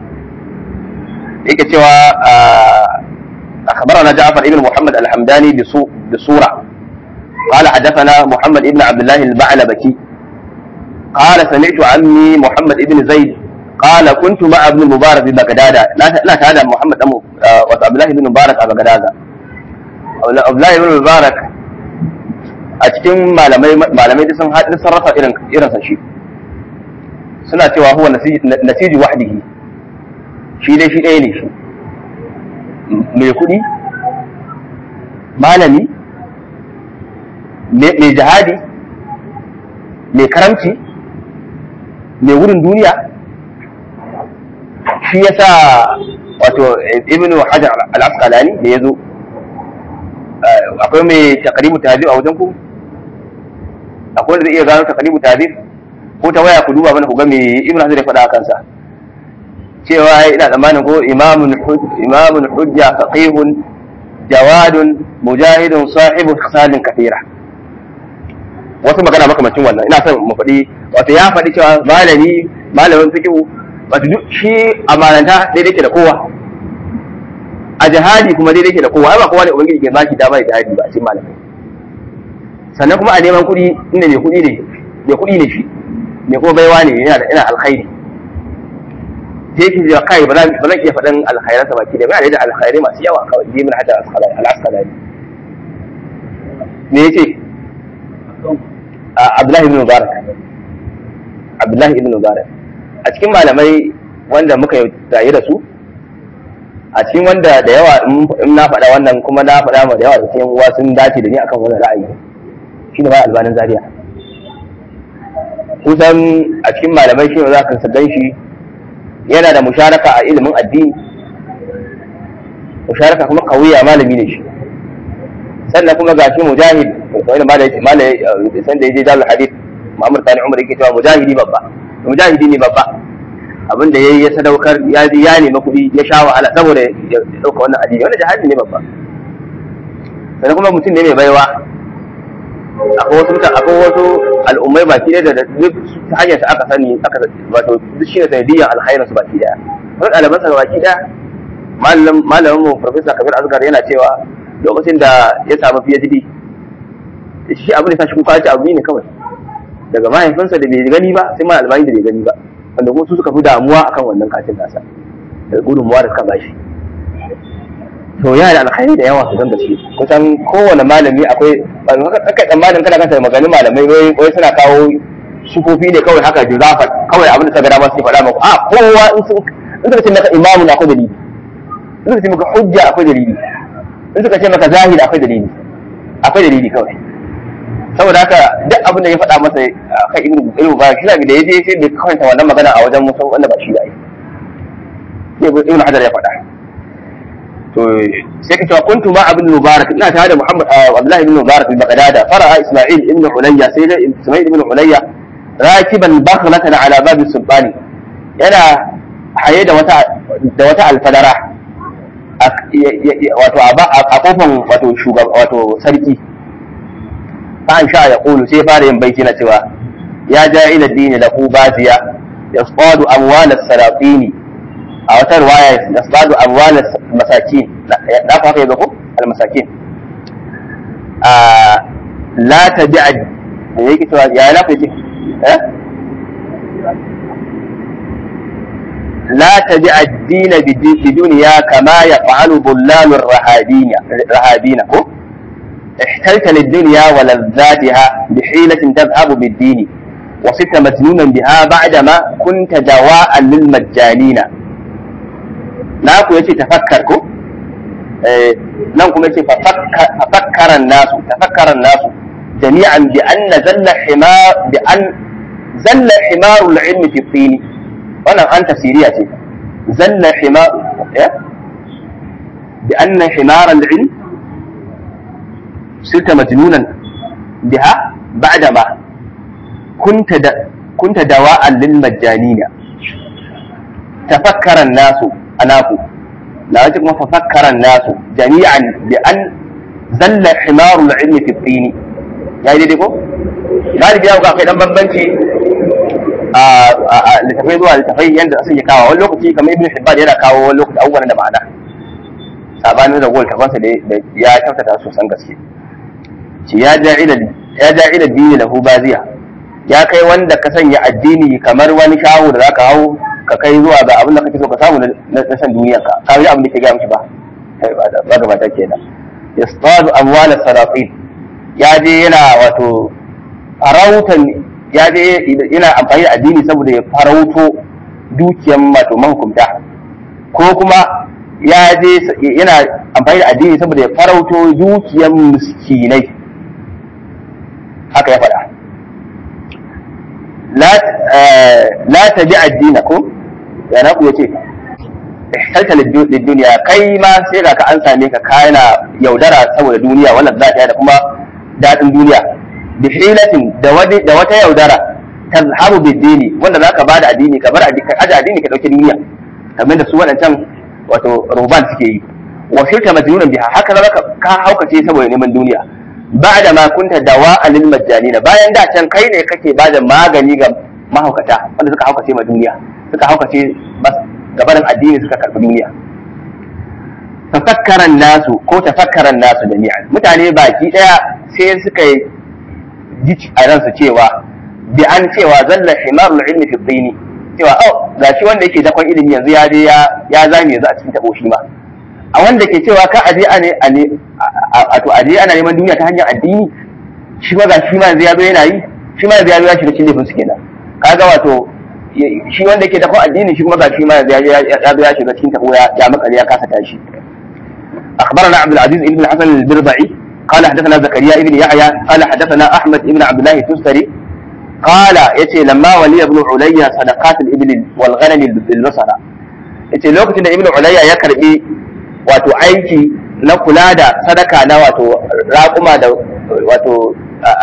yake cewa أخبرنا جعفر ابن محمد الحمداني بصورة قال حدثنا محمد ابن عبد الله البعلبكي قال سمعت عمي محمد ابن زيد قال كنت مع ابن المبارك ببغداد لا لا هذا محمد أمو عبد الله بن المبارك ببغداد عبد الله بن المبارك أتكلم malamai malamai sun haɗin sarrafa irin irin sa shi suna cewa huwa nasiji wahdihi shi dai shi ɗaya ne shi mai kuɗi malami mai jihadi mai karamci mai wurin duniya shi yasa wato ibnu hajar al-asqalani da yazo akwai mai taqribu tahdhib a wajen ku akwai wanda zai iya gano taqribu tahdhib ko ta waya ku duba mana ku ga me ibnu hajar ya faɗa a kansa cewa ina tsammanin ko imamun imamun hujja faqihun jawadun mujahidun sahibu khisalin kathira wasu magana makamacin wannan ina son mu faɗi wato ya faɗi cewa malami malamin fiqh wato duk shi amananta daidai ke da kowa a jihadi kuma daidai ke da kowa ba kowa ne ubangiji ke baki dama da jihadi ba a cikin malamai sannan kuma a neman kuɗi inda mai kuɗi ne mai kuɗi ne shi mai kuma baiwa ne yana da ina alkhairi sai ki ji kai ba zan iya faɗin alkhairan sa baki da ba da alkhairai masu yawa kawai ji min hada al-asqalani me yace Abdullahi ibn Mubarak Abdullahi ibn Mubarak a cikin malamai wanda muka yi da su a cikin wanda da yawa in na faɗa wannan kuma na faɗa ma da yawa da cikin uwa sun dace da ni akan wannan ra'ayi shine ba albanin zaria kusan a cikin malamai shi za ka gan shi yana da musharaka a ilimin addini, musharaka kuma kawiya malami ne shi, sannan kuma ga shi mujahid wani malai san da ya je jalal hadith Muhammad Sani Umar yake cewa mujahidi babba mujahidi ne babba abinda yayi ya sadaukar ya ji ya nemi kuɗi ya sha wahala saboda ya dauka wannan addini, wannan jihadi ne babba. Sannan kuma mutum ne mai baiwa, akwai wasu mutane akwai wasu al'ummai baki da duk ta hanyar sa aka sani aka wato duk shi ne sanadiyyar alkhairin su baki daya. Wani ɗaliban sa baki daya malamin malamin mu Professor Kabir Asgar yana cewa lokacin da ya samu P H D shi abin da sa shi kuka ce abu ne kawai daga mahaifinsa da bai gani ba sai ma albani da bai gani ba, wanda kuma su suka fi damuwa akan wannan katin nasa da gudunmuwa da suka bashi. To yana da alkhairi da yawa su zan gaske, kusan kowane malami akwai kai tsammanin kana kanta maganin malamai wai suna kawo sufofi ne kawai haka juzafat kawai abin da suka gada masu faɗa maku a kowa in suka ce maka imamu akwai dalili, in suka ce maka hujja akwai dalili, in suka ce maka zahiri akwai dalili, akwai dalili kawai. Saboda haka duk abin da ya faɗa masa kan ilmu ilmu ba shi da yaje sai bai kawanta wannan magana a wajen mutum wanda ba shi da yi sai ibn Hajar ya faɗa. To sai ka cewa kuntu ma ibn Mubarak ina tare da Muhammad Abdullah ibn Mubarak al-Baghdadi fara'a Isma'il ibn Ulayya sai da Isma'il ibn Ulayya rakiban bakhlatan ala bab sultani yana haye da wata da wata alfadara wato a kofan wato shugaba wato sarki. Fa'an sha ya ƙulu sai fara yin baiti na cewa ya ja ila dini da ku baziya ya tsadu amwalar sarafini a wata ruwaya ya tsadu amwalar masakin na ku haka ya zako al-masakin la ta bi a da yake cewa ya na ku yake la ta bi addina bi duniya kama ya fa'alu bullalur rahabina ko احتلت للدنيا ولذاتها بحيلة تذهب بالدين وصرت مجنونا بها بعدما كنت دواء للمجانين. ناكو يشي تفكركو اه ناكو يشي ففكر الناس تفكر الناس جميعا بأن زل حمار بأن زل حمار العلم في الطين. وانا أنت سيرياتي زل حمار بأن حمار العلم صرت مجنونا بها بعدما كنت د... كنت دواء للمجانين. تفكر الناس أناكو لا يجب ما ففكر الناس جميعا بأن زل حمار العلم في الطين. يعني دي ديكو غالب يا وقع في دم بنبنشي لتفاي zuwa littafai yanda ake kawo wani lokaci kamar Ibn Hibban yana kawo wani lokaci abubuwan da ma'ana sabanin da gol kafansa da ya kyautata sosan gaske. ya ja'ila dini lahu baziya ya kai wanda ka sanya addini kamar wani shawo da zaka hau ka kai zuwa ga abin da kake so ka samu na san duniyar ka ka yi abin da ke ga mishi ba ba ga mata kenan. yastadu amwal as-sarafin ya je yana wato farautan ya je yana amfani da addini saboda ya farauto dukiyar wato mahukunta, ko kuma ya je yana amfani da addini saboda ya farauto dukiyar miskinai. haka ya faɗa la ta bi addinakum ya na ku yace ihtalta lid-dunya kai ma sai ga ka an same ka kana yaudara saboda duniya wannan zata da kuma dadin duniya bi hilatin da wadi da wata yaudara tazhabu bid-dini wanda zaka bada addini ka bar addini ka aje addini ka dauki duniya kamar da su wadancan wato ruban suke yi wa shirka majnunan biha haka zaka ka haukace saboda neman duniya ba'da ma kunta dawa'an lil majjanina bayan da can kai ne kake bada magani ga mahaukata wanda suka haukace ma duniya suka haukace bas gabanin addini suka karbi duniya. Tafakkaran nasu ko tafakkaran nasu jami'an mutane baki daya sai suka ji a ransu cewa bi an cewa zalla himarul ilmi fi dini cewa oh gashi wanda yake dakon ilimi yanzu ya je ya ya zame yanzu a cikin tabo shi ma a wanda ke cewa ka aje ane ane wato aje ana neman duniya ta hanyar addini shi ma gashi ma yanzu ya zo yana yi shi ma yanzu ya zo ya shiga cikin laifin su kenan kaga wato shi wanda yake dakon addini shi kuma gashi ma yanzu ya zo ya shiga cikin tabo ya makale ya kasa tashi. أخبرنا عبد العزيز بن الحسن البربعي قال حدثنا زكريا بن يحيى قال حدثنا أحمد بن عبد الله التستري qala yace lamma wali ibn ulayya sadaqat al-ibl wal ghanam bil basra yace lokacin da ibn ulayya ya karbi wato aiki na kula da sadaka na wato raquma da wato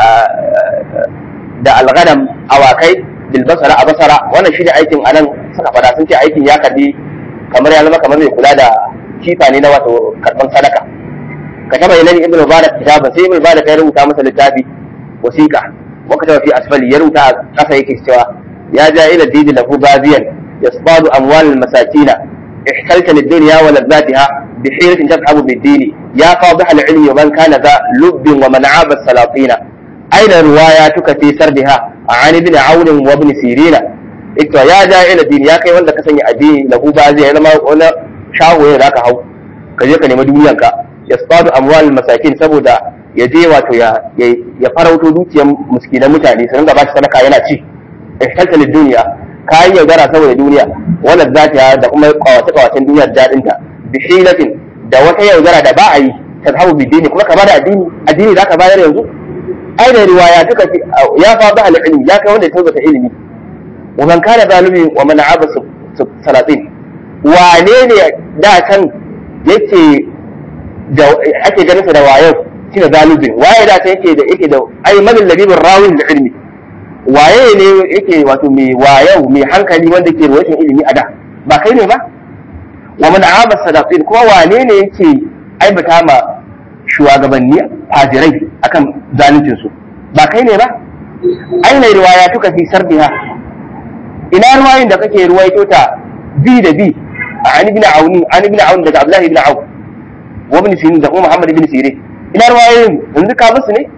da al-ghanam awakai bil basra a basra wannan shine aikin anan suka fada sun ce aikin ya karbi kamar ya zama kamar mai kula da kifa ne na wato karban sadaka kataba ilani ibn mubarak kitaba sai ibn mubarak ya rubuta masa littafi wasiqa wa kataba fi asfali ya rubuta kasa yake cewa ya ja ila didi lahu baziyan yasbadu amwal al masakina ihtalta lid dunya wa ladatiha bi hiratin tadhhabu bid dini ya fadih al ilmi wa man kana za lubb wa man'ab as salatina aina riwayatuka fi sardiha an ibn aun wa ibn sirina ito ya ja ila dini ya kai wanda ka sanya addini lahu baziyan zama wani shago ne zaka hau ka je ka nemi duniyanka yasbadu amwal masakin saboda ya je wato ya ya farauto dukiyar miskinan mutane su ringa ba shi sadaka yana ci ihtalta lid dunya kai yaudara saboda duniya wala zata da kuma kawace kawacen duniyar dadin ta bi hilatin da wata yaudara da ba a yi tadhabu bi dini kuma ka bada addini addini zaka bayar yanzu ai da riwaya tuka ya fa ba al-ilmi ya kai wanda ya tabbata ilimi wa man kana zalimi wa man abasa salatin wane ne da kan yake da ake ganin sa da wayo shine zalubin waye da sai yake da yake da ai madal labibin rawin da ilmi waye ne yake wato mai wayo mai hankali wanda ke ruwacin ilimi a da ba kai ne ba wa man aba sadaqin kuma wane ne yake aibata ma shugabanni fajirai akan zaluncin su ba kai ne ba aina riwayatuka fi sarbiha ina ruwayin da kake ruwaito ta bi da bi an ibn auni an ibn aun daga abdullahi ibn aun wa ibn sirin da kuma muhammad ibn sirin ina ruwayoyin yanzu ka musu ne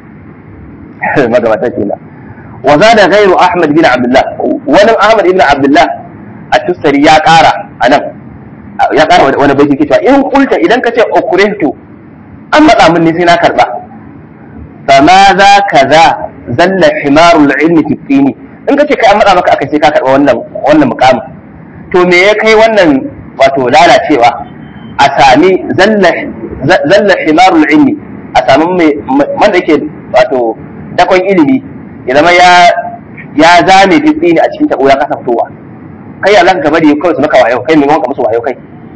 magabata kenan wa zada ghayru ahmad bin abdullah wani ahmad ibn abdullah at-tustari ya kara anan ya kara wani baiti ke cewa in kulta idan kace ukurehtu an matsa min ne sai na karba fama za kaza zalla himarul ilmi tibtini in kace kai an matsa maka aka sai ka karba wannan wannan mukamin to me ya kai wannan wato lalacewa a sami zalla himarul ilmi a sami mai wanda yake wato dakon ilimi ya zama ya ya zame fitsi ne a cikin tabo ya kasa fitowa kai Allah ka bari kawai su maka wayo kai me wanka musu wayo kai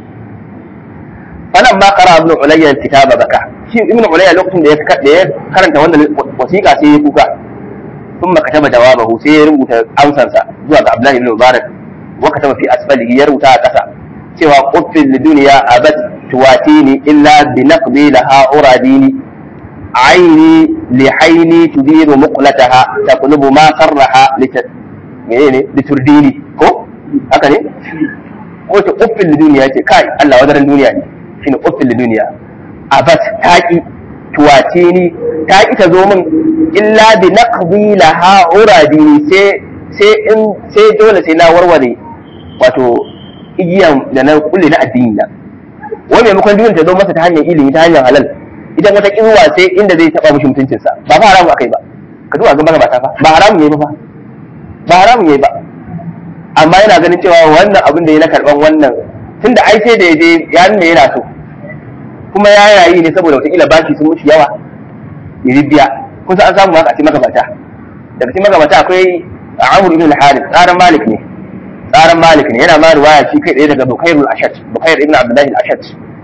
falan ma qara ibn ulayya kitaba baka shi ibn ulayya lokacin da ya karanta wannan wasiqa sai ya kuka kuma kataba jawabahu sai ya rubuta amsansa zuwa ga Abdullahi ibn Mubarak وكتب في أسفله يروتا كسا سوى قف الدنيا أبت تواتيني إلا بنقضي لها أراديني عيني لحيني تدير مقلتها تقلب ما صرها لت... لترديني كو هكذا قلت قف الدنيا كاي الله ودر الدنيا شنو قف الدنيا أبت تاكي تواتيني تاكي تزومن إلا بنقضي لها أراديني سي sai dole sai na warware wato igiyan da na kulle na addini na wani maimakon duniyar ta zo masa ta hanyar ilimi ta hanyar halal idan wata kiruwa sai inda zai taba mushi mutuncinsa ba fa haramu akai ba ka duba gaba ba ta fa ba haramu yayi ba ba haramu yayi ba amma yana ganin cewa wannan abin da ya na karban wannan tunda ai sai da yaje ya nuna yana so kuma ya yayi ne saboda wata ila bashi sun mushi yawa ya biya kusa an samu haka a cikin magabata daga cikin magabata akwai Amr ibn al-Harith tsaran Malik ne tsaran Malik ne yana ma riwaya shi kai tsaye daga Bukayr al-Ashaj Bukayr ibn Abdullah al-Ashaj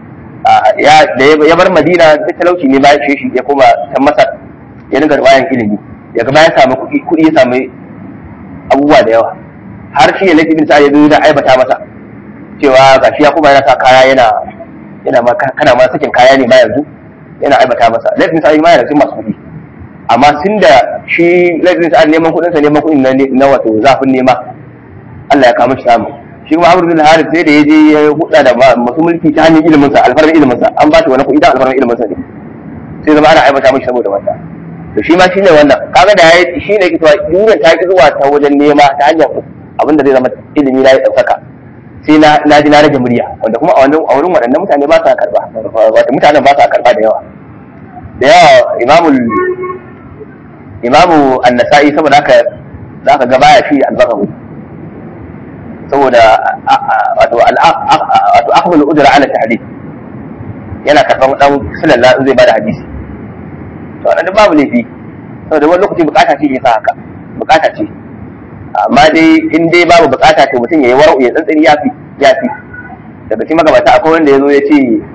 ya da ya bar Madina da talauci ne bayan shi ya koma can Masar ya dinga riwayan ilimi ya ga bayan samu kuɗi kuɗi ya samu abubuwa da yawa har shi ne ibn Sa'id ya zo da aibata masa cewa gashi ya kuma yana sa kaya yana yana ma kana ma sakin kaya ne ba yanzu yana aibata masa laifin Sa'id ma yana cikin masu kuɗi amma sun da shi laifin sa'ad neman kudinsa neman kudin na wato zafin nema Allah ya kama shi samu shi kuma Amr bin Harith sai da ya je ya hudda da masu mulki ta hanyar ilimin sa alfarmin ilimin sa an ba shi wani kudi da alfarmin ilimin sa ne sai zama ana aibata mishi saboda wannan to shi ma shine wannan kaga da yayi shi ne kitwa duniyar ta ki zuwa ta wajen nema ta hanyar abin da zai zama ilimi na ya daukaka sai na na ji na rage murya wanda kuma a wannan a wurin waɗannan mutane ba sa karba wato mutanen ba sa karba da yawa da yawa imamul imamu an-nasa'i saboda haka za ka ga baya shi al-bagawi saboda wato wato akhbul ujra ala tahdith yana karban dan sallallahu zai bada hadisi to anan babu laifi saboda wani lokaci bukata ce yasa haka bukata ce amma dai in dai babu bukata to mutum yayi wara'u ya tsantsani yafi yafi daga cikin magabata akwai wanda yazo ya ce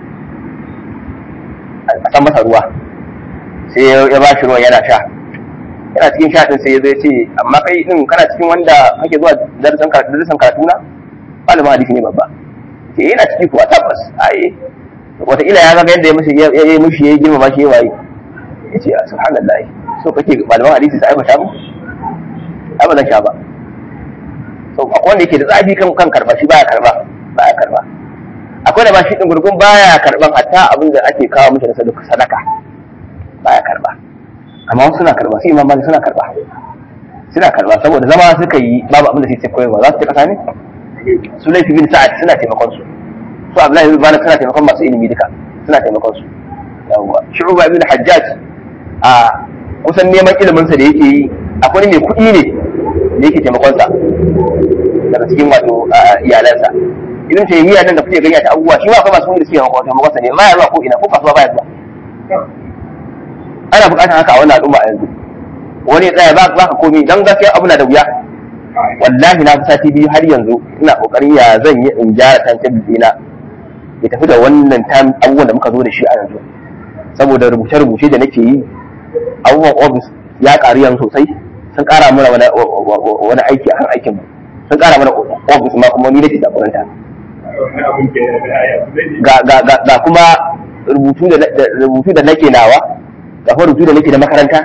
a san masa ruwa sai ya ba shi ruwan yana sha yana cikin sha din sai yazo ya ce amma kai din kana cikin wanda kake zuwa darasan karatu darasan karatu na malamin hadisi ne babba sai yana ciki kuwa tabbas ai wataƙila ya ga yadda ya mushi ya yi mushi ya yi girma shi ya waye ya ce subhanallah so kake malaman hadisi sai aibata mu ai ba zan sha ba so akwai wanda yake da tsafi kan kan karba shi baya karba baya karba akwai da ba shi din gurgun baya karban hatta abin da ake kawo mishi da sadaka baya karba amma wasu suna karba sai imam malik suna karba suna karba saboda zama suka yi babu abin da sai koyarwa za su ta kasa ne su laifi bin sa'ad suna taimakon su su abdullahi ibn malik suna taimakon masu ilimi duka suna taimakon su yawwa shu'ba ibn hajjaj a kusan neman ilimin sa da yake yi akwai mai kuɗi ne da yake taimakon sa daga cikin wato iyalansa idan ce miya nan da kuke gani ta abubuwa shi ma akwai masu kuɗi da suke taimakon sa ne ma ya zuwa ko ina ko kasuwa baya zuwa ana buƙatar haka a wannan al'umma a yanzu wani tsaya ba ka komai dan gaskiya abu na da wuya wallahi na fi sati biyu har yanzu ina kokarin ya zan yi in gyara tantan dina ya tafi da wannan tan abubuwan da muka zo da shi a yanzu saboda rubuce-rubuce da nake yi abubuwan ofis ya ƙaru yanzu sosai sun ƙara mana wani aiki akan aikin mu sun ƙara mana ofis ma kuma ni nake jagoranta ga kuma rubutu da nake nawa ga kuma rubutu da nake da makaranta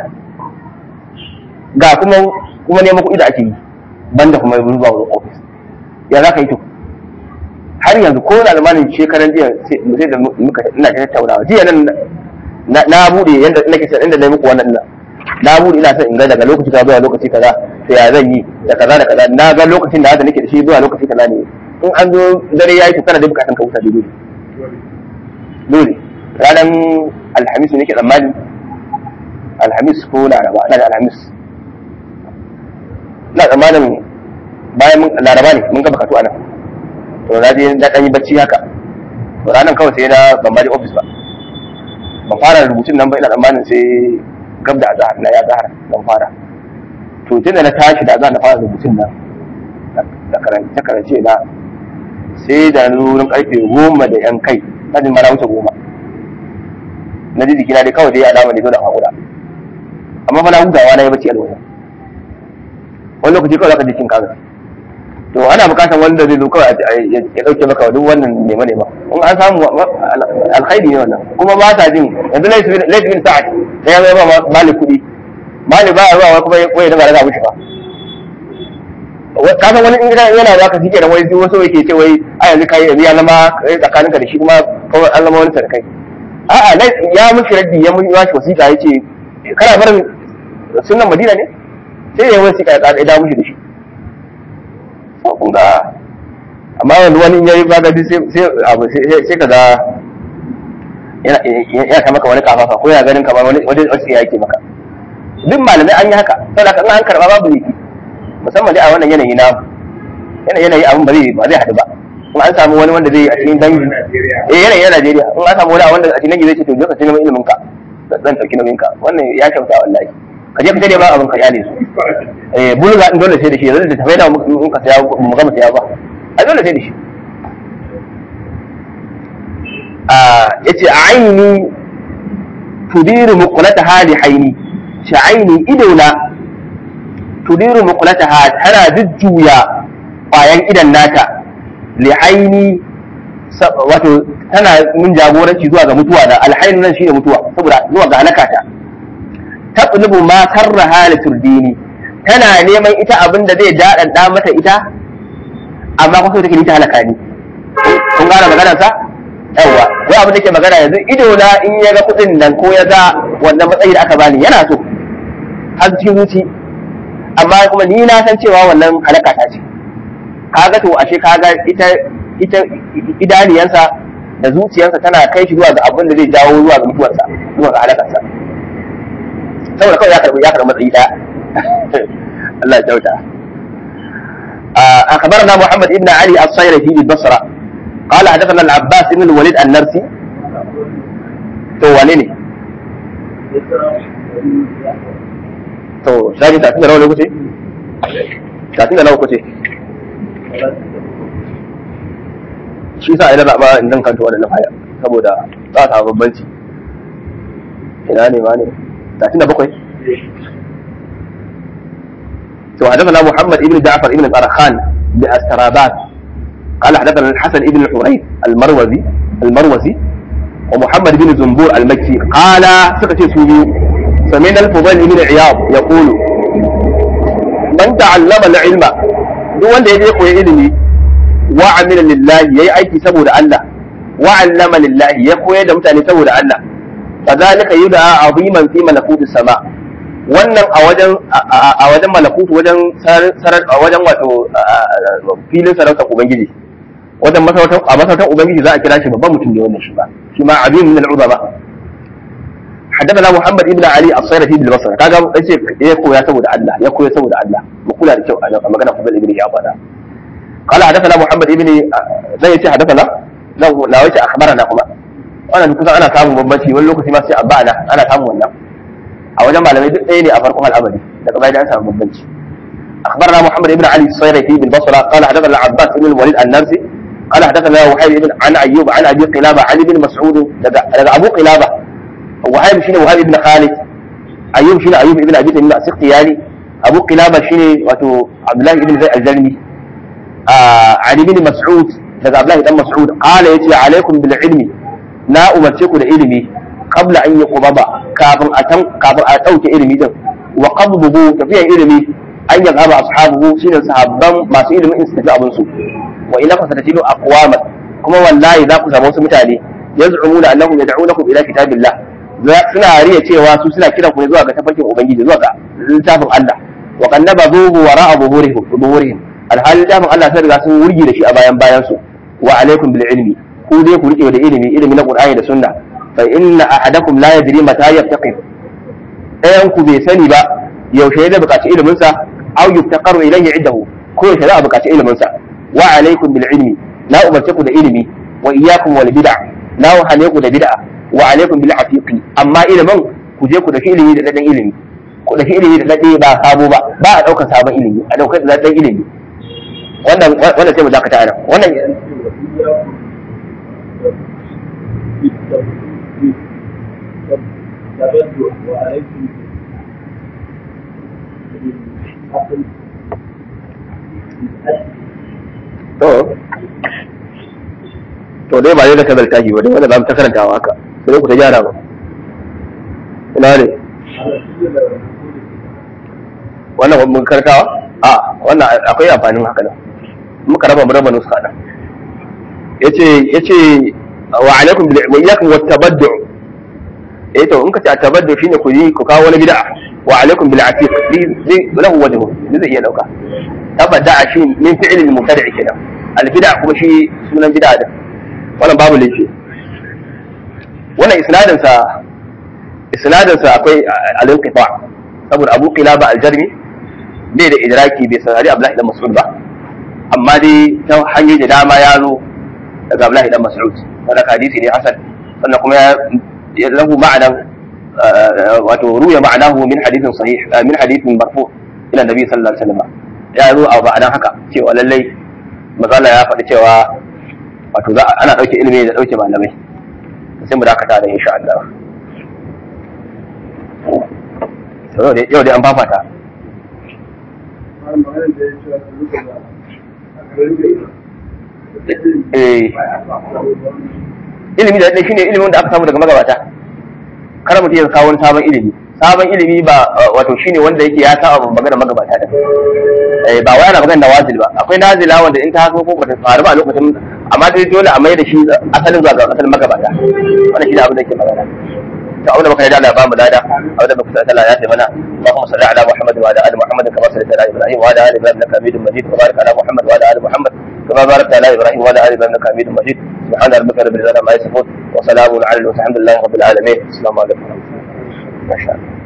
ga kuma kuma neman kuɗi da ake yi banda kuma zuwa wurin ofis ya za ka yi to har yanzu ko da almanin shekaran jiya sai da muka ina ta tattaunawa jiya nan na bude yanda nake san inda na muku wannan ina na bude ina son in ga daga lokaci kaza zuwa lokaci kaza to ya zan yi da kaza da kaza na ga lokacin da haka nake da shi zuwa lokaci kaza ne in an zo dare yayi to kana da bukatun ka huta dole dole ranar alhamis ne ke tsammani alhamis ko laraba ina da alhamis ina tsammanin bayan laraba ne mun gaba katu anan to na je na dan yi bacci haka to ranar kawai sai na ban bari office ba ban fara rubutun nan ba ina tsammanin sai gab da azhar na ya zahar ban fara to tun da na tashi da azhar na fara rubutun nan da karance karance na sai da wurin karfe goma da yan kai na jin ma na wuce goma na ji jikina dai kawai dai alama ne dole a haƙura amma fa na hutawa na yi bacci a lokacin wani lokaci kawai zaka jikin kaga to ana bukatar wanda zai zo kawai ya dauke maka duk wannan nema nema in an samu alkhairi ne wannan kuma ba ta jin yanzu laifin sa'ad sai ya zama ba mali kuɗi mali ba ruwa kuma ya daga daga mishi ba ka san wani in yana baka shi kenan wai wasu yake ce wai a yanzu kai yanzu ya zama tsakaninka da shi kuma kawai an zama wani sarkai a'a ya mishi raddi ya mishi wasiƙa ya ce kana barin sunan madina ne sai ya wasi ka ya dawo mishi da shi ko kun ga amma wani wani yayi bagadi sai sai abu sai kaga yana ya ta maka wani kafafa ko ya ganin kamar wani wani wasi yake maka duk malamai an yi haka saboda kan an karba babu yake musamman dai a wannan yanayi na yana yanayi abin ba zai ba zai hadu ba in an samu wani wanda zai a cikin dangi eh yanayi na Najeriya in an samu wani wanda a cikin dangi zai ce to ka tuna ilimin ka zan dauki nauyin ka wannan ya kyauta wallahi ka je ka tare ba abin ka yale su eh bulga din dole sai da shi yanzu da tafai da mun ka saya mu gama saya ba a dole sai da shi a yace aini tudiru muqlata hali haini shi aini idona tudiru muqlataha tana jujjuya kwayan idan nata li haini wato tana mun jagoranci zuwa ga mutuwa da alhainu nan shine mutuwa saboda zuwa ga halakata taqlubu ma karraha li turdini tana neman ita abin da zai dadanda mata ita amma kuma sai take ni ta halaka ni kun gane maganar sa yawa ko abin da ke magana yanzu ido na in ya ga kudin nan ko ya ga wannan matsayi da aka bani yana so har cikin zuci amma kuma ni na san cewa wannan halaka ta ce kaga to ashe kaga ita ita idaniyansa da zuciyarsa tana kai shi zuwa ga abin da zai jawo zuwa ga mutuwarsa zuwa ga halakarsa saboda kawai ya karbi ya karbi matsayi daya Allah ya kyauta أخبرنا محمد بن علي الصيرفي بالبصرة قال حدثنا العباس بن الوليد النرسي تو وليني to shafi talatin da nawa lokaci talatin da nawa kuce shi sa ina zaɓa in zan kanta waɗannan haya saboda za a samu bambanci ina ne ma ne talatin da bakwai to حدثنا محمد ابن جعفر ابن طرخان بأسترابات قال حدثنا الحسن ابن الحريث المروزي المروزي ومحمد بن زنبور المكي قال سكتي سوري سمعنا الفضيل بن عياض يقول من تعلم العلم duk wanda ya je koyi ilimi wa amila lillahi yayi aiki saboda Allah wa allama lillahi ya koyar da mutane saboda Allah fadhalika yud'a aziman fi malakuti sama wannan a wajen a wajen malakutu wajen sarar a wajen wato filin sarautar ubangiji wajen masarautar a masarautar ubangiji za a kira shi babban mutum ne wannan shi ba shi ma abin min al-uzama حدثنا محمد ابن علي الصيرفي بالبصره kaga yace ya koya saboda Allah ya koya saboda Allah mu kula da kyau a magana Fadl ibn Iyad da قال حدثنا محمد ابن zai yace حدثنا lau la wace akhbarana kuma wannan kusan ana samun bambanci wani lokaci ma sai abana ana samun wannan a wajen malamai duk ɗaya ne a farkon al'amari daga bayan an samu bambanci أخبرنا محمد بن علي الصيرفي بالبصرة قال حدثنا العباس بن الوليد النرسي قال حدثنا وهيب بن عن أيوب عن أبي قلابة عن ابن مسعود لدى أبو قلابة وهيب شنو وهيب بن خالد أيوب شنو أيوب بن أبي تميم السختياني أبو قلابة شنو وتو عبد الله بن زيد الجرمي آه عن ابن مسعود لدى عبد الله بن مسعود قال يتي عليكم بالعلم لا أمرتكم العلم قبل أن يقبض كافر أتم كافر أتوك علمي ده وقبضه تفيه علمي أن يذهب أصحابه سين صحابان ما سئل من استفاء بنسو وإلا فستجدوا أقواما كما والله إذا كنت موسى متالي يزعمون أنهم يدعونكم إلى كتاب الله suna riya cewa su suna kiran ku ne zuwa ga tafarkin ubangiji zuwa ga littafin Allah wa kannaba zuhu wara'a buhurihim buhurihim alhal littafin Allah sai riga sun wurgi da shi a bayan bayan su wa alaikum bil ilmi ku dai ku rike da ilimi ilimi na Qur'ani da Sunna fa inna ahadakum la yadri mata yaftaqir ayan ku bai sani ba yaushe da bukaci ilimin sa aw yuftaqaru ilayhi indahu ko yaushe da bukaci ilimin sa wa alaikum bil ilmi la umarce ku da ilimi wa iyyakum wal bid'a la uhane ku da bid'a wa alaikum bil afiqi amma ilimin ku je ku da ilimi da dadan ilimi ku da ilimi da dade ba sabo ba ba a daukar sabon ilimi a daukar da dadan ilimi wannan wannan sai mu dakata ana wannan to to dai ba dai da kabar tashi ba dai wanda za mu ta karantawa haka sai ku ta gyara ba ina ne wannan mun karkawa a wannan akwai amfanin haka nan muka raba mu raba nuska nan yace yace wa alaikum bil wa iyyakum wat tabaddu eh to in ka ta tabaddu shine ku yi ku kawo wani bid'a wa alaikum bil atiq li lahu wajhu zai iya dauka tabadda shi min fi'l al mubtadi' kenan al bid'a kuma shi sunan bid'a da wannan babu laifi wannan isnadin sa isnadin sa akwai al-inqita saboda Abu Qilaba al-Jarmi bai da idraki bai sanari Abdullahi dan Mas'ud ba amma dai ta hanyar da dama ya zo daga Abdullahi dan Mas'ud wannan hadisi ne hasan sannan kuma ya lahu ma'ana wato ruya ma'anahu min hadithin sahih min hadithin marfu ila nabi sallallahu alaihi wasallam ya zo a ma'anan haka cewa lallai mazala ya faɗi cewa wato za ana ɗauke ilimi da ɗauke malamai sai mu dakata da insha Allah sau da yau dai an fafata ilimi da ɗaya shine ilimin da aka samu daga magabata kar mutum ya kawo wani sabon ilimi sabon ilimi ba wato shine wanda yake ya saba magana magabata da ba wai ana magana nawazil ba akwai nazila wanda in ta haso ko ba ta faru ba a lokacin amma dai dole a mai da shi asalin zuwa ga asalin magabata wannan shi ne abin da yake magana ta auna baka da Allah ba mu lada auna baka sai Allah ya ce mana Allahumma salli ala Muhammad wa ala ali Muhammad kama sallaita ala Ibrahim wa ala ali Ibrahim innaka Hamidum Majid wa barik ala Muhammad wa ala ali Muhammad kama barakta ala Ibrahim wa ala ali Ibrahim innaka Hamidum Majid subhana rabbika rabbil izzati amma yasifun wa salamun ala al-mursalin alhamdulillahi rabbil alamin assalamu alaikum ma sha Allah